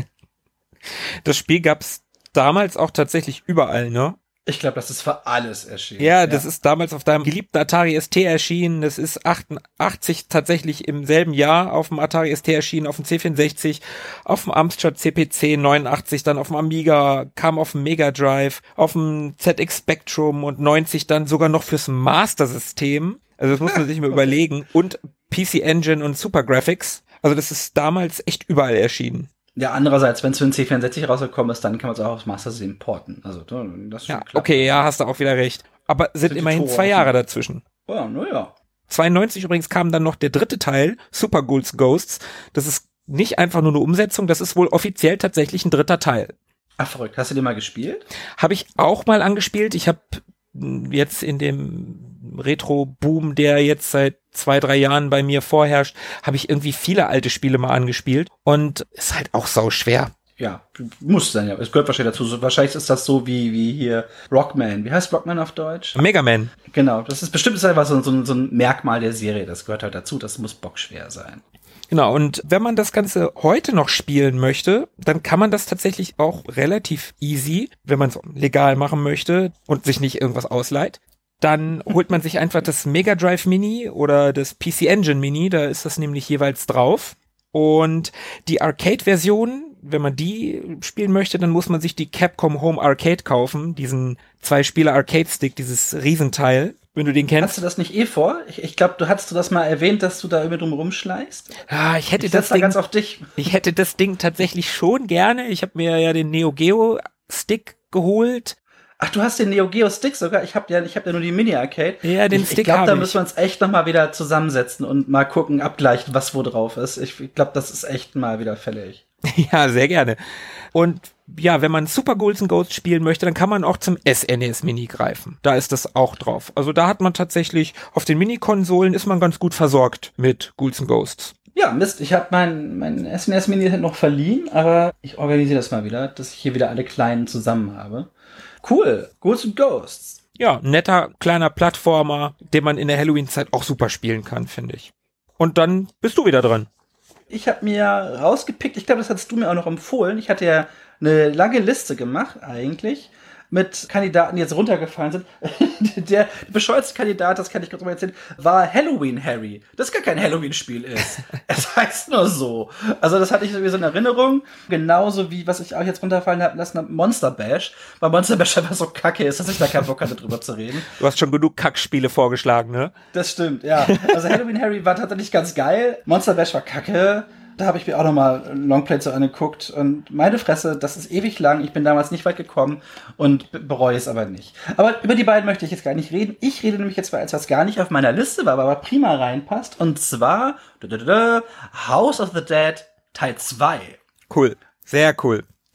Das Spiel gab's damals auch tatsächlich überall, ne? Ich glaube, das ist für alles erschienen. Ja, das ist damals auf deinem geliebten Atari S T erschienen. Das ist achtundachtzig tatsächlich im selben Jahr auf dem Atari S T erschienen, auf dem C vierundsechzig, auf dem Amstrad C P C neunundachtzig, dann auf dem Amiga, kam auf dem Mega Drive, auf dem Z X Spectrum und neunzig dann sogar noch fürs Master System. Also das muss man sich mal überlegen. Und P C Engine und Super Graphics. Also das ist damals echt überall erschienen. Ja, andererseits, wenn es für den C vierundsechzig rausgekommen ist, dann kann man es auch aufs Master System porten. Also, das ist schon Ja, klar. okay, ja, hast du auch wieder recht. Aber sind Sind die immerhin Tore zwei Jahre offen? dazwischen. Ja, naja. zweiundneunzig übrigens kam dann noch der dritte Teil, Super Ghouls Ghosts. Das ist nicht einfach nur eine Umsetzung, das ist wohl offiziell tatsächlich ein dritter Teil. Ach, verrückt. Hast du den mal gespielt? Habe ich auch mal angespielt. Ich habe jetzt in dem Retro-Boom, der jetzt seit zwei, drei Jahren bei mir vorherrscht, habe ich irgendwie viele alte Spiele mal angespielt. Und ist halt auch sau schwer. Ja, muss sein, ja. Es gehört wahrscheinlich dazu. So, wahrscheinlich ist das so wie, wie hier Rockman. Wie heißt Rockman auf Deutsch? Mega Man. Genau. Das ist bestimmt ist einfach so, so, so ein Merkmal der Serie. Das gehört halt dazu. Das muss bockschwer sein. Genau, und wenn man das Ganze heute noch spielen möchte, dann kann man das tatsächlich auch relativ easy, wenn man es legal machen möchte und sich nicht irgendwas ausleiht. Dann holt man sich einfach das Mega Drive Mini oder das P C Engine Mini, da ist das nämlich jeweils drauf. Und die Arcade-Version, wenn man die spielen möchte, dann muss man sich die Capcom Home Arcade kaufen, diesen Zwei-Spieler-Arcade-Stick, dieses Riesenteil, wenn du den kennst. Hast du das nicht eh vor? Ich, ich glaube, du hattest du das mal erwähnt, dass du da irgendwie drum rumschleichst. Ah, ich hätte Ich das setz da Ding, ganz auf dich. ich hätte das Ding tatsächlich schon gerne. Ich habe mir ja den Neo Geo Stick geholt. Ach, du hast den Neo Geo Stick sogar? Ich habe ja, ich hab ja nur die Mini-Arcade. Ja, den ich, Stick Ich glaube, hab da ich. müssen wir uns echt noch mal wieder zusammensetzen und mal gucken, abgleichen, was wo drauf ist. Ich, ich glaube, das ist echt mal wieder fällig. Ja, sehr gerne. Und ja, wenn man Super Ghouls and Ghosts spielen möchte, dann kann man auch zum S N E S Mini greifen. Da ist das auch drauf. Also da hat man tatsächlich, auf den Mini-Konsolen ist man ganz gut versorgt mit Ghouls and Ghosts. Ja, Mist, ich habe mein, mein S N E S Mini noch verliehen, aber ich organisiere das mal wieder, dass ich hier wieder alle Kleinen zusammen habe. Cool, Ghouls and Ghosts. Ja, netter, kleiner Plattformer, den man in der Halloween-Zeit auch super spielen kann, finde ich. Und dann bist du wieder dran. Ich habe mir rausgepickt, ich glaube, das hattest du mir auch noch empfohlen. Ich hatte ja eine lange Liste gemacht, eigentlich, mit Kandidaten, die jetzt runtergefallen sind. Der bescheuertste Kandidat, das kann ich kurz mal erzählen, war Halloween Harry. Das gar kein Halloween-Spiel ist. Es heißt nur so. Also das hatte ich sowieso in Erinnerung. Genauso wie, was ich auch jetzt runterfallen habe lassen, Monster Bash. Weil Monster Bash einfach so kacke ist, dass ich da keinen Bock hatte, drüber zu reden. Du hast schon genug Kackspiele vorgeschlagen, ne? Das stimmt, ja. Also Halloween Harry war tatsächlich ganz geil. Monster Bash war kacke. Da habe ich mir auch nochmal Longplay zu angeguckt. Und meine Fresse, das ist ewig lang. Ich bin damals nicht weit gekommen und be- bereue es aber nicht. Aber über die beiden möchte ich jetzt gar nicht reden. Ich rede nämlich jetzt mal etwas, was gar nicht auf meiner Liste war, aber prima reinpasst. Und zwar da, da, da, House of the Dead Teil zwei. Cool. Sehr cool. Ja,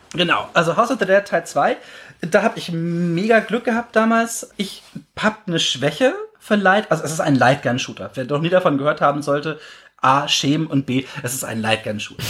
Genau, also House of the Dead Teil zwei, da habe ich mega Glück gehabt damals. Ich habe eine Schwäche für Light, also es ist ein Lightgun-Shooter. Wer noch nie davon gehört haben sollte, A, schämen und B, es ist ein Lightgun-Shooter.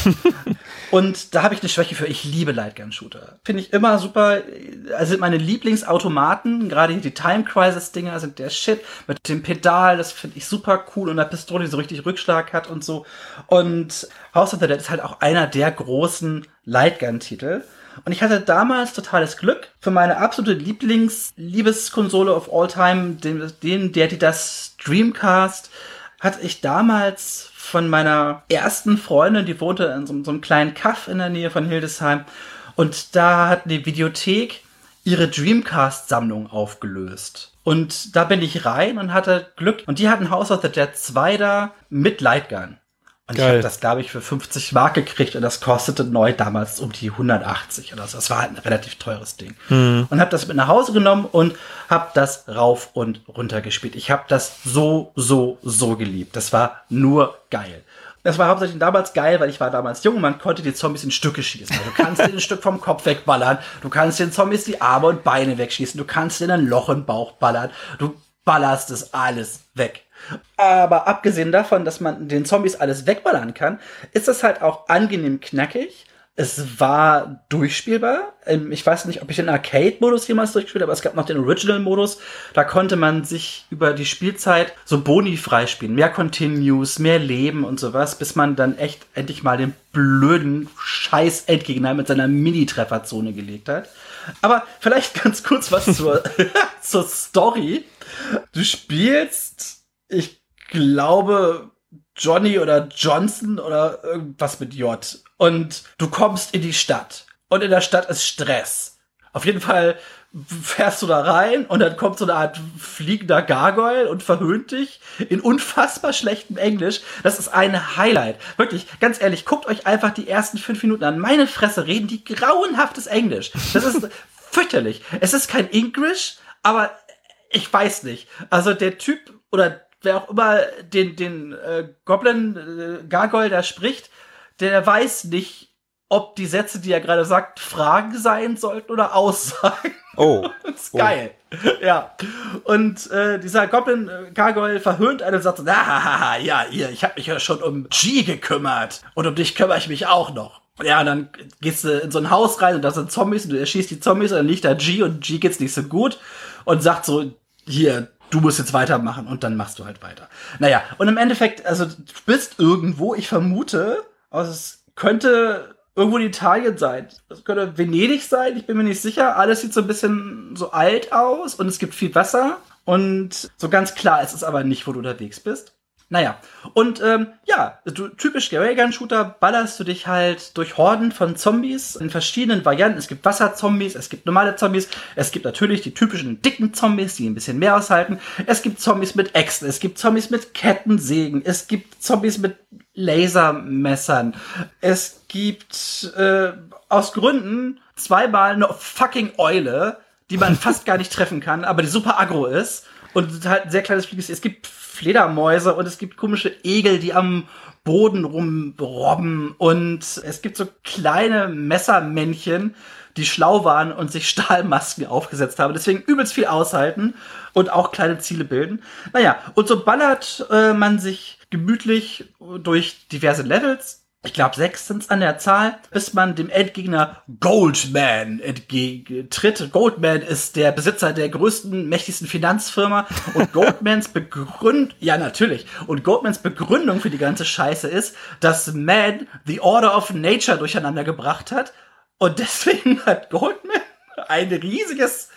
Und da habe ich eine Schwäche für, ich liebe Lightgun-Shooter. Finde ich immer super, also sind meine Lieblingsautomaten, gerade die Time Crisis-Dinger sind der Shit, mit dem Pedal, das finde ich super cool und der Pistole, die so richtig Rückschlag hat und so. Und House of the Dead ist halt auch einer der großen Lightgun-Titel. Und ich hatte damals totales Glück für meine absolute Lieblings-Liebeskonsole of all time, den, den, der, die das Dreamcast, hatte ich damals von meiner ersten Freundin, die wohnte in so, so einem kleinen Kaff in der Nähe von Hildesheim. Und da hat die Videothek ihre Dreamcast-Sammlung aufgelöst. Und da bin ich rein und hatte Glück. Und die hatten House of the Dead zwei da mit Lightgun. Und Geil. Ich habe das, glaube ich, für fünfzig Mark gekriegt und das kostete neu damals um die hundertachtzig oder so. Das war halt ein relativ teures Ding. Hm. Und habe das mit nach Hause genommen und habe das rauf und runter gespielt. Ich habe das so, so, so geliebt. Das war nur geil. Das war hauptsächlich damals geil, weil ich war damals jung und man konnte die Zombies in Stücke schießen. Also du kannst dir ein Stück vom Kopf wegballern, du kannst den Zombies die Arme und Beine wegschießen, du kannst dir ein Loch im Bauch ballern, du ballerst es alles weg. Aber abgesehen davon, dass man den Zombies alles wegballern kann, ist das halt auch angenehm knackig. Es war durchspielbar. Ich weiß nicht, ob ich den Arcade-Modus jemals durchgespielt habe, aber es gab noch den Original-Modus. Da konnte man sich über die Spielzeit so Boni freispielen. Mehr Continues, mehr Leben und sowas, bis man dann echt endlich mal den blöden Scheiß-Endgegner mit seiner Mini-Trefferzone gelegt hat. Aber vielleicht ganz kurz was zur, zur Story. Du spielst, ich glaube, Johnny oder Johnson oder irgendwas mit J. Und du kommst in die Stadt. Und in der Stadt ist Stress. Auf jeden Fall fährst du da rein und dann kommt so eine Art fliegender Gargoyle und verhöhnt dich in unfassbar schlechtem Englisch. Das ist ein Highlight. Wirklich, ganz ehrlich, guckt euch einfach die ersten fünf Minuten an. Meine Fresse, reden die grauenhaftes Englisch. Das ist fürchterlich. Es ist kein Englisch, aber ich weiß nicht. Also der Typ oder wer auch immer den, den äh, Goblin äh, Gargoyle da spricht, der weiß nicht, ob die Sätze, die er gerade sagt, Fragen sein sollten oder Aussagen. Oh. Das ist geil. Oh. Ja. Und äh, dieser Goblin äh, Gargoyle verhöhnt einen und sagt so, ah, ja, ihr, ich habe mich ja schon um G gekümmert und um dich kümmere ich mich auch noch. Ja, und dann gehst du in so ein Haus rein und da sind Zombies und du erschießt die Zombies und dann liegt da G und G geht's nicht so gut und sagt so, hier, du musst jetzt weitermachen und dann machst du halt weiter. Naja, und im Endeffekt, also du bist irgendwo, ich vermute, also es könnte irgendwo in Italien sein. Es könnte Venedig sein, ich bin mir nicht sicher. Alles sieht so ein bisschen so alt aus und es gibt viel Wasser und so ganz klar ist es aber nicht, wo du unterwegs bist. Naja, und ähm, ja, du, typisch Ray-Gun-Shooter ballerst du dich halt durch Horden von Zombies in verschiedenen Varianten. Es gibt Wasserzombies, es gibt normale Zombies, es gibt natürlich die typischen dicken Zombies, die ein bisschen mehr aushalten. Es gibt Zombies mit Äxten, es gibt Zombies mit Kettensägen, es gibt Zombies mit Lasermessern. Es gibt äh, aus Gründen zweimal eine fucking Eule, die man fast gar nicht treffen kann, aber die super aggro ist und halt ein sehr kleines Flieges. Es gibt Fledermäuse und es gibt komische Egel, die am Boden rumrobben und es gibt so kleine Messermännchen, die schlau waren und sich Stahlmasken aufgesetzt haben. Deswegen übelst viel aushalten und auch kleine Ziele bilden. Naja, und so ballert äh, man sich gemütlich durch diverse Levels. Ich glaube, sechs sind's an der Zahl, bis man dem Endgegner Goldman entgegentritt. Goldman ist der Besitzer der größten, mächtigsten Finanzfirma und Goldmans Begründung, ja natürlich, und Goldmans Begründung für die ganze Scheiße ist, dass man the Order of Nature durcheinander gebracht hat und deswegen hat Goldman ein riesiges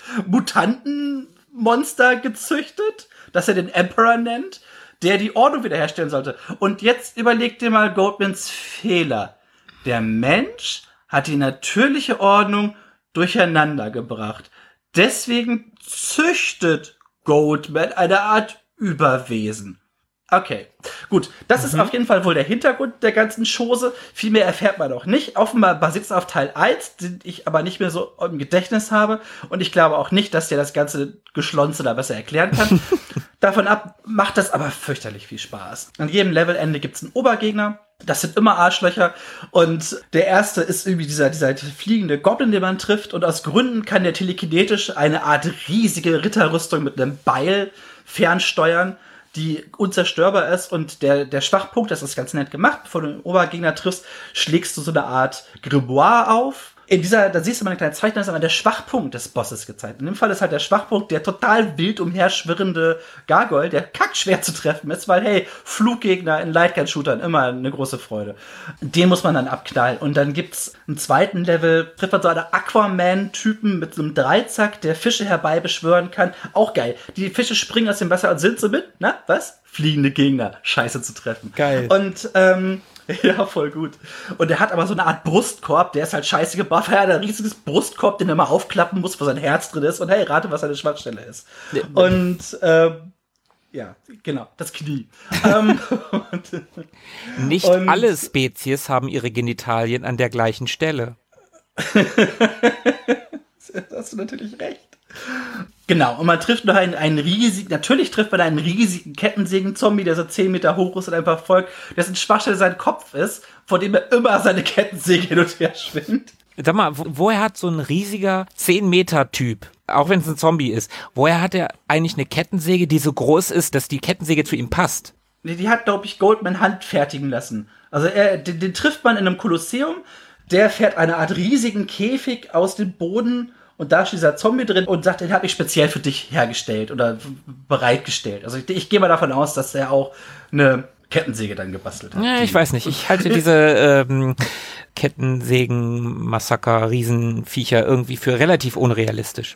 Mutantenmonster gezüchtet, das er den Emperor nennt, der die Ordnung wiederherstellen sollte. Und jetzt überleg dir mal Goldmans Fehler. Der Mensch hat die natürliche Ordnung durcheinander gebracht. Deswegen züchtet Goldman eine Art Überwesen. Okay, gut. Das mhm. ist auf jeden Fall wohl der Hintergrund der ganzen Chose. Viel mehr erfährt man auch nicht. Offenbar basiert es auf Teil eins, den ich aber nicht mehr so im Gedächtnis habe. Und ich glaube auch nicht, dass der das ganze Geschlonze da besser erklären kann. Davon ab macht das aber fürchterlich viel Spaß. An jedem Levelende gibt's einen Obergegner. Das sind immer Arschlöcher. Und der erste ist irgendwie dieser, dieser fliegende Goblin, den man trifft. Und aus Gründen kann der telekinetisch eine Art riesige Ritterrüstung mit einem Beil fernsteuern, die unzerstörbar ist. Und der, der Schwachpunkt, das ist ganz nett gemacht, bevor du den Obergegner triffst, schlägst du so eine Art Grimoire auf. In dieser, da siehst du mal eine kleine Zeichnung, da ist aber der Schwachpunkt des Bosses gezeigt. In dem Fall ist halt der Schwachpunkt der total wild umherschwirrende Gargoyle, der kackschwer zu treffen ist, weil, hey, Fluggegner in Lightgun-Shootern immer eine große Freude. Den muss man dann abknallen. Und dann gibt's einen zweiten Level, trifft man so einen Aquaman-Typen mit so einem Dreizack, der Fische herbeibeschwören kann. Auch geil. Die Fische springen aus dem Wasser und sind so mit, na, was? Fliegende Gegner, scheiße zu treffen. Geil. Und, ähm, ja, voll gut. Und er hat aber so eine Art Brustkorb, der ist halt scheiße gebuffert. Er hat ein riesiges Brustkorb, den er mal aufklappen muss, wo sein Herz drin ist. Und hey, rate, was seine Schwachstelle ist. Ja. Und, ähm, ja, genau, das Knie. ähm, und, Nicht und, alle Spezies haben ihre Genitalien an der gleichen Stelle. Da hast du natürlich recht. Genau, und man trifft noch einen, einen riesigen, natürlich trifft man einen riesigen Kettensägen-Zombie, der so zehn Meter hoch ist und einfach folgt, dessen Schwachstelle sein Kopf ist, vor dem er immer seine Kettensäge hin und her schwingt. Sag mal, wo, woher hat so ein riesiger zehn Meter Typ, auch wenn es ein Zombie ist, woher hat er eigentlich eine Kettensäge, die so groß ist, dass die Kettensäge zu ihm passt? Nee, die hat, glaube ich, Goldman handfertigen lassen. Also er, den, den trifft man in einem Kolosseum, der fährt eine Art riesigen Käfig aus dem Boden. Und da steht dieser Zombie drin und sagt, den habe ich speziell für dich hergestellt oder bereitgestellt. Also ich, ich gehe mal davon aus, dass er auch eine Kettensäge dann gebastelt hat. Ja, ich weiß nicht. Ich halte diese ähm, Kettensägen-Massaker, Riesenviecher irgendwie für relativ unrealistisch.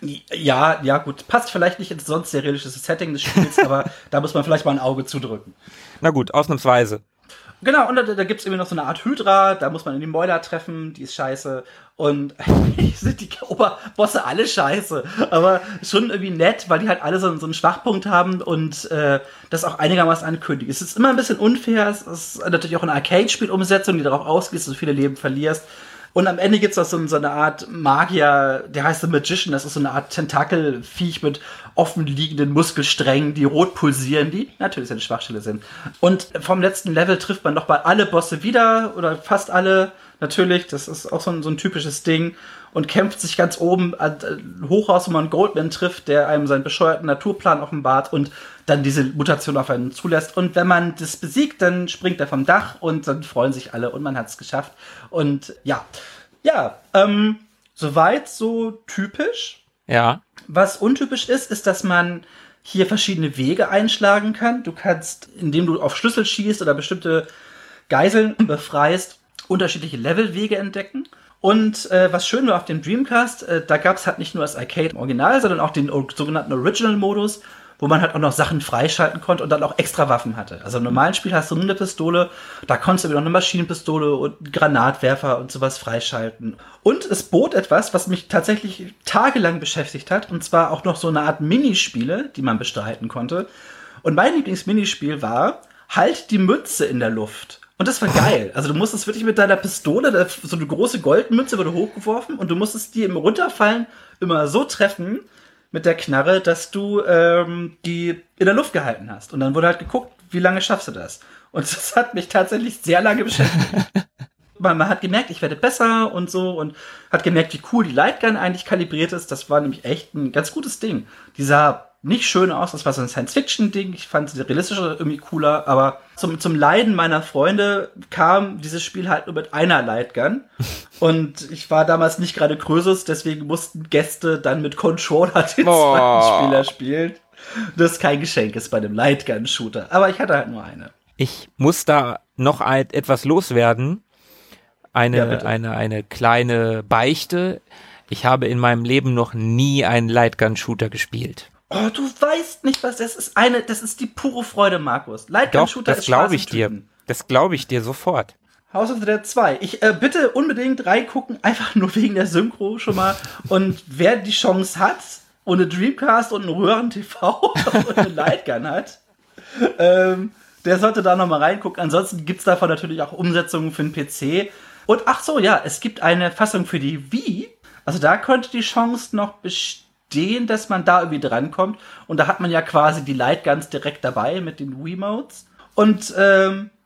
Ja, ja gut. Passt vielleicht nicht ins sonst sehr realistische Setting des Spiels, aber da muss man vielleicht mal ein Auge zudrücken. Na gut, ausnahmsweise. Genau, und da, da gibt's irgendwie noch so eine Art Hydra, da muss man in die Mäuler treffen, die ist scheiße. Und sind die Oberbosse alle scheiße. Aber schon irgendwie nett, weil die halt alle so, so einen Schwachpunkt haben und äh, das auch einigermaßen ankündigen. Es ist immer ein bisschen unfair, es ist natürlich auch eine Arcade-Spiel-Umsetzung, die darauf ausgeht, dass du viele Leben verlierst. Und am Ende gibt's auch so, so eine Art Magier, der heißt The Magician, das ist so eine Art Tentakelviech mit offen liegenden Muskelsträngen, die rot pulsieren, die natürlich eine Schwachstelle sind. Und vom letzten Level trifft man nochmal alle Bosse wieder, oder fast alle, natürlich, das ist auch so ein, so ein typisches Ding, und kämpft sich ganz oben äh, hoch aus, wo man Goldman trifft, der einem seinen bescheuerten Naturplan offenbart und dann diese Mutation auf einen zulässt. Und wenn man das besiegt, dann springt er vom Dach und dann freuen sich alle und man hat es geschafft. Und ja, ja, ähm, soweit so typisch. Ja. Was untypisch ist, ist, dass man hier verschiedene Wege einschlagen kann. Du kannst, indem du auf Schlüssel schießt oder bestimmte Geiseln befreist, unterschiedliche Levelwege entdecken. Und äh, was schön war auf dem Dreamcast, äh, da gab es halt nicht nur das Arcade im Original, sondern auch den o- sogenannten Original-Modus, wo man halt auch noch Sachen freischalten konnte und dann auch extra Waffen hatte. Also im normalen Spiel hast du nur eine Pistole, da konntest du wieder noch eine Maschinenpistole und einen Granatwerfer und sowas freischalten. Und es bot etwas, was mich tatsächlich tagelang beschäftigt hat, und zwar auch noch so eine Art Minispiele, die man bestreiten konnte. Und mein Lieblingsminispiel war, halt die Mütze in der Luft. Und das war geil. Also du musstest wirklich mit deiner Pistole, so eine große Goldmünze wurde hochgeworfen und du musstest die im Runterfallen immer so treffen mit der Knarre, dass du ähm, die in der Luft gehalten hast. Und dann wurde halt geguckt, wie lange schaffst du das? Und das hat mich tatsächlich sehr lange beschäftigt. man, man hat gemerkt, ich werde besser und so und hat gemerkt, wie cool die Lightgun eigentlich kalibriert ist. Das war nämlich echt ein ganz gutes Ding. Die sah nicht schön aus, das war so ein Science-Fiction-Ding. Ich fand die realistische irgendwie cooler, aber zum, zum Leiden meiner Freunde kam dieses Spiel halt nur mit einer Lightgun. Und ich war damals nicht gerade Krösus, deswegen mussten Gäste dann mit Controller den oh. zweiten Spieler spielen. Das kein Geschenk ist bei dem Lightgun-Shooter. Aber ich hatte halt nur eine. Ich muss da noch ein, etwas loswerden. Eine, ja, eine, eine kleine Beichte. Ich habe in meinem Leben noch nie einen Lightgun-Shooter gespielt. Oh, du weißt nicht, was das ist. Eine, das ist die pure Freude, Markus. Lightgun-Shooter ist Spaß. Das glaube ich dir. Das glaube ich dir sofort. House of the Dead zwei. Ich äh, bitte unbedingt reingucken, einfach nur wegen der Synchro schon mal. Und wer die Chance hat, ohne Dreamcast und einen Röhren-T V und eine Lightgun hat, ähm, der sollte da noch mal reingucken. Ansonsten gibt's davon natürlich auch Umsetzungen für den P C. Und ach so, ja, es gibt eine Fassung für die Wii. Also da könnte die Chance noch bestehen, dass man da irgendwie drankommt. Und da hat man ja quasi die Lightguns direkt dabei mit den Wiimotes. Und ähm,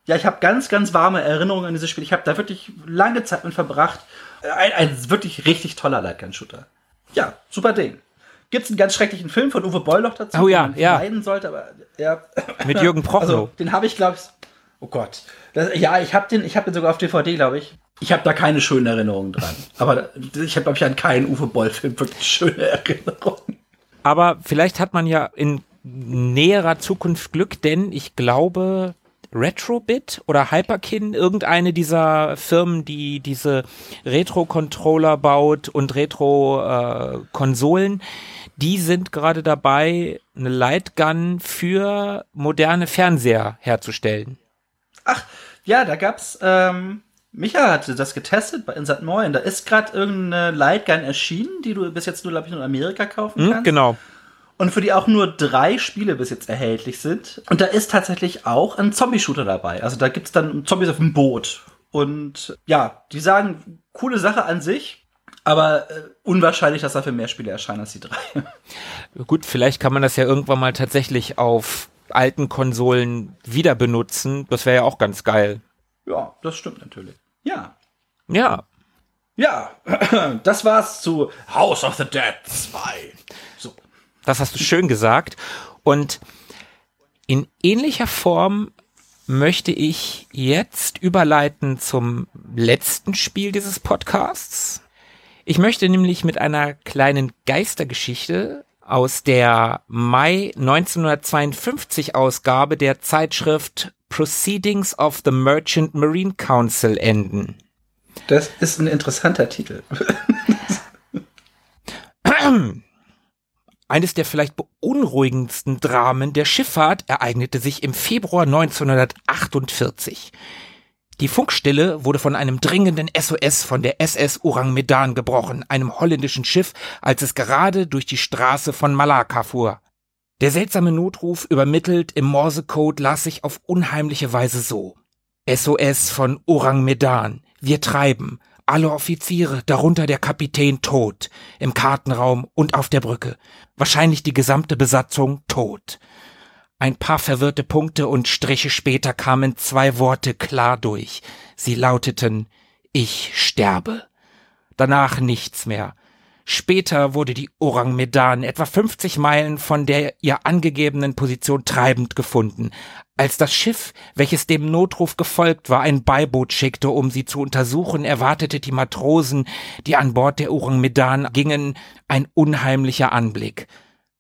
Ja, ich habe ganz, ganz warme Erinnerungen an dieses Spiel. Ich habe da wirklich lange Zeit mit verbracht. Ein, ein wirklich richtig toller Lightgun-Shooter. Ja, super Ding. Gibt's einen ganz schrecklichen Film von Uwe Boll noch dazu, oh, ja, den man ja. vermeiden sollte, aber ja. Mit Jürgen Prochnow. Also, den habe ich, glaube ich. Oh Gott. Das, ja, ich habe den, ich habe den sogar auf D V D, glaube ich. Ich habe da keine schönen Erinnerungen dran. Aber ich habe, glaube ich, an keinen Uwe Boll-Film wirklich schöne Erinnerungen. Aber vielleicht hat man ja in näherer Zukunft Glück, denn ich glaube, Retrobit oder Hyperkin, irgendeine dieser Firmen, die diese Retro-Controller baut und Retro-Konsolen, äh, die sind gerade dabei, eine Lightgun für moderne Fernseher herzustellen. Ach, ja, da gab's, ähm, Micha hatte das getestet bei Insat neun. Da ist gerade irgendeine Lightgun erschienen, die du bis jetzt nur, glaube ich, in Amerika kaufen kannst. Hm, genau. Und für die auch nur drei Spiele bis jetzt erhältlich sind. Und da ist tatsächlich auch ein Zombie-Shooter dabei. Also da gibt's dann Zombies auf dem Boot. Und ja, die sagen, coole Sache an sich, aber äh, unwahrscheinlich, dass dafür mehr Spiele erscheinen als die drei. Gut, vielleicht kann man das ja irgendwann mal tatsächlich auf alten Konsolen wieder benutzen. Das wäre ja auch ganz geil. Ja, das stimmt natürlich. Ja. Ja. Ja, das war's zu House of the Dead zwei. So. Das hast du schön gesagt. Und in ähnlicher Form möchte ich jetzt überleiten zum letzten Spiel dieses Podcasts. Ich möchte nämlich mit einer kleinen Geistergeschichte aus der Mai neunzehnhundertzweiundfünfzig Ausgabe der Zeitschrift Proceedings of the Merchant Marine Council enden. Das ist ein interessanter Titel. Eines der vielleicht beunruhigendsten Dramen der Schifffahrt ereignete sich im Februar neunzehnhundertachtundvierzig. Die Funkstille wurde von einem dringenden S O S von der S S Orang Medan gebrochen, einem holländischen Schiff, als es gerade durch die Straße von Malakka fuhr. Der seltsame Notruf, übermittelt im Morsecode, las sich auf unheimliche Weise so: S O S von Orang Medan. Wir treiben. Alle Offiziere, darunter der Kapitän, tot. Im Kartenraum und auf der Brücke. Wahrscheinlich die gesamte Besatzung tot. Ein paar verwirrte Punkte und Striche später kamen zwei Worte klar durch. Sie lauteten: Ich sterbe. Danach nichts mehr. Später wurde die Orang Medan etwa fünfzig Meilen von der ihr angegebenen Position treibend gefunden. Als das Schiff, welches dem Notruf gefolgt war, ein Beiboot schickte, um sie zu untersuchen, erwartete die Matrosen, die an Bord der Orang Medan gingen, ein unheimlicher Anblick.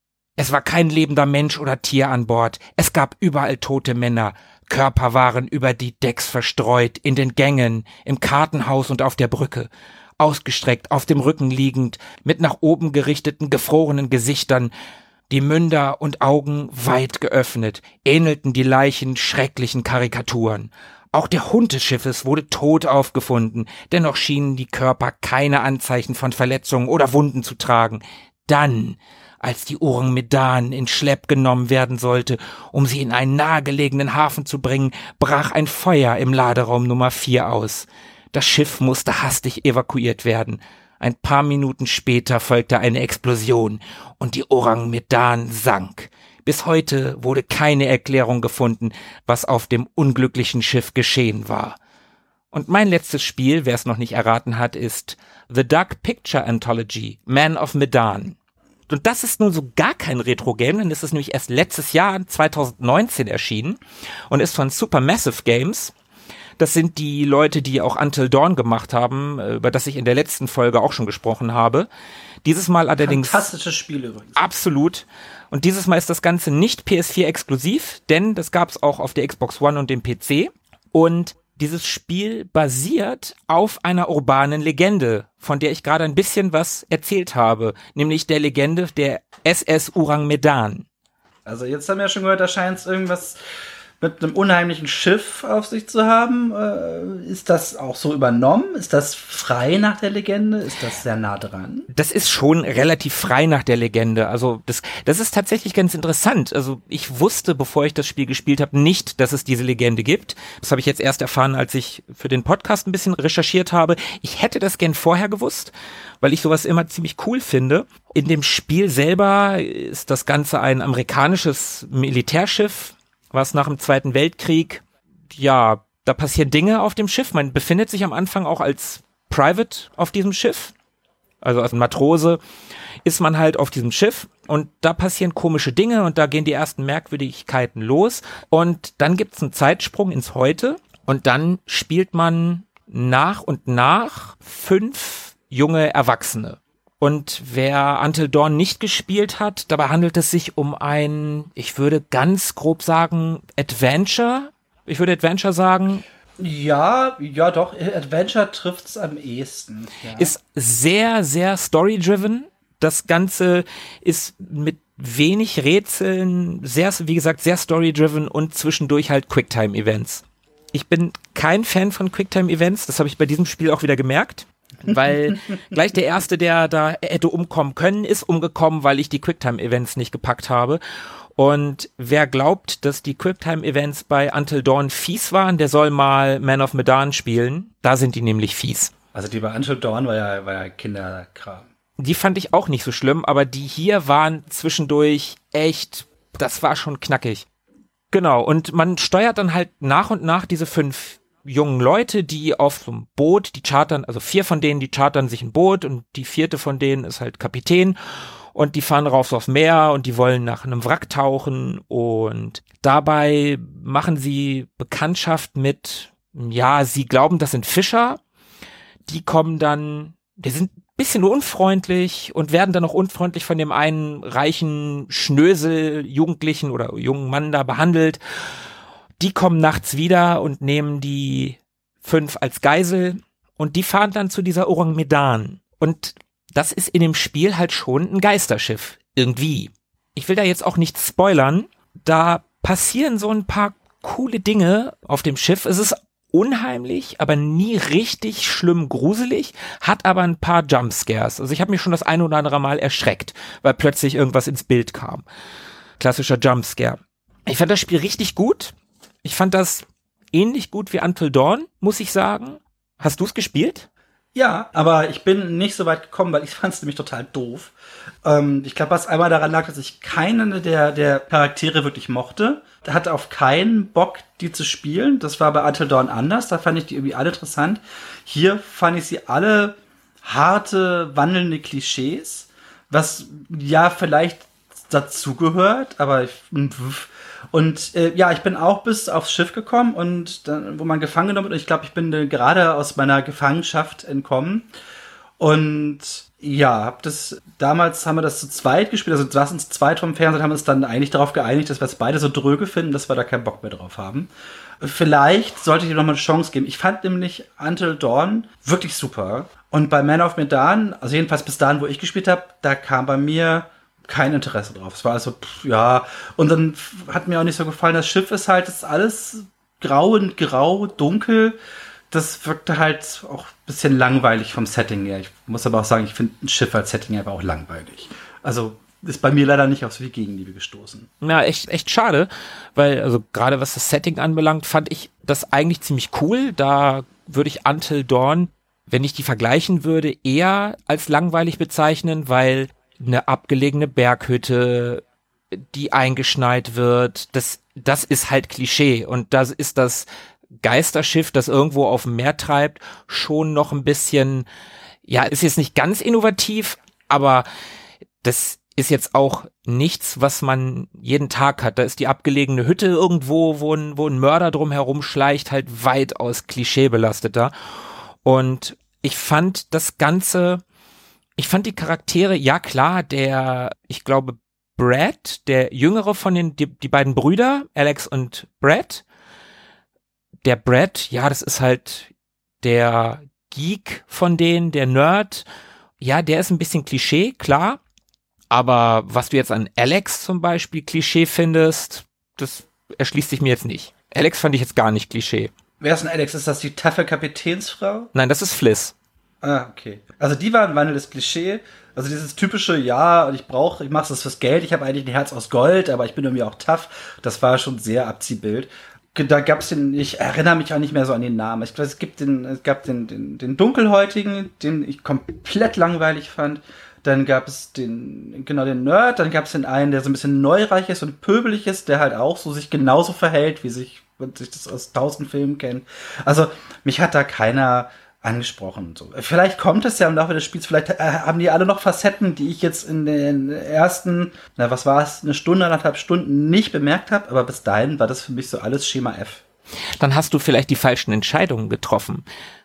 Es war kein lebender Mensch oder Tier an Bord. Es gab überall tote Männer. Körper waren über die Decks verstreut, in den Gängen, im Kartenhaus und auf der Brücke. Ausgestreckt, auf dem Rücken liegend, mit nach oben gerichteten, gefrorenen Gesichtern, die Münder und Augen weit geöffnet, ähnelten die Leichen schrecklichen Karikaturen. Auch der Hund des Schiffes wurde tot aufgefunden, dennoch schienen die Körper keine Anzeichen von Verletzungen oder Wunden zu tragen. Dann, als die Orang Medan in Schlepp genommen werden sollte, um sie in einen nahegelegenen Hafen zu bringen, brach ein Feuer im Laderaum Nummer vier aus. Das Schiff musste hastig evakuiert werden. Ein paar Minuten später folgte eine Explosion und die Orang Medan sank. Bis heute wurde keine Erklärung gefunden, was auf dem unglücklichen Schiff geschehen war. Und mein letztes Spiel, wer es noch nicht erraten hat, ist The Dark Picture Anthology, Man of Medan. Und das ist nun so gar kein Retro-Game, denn es ist nämlich erst letztes Jahr, zwanzig neunzehn, erschienen und ist von Supermassive Games. Das sind die Leute, die auch Until Dawn gemacht haben, über das ich in der letzten Folge auch schon gesprochen habe. Dieses Mal allerdings... Fantastisches Spiel übrigens. Absolut. Und dieses Mal ist das Ganze nicht P S vier exklusiv, denn das gab es auch auf der Xbox One und dem P C. Und dieses Spiel basiert auf einer urbanen Legende, von der ich gerade ein bisschen was erzählt habe, nämlich der Legende der S S Orang Medan. Also jetzt haben wir ja schon gehört, da scheint es irgendwas mit einem unheimlichen Schiff auf sich zu haben. Äh, ist das auch so übernommen? Ist das frei nach der Legende? Ist das sehr nah dran? Das ist schon relativ frei nach der Legende. Also das, das ist tatsächlich ganz interessant. Also ich wusste, bevor ich das Spiel gespielt habe, nicht, dass es diese Legende gibt. Das habe ich jetzt erst erfahren, als ich für den Podcast ein bisschen recherchiert habe. Ich hätte das gern vorher gewusst, weil ich sowas immer ziemlich cool finde. In dem Spiel selber ist das Ganze ein amerikanisches Militärschiff, was nach dem Zweiten Weltkrieg ja, da passieren Dinge auf dem Schiff. Man befindet sich am Anfang auch als Private auf diesem Schiff. Also als Matrose ist man halt auf diesem Schiff und da passieren komische Dinge und da gehen die ersten Merkwürdigkeiten los und dann gibt's einen Zeitsprung ins Heute und dann spielt man nach und nach fünf junge Erwachsene. Und wer Until Dawn nicht gespielt hat, dabei handelt es sich um ein, ich würde ganz grob sagen, Adventure. Ich würde Adventure sagen. Ja, ja doch, Adventure trifft's am ehesten. Ja. Ist sehr, sehr story-driven. Das Ganze ist mit wenig Rätseln, sehr, wie gesagt, sehr story-driven und zwischendurch halt Quicktime-Events. Ich bin kein Fan von Quicktime-Events, das habe ich bei diesem Spiel auch wieder gemerkt, weil gleich der Erste, der da hätte umkommen können, ist umgekommen, weil ich die Quicktime-Events nicht gepackt habe. Und wer glaubt, dass die Quicktime-Events bei Until Dawn fies waren, der soll mal Man of Medan spielen. Da sind die nämlich fies. Also die bei Until Dawn war ja, war ja Kinderkram. Die fand ich auch nicht so schlimm, aber die hier waren zwischendurch echt, das war schon knackig. Genau, und man steuert dann halt nach und nach diese fünf jungen Leute, die auf so einem Boot, die chartern, also vier von denen, die chartern sich ein Boot und die vierte von denen ist halt Kapitän. Und die fahren raus aufs Meer und die wollen nach einem Wrack tauchen und dabei machen sie Bekanntschaft mit, ja, sie glauben, das sind Fischer. Die kommen dann, die sind ein bisschen unfreundlich und werden dann auch unfreundlich von dem einen reichen Schnösel, Jugendlichen oder jungen Mann da behandelt. Die kommen nachts wieder und nehmen die fünf als Geisel und die fahren dann zu dieser Orang Medan. Und das ist in dem Spiel halt schon ein Geisterschiff. Irgendwie. Ich will da jetzt auch nichts spoilern. Da passieren so ein paar coole Dinge auf dem Schiff. Es ist unheimlich, aber nie richtig schlimm gruselig, hat aber ein paar Jumpscares. Also ich habe mich schon das ein oder andere Mal erschreckt, weil plötzlich irgendwas ins Bild kam. Klassischer Jumpscare. Ich fand das Spiel richtig gut. Ich fand das ähnlich gut wie Until Dawn, muss ich sagen. Hast du es gespielt? Ja, aber ich bin nicht so weit gekommen, weil ich fand es nämlich total doof. Ähm, ich glaube, was einmal daran lag, dass ich keinen der, der Charaktere wirklich mochte. Der hatte auf keinen Bock, die zu spielen. Das war bei Until Dawn anders. Da fand ich die irgendwie alle interessant. Hier fand ich sie alle harte, wandelnde Klischees. Was ja vielleicht dazugehört, aber ich, und äh, ja, ich bin auch bis aufs Schiff gekommen und dann, wo man gefangen genommen wird. Und ich glaube, ich bin äh, gerade aus meiner Gefangenschaft entkommen. Und ja, hab das damals haben wir das zu zweit gespielt, also saßen zu zweit vom Fernseher, haben uns dann eigentlich darauf geeinigt, dass wir es beide so dröge finden, dass wir da keinen Bock mehr drauf haben. Vielleicht sollte ich dir noch mal eine Chance geben. Ich fand nämlich Until Dawn wirklich super. Und bei Man of Medan, also jedenfalls bis dahin, wo ich gespielt habe, da kam bei mir kein Interesse drauf. Es war also, pff, ja, und dann hat mir auch nicht so gefallen, das Schiff ist halt, das ist alles grau und grau, dunkel. Das wirkte halt auch ein bisschen langweilig vom Setting her. Ich muss aber auch sagen, ich finde ein Schiff als Setting einfach auch langweilig. Also ist bei mir leider nicht auf so viel Gegenliebe gestoßen. Ja, echt, echt schade, weil, also gerade was das Setting anbelangt, fand ich das eigentlich ziemlich cool. Da würde ich Until Dawn, wenn ich die vergleichen würde, eher als langweilig bezeichnen, weil eine abgelegene Berghütte, die eingeschneit wird, das, das ist halt Klischee. Und das ist das Geisterschiff, das irgendwo auf dem Meer treibt, schon noch ein bisschen, ja, ist jetzt nicht ganz innovativ, aber das ist jetzt auch nichts, was man jeden Tag hat. Da ist die abgelegene Hütte irgendwo, wo ein, wo ein Mörder drum herum schleicht, halt weitaus klischeebelasteter. Und ich fand das Ganze, ich fand die Charaktere, ja klar, der, ich glaube, Brad, der jüngere von den, die, die beiden Brüder, Alex und Brad. Der Brad, ja, das ist halt der Geek von denen, der Nerd. Ja, der ist ein bisschen Klischee, klar. Aber was du jetzt an Alex zum Beispiel Klischee findest, das erschließt sich mir jetzt nicht. Alex fand ich jetzt gar nicht Klischee. Wer ist denn Alex? Ist das die taffe Kapitänsfrau? Nein, das ist Fliss. Ah, okay. Also die war ein wandelndes Klischee. Also dieses typische, ja, ich brauche, ich mache das fürs Geld, ich habe eigentlich ein Herz aus Gold, aber ich bin irgendwie auch tough. Das war schon sehr Abziehbild. Da gab's den, ich erinnere mich auch nicht mehr so an den Namen. Ich glaube, es gibt den, es gab den, den, den Dunkelhäutigen, den ich komplett langweilig fand. Dann gab es den, genau, den Nerd. Dann gab es den einen, der so ein bisschen neureich ist und pöbelig ist, der halt auch so sich genauso verhält, wie sich man sich das aus tausend Filmen kennt. Also mich hat da keiner angesprochen. So. Vielleicht kommt es ja im Laufe des Spiels, vielleicht äh, haben die alle noch Facetten, die ich jetzt in den ersten, na was war es, eine Stunde, anderthalb Stunden nicht bemerkt habe, aber bis dahin war das für mich so alles Schema F. Dann hast du vielleicht die falschen Entscheidungen getroffen.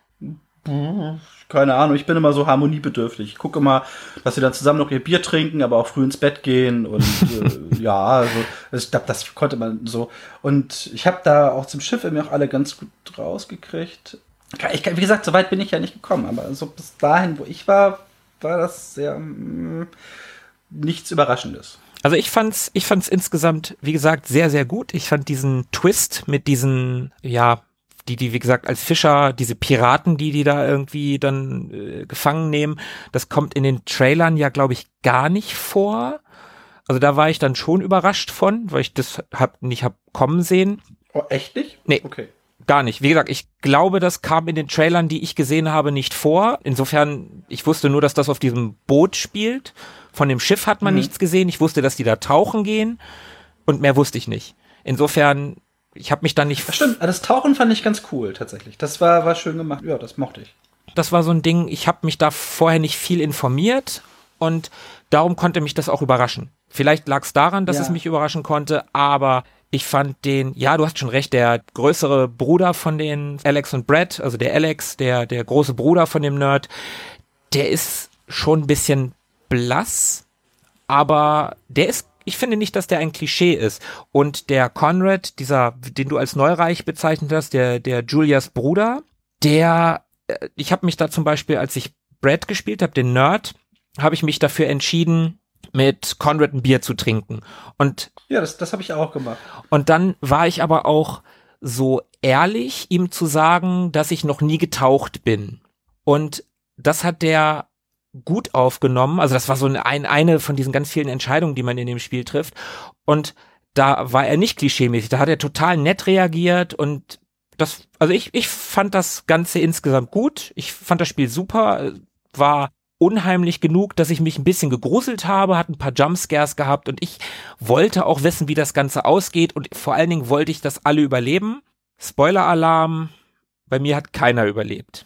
Keine Ahnung, ich bin immer so harmoniebedürftig. Ich gucke immer, dass sie dann zusammen noch ihr Bier trinken, aber auch früh ins Bett gehen und äh, ja, also ich glaube, das konnte man so. Und ich habe da auch zum Schiff irgendwie auch alle ganz gut rausgekriegt. Ich, wie gesagt, so weit bin ich ja nicht gekommen, aber so bis dahin, wo ich war, war das sehr mh, nichts Überraschendes. Also ich fand's, ich fand's insgesamt, wie gesagt, sehr, sehr gut. Ich fand diesen Twist mit diesen, ja, die, die, wie gesagt, als Fischer, diese Piraten, die die da irgendwie dann äh, gefangen nehmen, das kommt in den Trailern ja, glaube ich, gar nicht vor. Also da war ich dann schon überrascht von, weil ich das hab, nicht hab kommen sehen. Oh, echt nicht? Nee. Okay. Gar nicht. Wie gesagt, ich glaube, das kam in den Trailern, die ich gesehen habe, nicht vor. Insofern, ich wusste nur, dass das auf diesem Boot spielt. Von dem Schiff hat man mhm. nichts gesehen. Ich wusste, dass die da tauchen gehen und mehr wusste ich nicht. Insofern, ich habe mich dann nicht... Das stimmt, das Tauchen fand ich ganz cool tatsächlich. Das war, war schön gemacht. Ja, das mochte ich. Das war so ein Ding, ich habe mich da vorher nicht viel informiert und darum konnte mich das auch überraschen. Vielleicht lag es daran, dass ja. es mich überraschen konnte, aber ich fand den, ja, du hast schon recht, der größere Bruder von den Alex und Brad, also der Alex, der, der große Bruder von dem Nerd, der ist schon ein bisschen blass, aber der ist, ich finde nicht, dass der ein Klischee ist. Und der Conrad, dieser, den du als Neureich bezeichnet hast, der, der Julias Bruder, der, ich habe mich da zum Beispiel, als ich Brad gespielt habe, den Nerd, habe ich mich dafür entschieden, mit Conrad ein Bier zu trinken. Und ja, das, das habe ich auch gemacht. Und dann war ich aber auch so ehrlich, ihm zu sagen, dass ich noch nie getaucht bin. Und das hat der gut aufgenommen. Also das war so ein, eine von diesen ganz vielen Entscheidungen, die man in dem Spiel trifft. Und da war er nicht klischeemäßig. Da hat er total nett reagiert und das, also ich, ich fand das Ganze insgesamt gut. Ich fand das Spiel super, war unheimlich genug, dass ich mich ein bisschen gegruselt habe, hat ein paar Jumpscares gehabt und ich wollte auch wissen, wie das Ganze ausgeht und vor allen Dingen wollte ich, dass alle überleben. Spoiler-Alarm, bei mir hat keiner überlebt.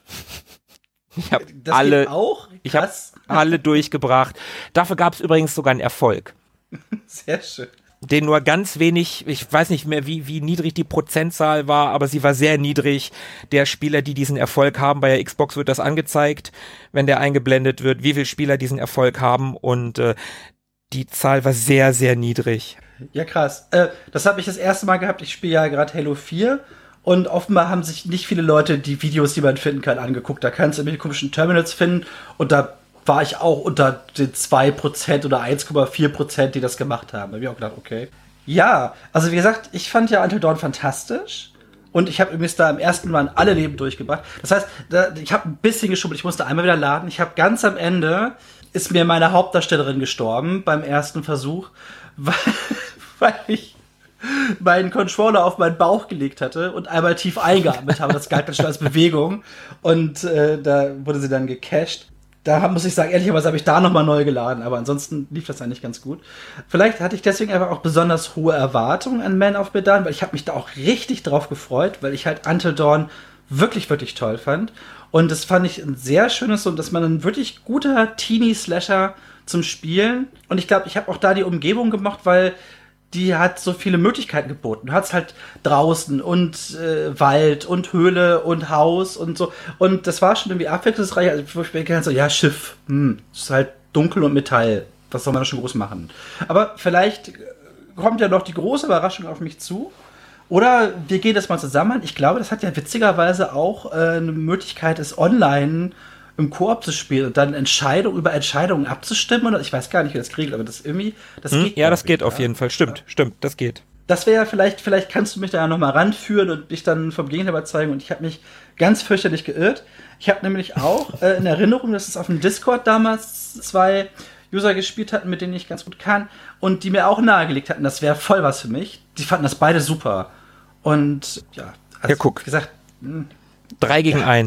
Ich habe alle, auch? ich habe alle durchgebracht. Dafür gab es übrigens sogar einen Erfolg. Sehr schön. Den nur ganz wenig, ich weiß nicht mehr, wie, wie niedrig die Prozentzahl war, aber sie war sehr niedrig. Der Spieler, die diesen Erfolg haben, bei der Xbox wird das angezeigt, wenn der eingeblendet wird, wie viele Spieler diesen Erfolg haben und äh, die Zahl war sehr, sehr niedrig. Ja, krass. Äh, das habe ich das erste Mal gehabt, ich spiele ja gerade Halo vier und offenbar haben sich nicht viele Leute die Videos, die man finden kann, angeguckt. Da kannst du irgendwelche komischen Terminals finden und da war ich auch unter den zwei Prozent oder eins Komma vier Prozent, die das gemacht haben. Da habe ich auch gedacht, okay. Ja, also wie gesagt, ich fand ja Until Dawn fantastisch. Und ich habe übrigens da am ersten Mal alle Leben durchgebracht. Das heißt, da, ich habe ein bisschen geschummelt. Ich musste einmal wieder laden. Ich habe ganz am Ende, ist mir meine Hauptdarstellerin gestorben beim ersten Versuch, weil, weil ich meinen Controller auf meinen Bauch gelegt hatte und einmal tief eingeatmet habe. Das galt dann schon als Bewegung. Und äh, da wurde sie dann gecached. Da muss ich sagen, ehrlicherweise habe ich da nochmal neu geladen, aber ansonsten lief das eigentlich ganz gut. Vielleicht hatte ich deswegen einfach auch besonders hohe Erwartungen an Man of Medan, weil ich habe mich da auch richtig drauf gefreut, weil ich halt Until Dawn wirklich, wirklich toll fand. Und das fand ich ein sehr schönes, so, dass man ein wirklich guter Teenie-Slasher zum Spielen. Und ich glaube, ich habe auch da die Umgebung gemocht, weil die hat so viele Möglichkeiten geboten. Du hattest halt draußen und äh, Wald und Höhle und Haus und so. Und das war schon irgendwie abwechslungsreich. Also ich denke so, ja, Schiff, hm, ist halt dunkel und Metall. Was soll man da schon groß machen? Aber vielleicht kommt ja noch die große Überraschung auf mich zu. Oder wir gehen das mal zusammen. Ich glaube, das hat ja witzigerweise auch äh, eine Möglichkeit, es online im Koop zu spielen und dann Entscheidung über Entscheidungen abzustimmen oder ich weiß gar nicht, wie das kriegt, aber das irgendwie, das hm, geht. Ja, das geht ja. Auf jeden Fall. Stimmt, ja. stimmt, das geht. Das wäre vielleicht, vielleicht kannst du mich da ja nochmal ranführen und dich dann vom Gegenteil überzeugen und ich habe mich ganz fürchterlich geirrt. Ich habe nämlich auch äh, in Erinnerung, dass es auf dem Discord damals zwei User gespielt hatten, mit denen ich ganz gut kann und die mir auch nahegelegt hatten, das wäre voll was für mich. Die fanden das beide super. Und ja, also, ja, guck. wie gesagt, mh, drei gegen ja. einen.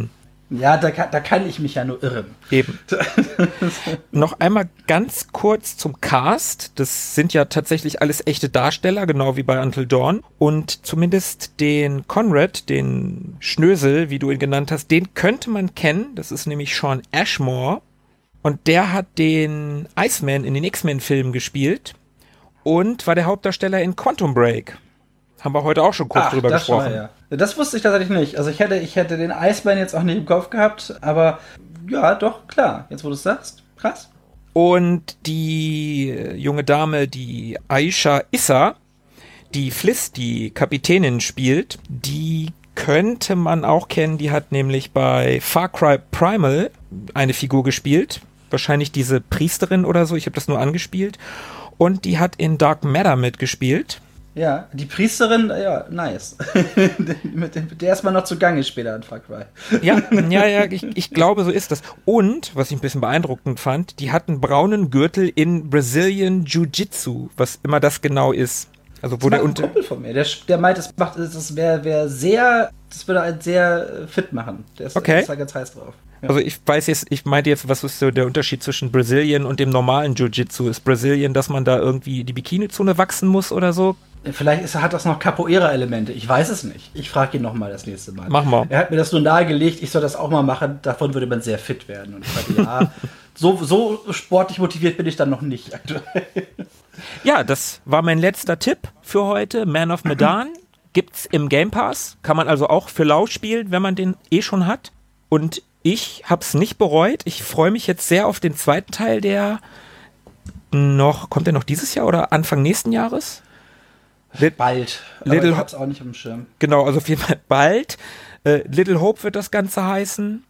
Ja, da kann, da kann ich mich ja nur irren. Eben. Noch einmal ganz kurz zum Cast. Das sind ja tatsächlich alles echte Darsteller, genau wie bei Until Dawn. Und zumindest den Conrad, den Schnösel, wie du ihn genannt hast, den könnte man kennen. Das ist nämlich Shawn Ashmore. Und der hat den Iceman in den X-Men-Filmen gespielt und war der Hauptdarsteller in Quantum Break. Haben wir heute auch schon kurz Ach, drüber das gesprochen. Schon mal, ja. Das wusste ich tatsächlich nicht. Also ich hätte, ich hätte den Iceman jetzt auch nicht im Kopf gehabt, aber ja, doch, klar. Jetzt, wo du es sagst, krass. Und die junge Dame, die Aisha Issa, die Fliss, die Kapitänin spielt, die könnte man auch kennen. Die hat nämlich bei Far Cry Primal eine Figur gespielt. Wahrscheinlich diese Priesterin oder so. Ich habe das nur angespielt. Und die hat in Dark Matter mitgespielt. Ja, die Priesterin, ja, nice. mit, dem, mit der ist man noch zugange später in Far Cry. Ja, ja, ja, ich, ich glaube, so ist das. Und, was ich ein bisschen beeindruckend fand, die hat einen braunen Gürtel in Brazilian Jiu-Jitsu, was immer das genau ist. Also, wo das der macht ein unter. Kumpel von mir, der, der meint, das macht, das wäre wär sehr, das würde einen sehr fit machen. Der ist, okay. ist da ganz heiß drauf. Ja. Also ich weiß jetzt, ich meinte jetzt, was ist so der Unterschied zwischen Brazilian und dem normalen Jiu-Jitsu? Ist Brazilian, dass man da irgendwie die Bikini-Zone wachsen muss oder so? Vielleicht ist, hat das noch Capoeira-Elemente. Ich weiß es nicht. Ich frage ihn nochmal das nächste Mal. Mach mal. Er hat mir das nur nahegelegt, ich soll das auch mal machen. Davon würde man sehr fit werden. Und ich sagte, ja, so, so sportlich motiviert bin ich dann noch nicht aktuell. Ja, das war mein letzter Tipp für heute. Man of Medan gibt's im Game Pass. Kann man also auch für lau spielen, wenn man den eh schon hat. Und ich hab's nicht bereut. Ich freue mich jetzt sehr auf den zweiten Teil, der noch, kommt der noch dieses Jahr oder Anfang nächsten Jahres? Lit- bald. Aber Little ich hab's auch nicht auf dem Schirm. Genau, also auf jeden Fall bald. Äh, Little Hope wird das Ganze heißen.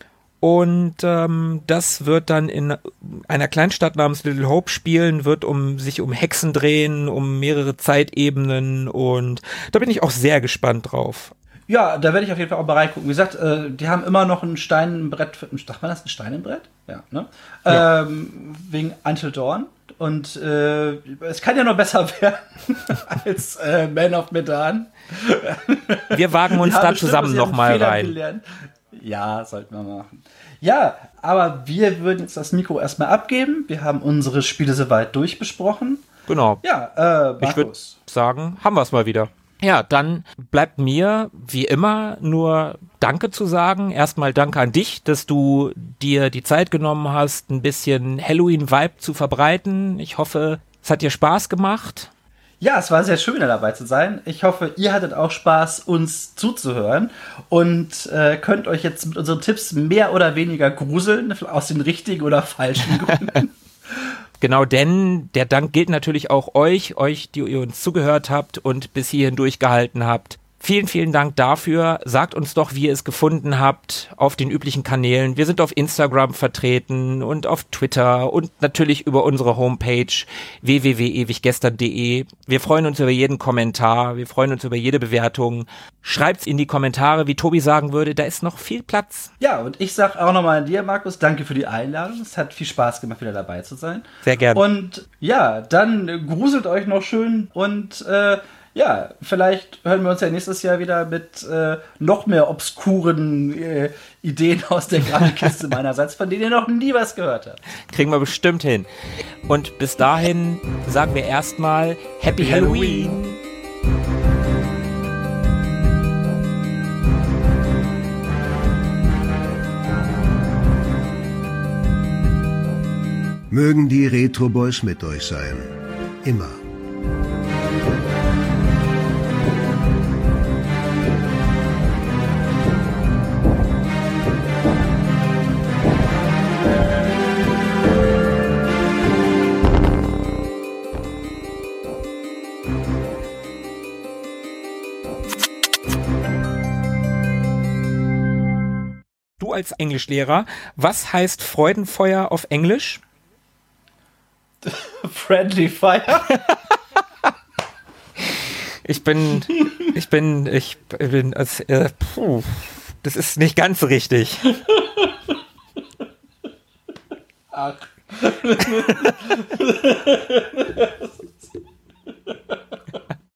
Und ähm, das wird dann in einer Kleinstadt namens Little Hope spielen, wird um sich um Hexen drehen, um mehrere Zeitebenen. Und da bin ich auch sehr gespannt drauf. Ja, da werde ich auf jeden Fall auch mal reingucken. Wie gesagt, äh, die haben immer noch ein Steinbrett. Für, sagt man das, ein Steinbrett? Ja, ne? Ja. Ähm, wegen Until Dawn. Und äh, es kann ja noch besser werden als äh, Man of Medan. Wir wagen uns da zusammen nochmal rein. Gelernt. Ja, sollten wir machen. Ja, aber wir würden jetzt das Mikro erstmal abgeben. Wir haben unsere Spiele soweit durchbesprochen. Genau. Ja, äh, Markus. Ich würde sagen, haben wir es mal wieder. Ja, dann bleibt mir wie immer nur Danke zu sagen. Erstmal Danke an dich, dass du dir die Zeit genommen hast, ein bisschen Halloween-Vibe zu verbreiten. Ich hoffe, es hat dir Spaß gemacht. Ja, es war sehr schön, dabei zu sein. Ich hoffe, ihr hattet auch Spaß, uns zuzuhören und äh, könnt euch jetzt mit unseren Tipps mehr oder weniger gruseln, aus den richtigen oder falschen Gründen. Genau, denn der Dank gilt natürlich auch euch, euch, die ihr uns zugehört habt und bis hierhin durchgehalten habt. Vielen, vielen Dank dafür. Sagt uns doch, wie ihr es gefunden habt auf den üblichen Kanälen. Wir sind auf Instagram vertreten und auf Twitter und natürlich über unsere Homepage w w w punkt ewiggestern punkt d e. Wir freuen uns über jeden Kommentar, wir freuen uns über jede Bewertung. Schreibt's in die Kommentare, wie Tobi sagen würde, da ist noch viel Platz. Ja, und ich sag auch nochmal an dir, Markus, danke für die Einladung. Es hat viel Spaß gemacht, wieder dabei zu sein. Sehr gerne. Und ja, dann gruselt euch noch schön und äh, ja, vielleicht hören wir uns ja nächstes Jahr wieder mit äh, noch mehr obskuren äh, Ideen aus der Grafikkiste meinerseits, von denen ihr noch nie was gehört habt. Kriegen wir bestimmt hin. Und bis dahin sagen wir erstmal Happy Halloween. Halloween. Mögen die Retro Boys mit euch sein. Immer. Du als Englischlehrer, was heißt Freudenfeuer auf Englisch? Friendly Fire. Ich bin, ich bin, ich bin, als, äh, puh, das ist nicht ganz richtig. Ach.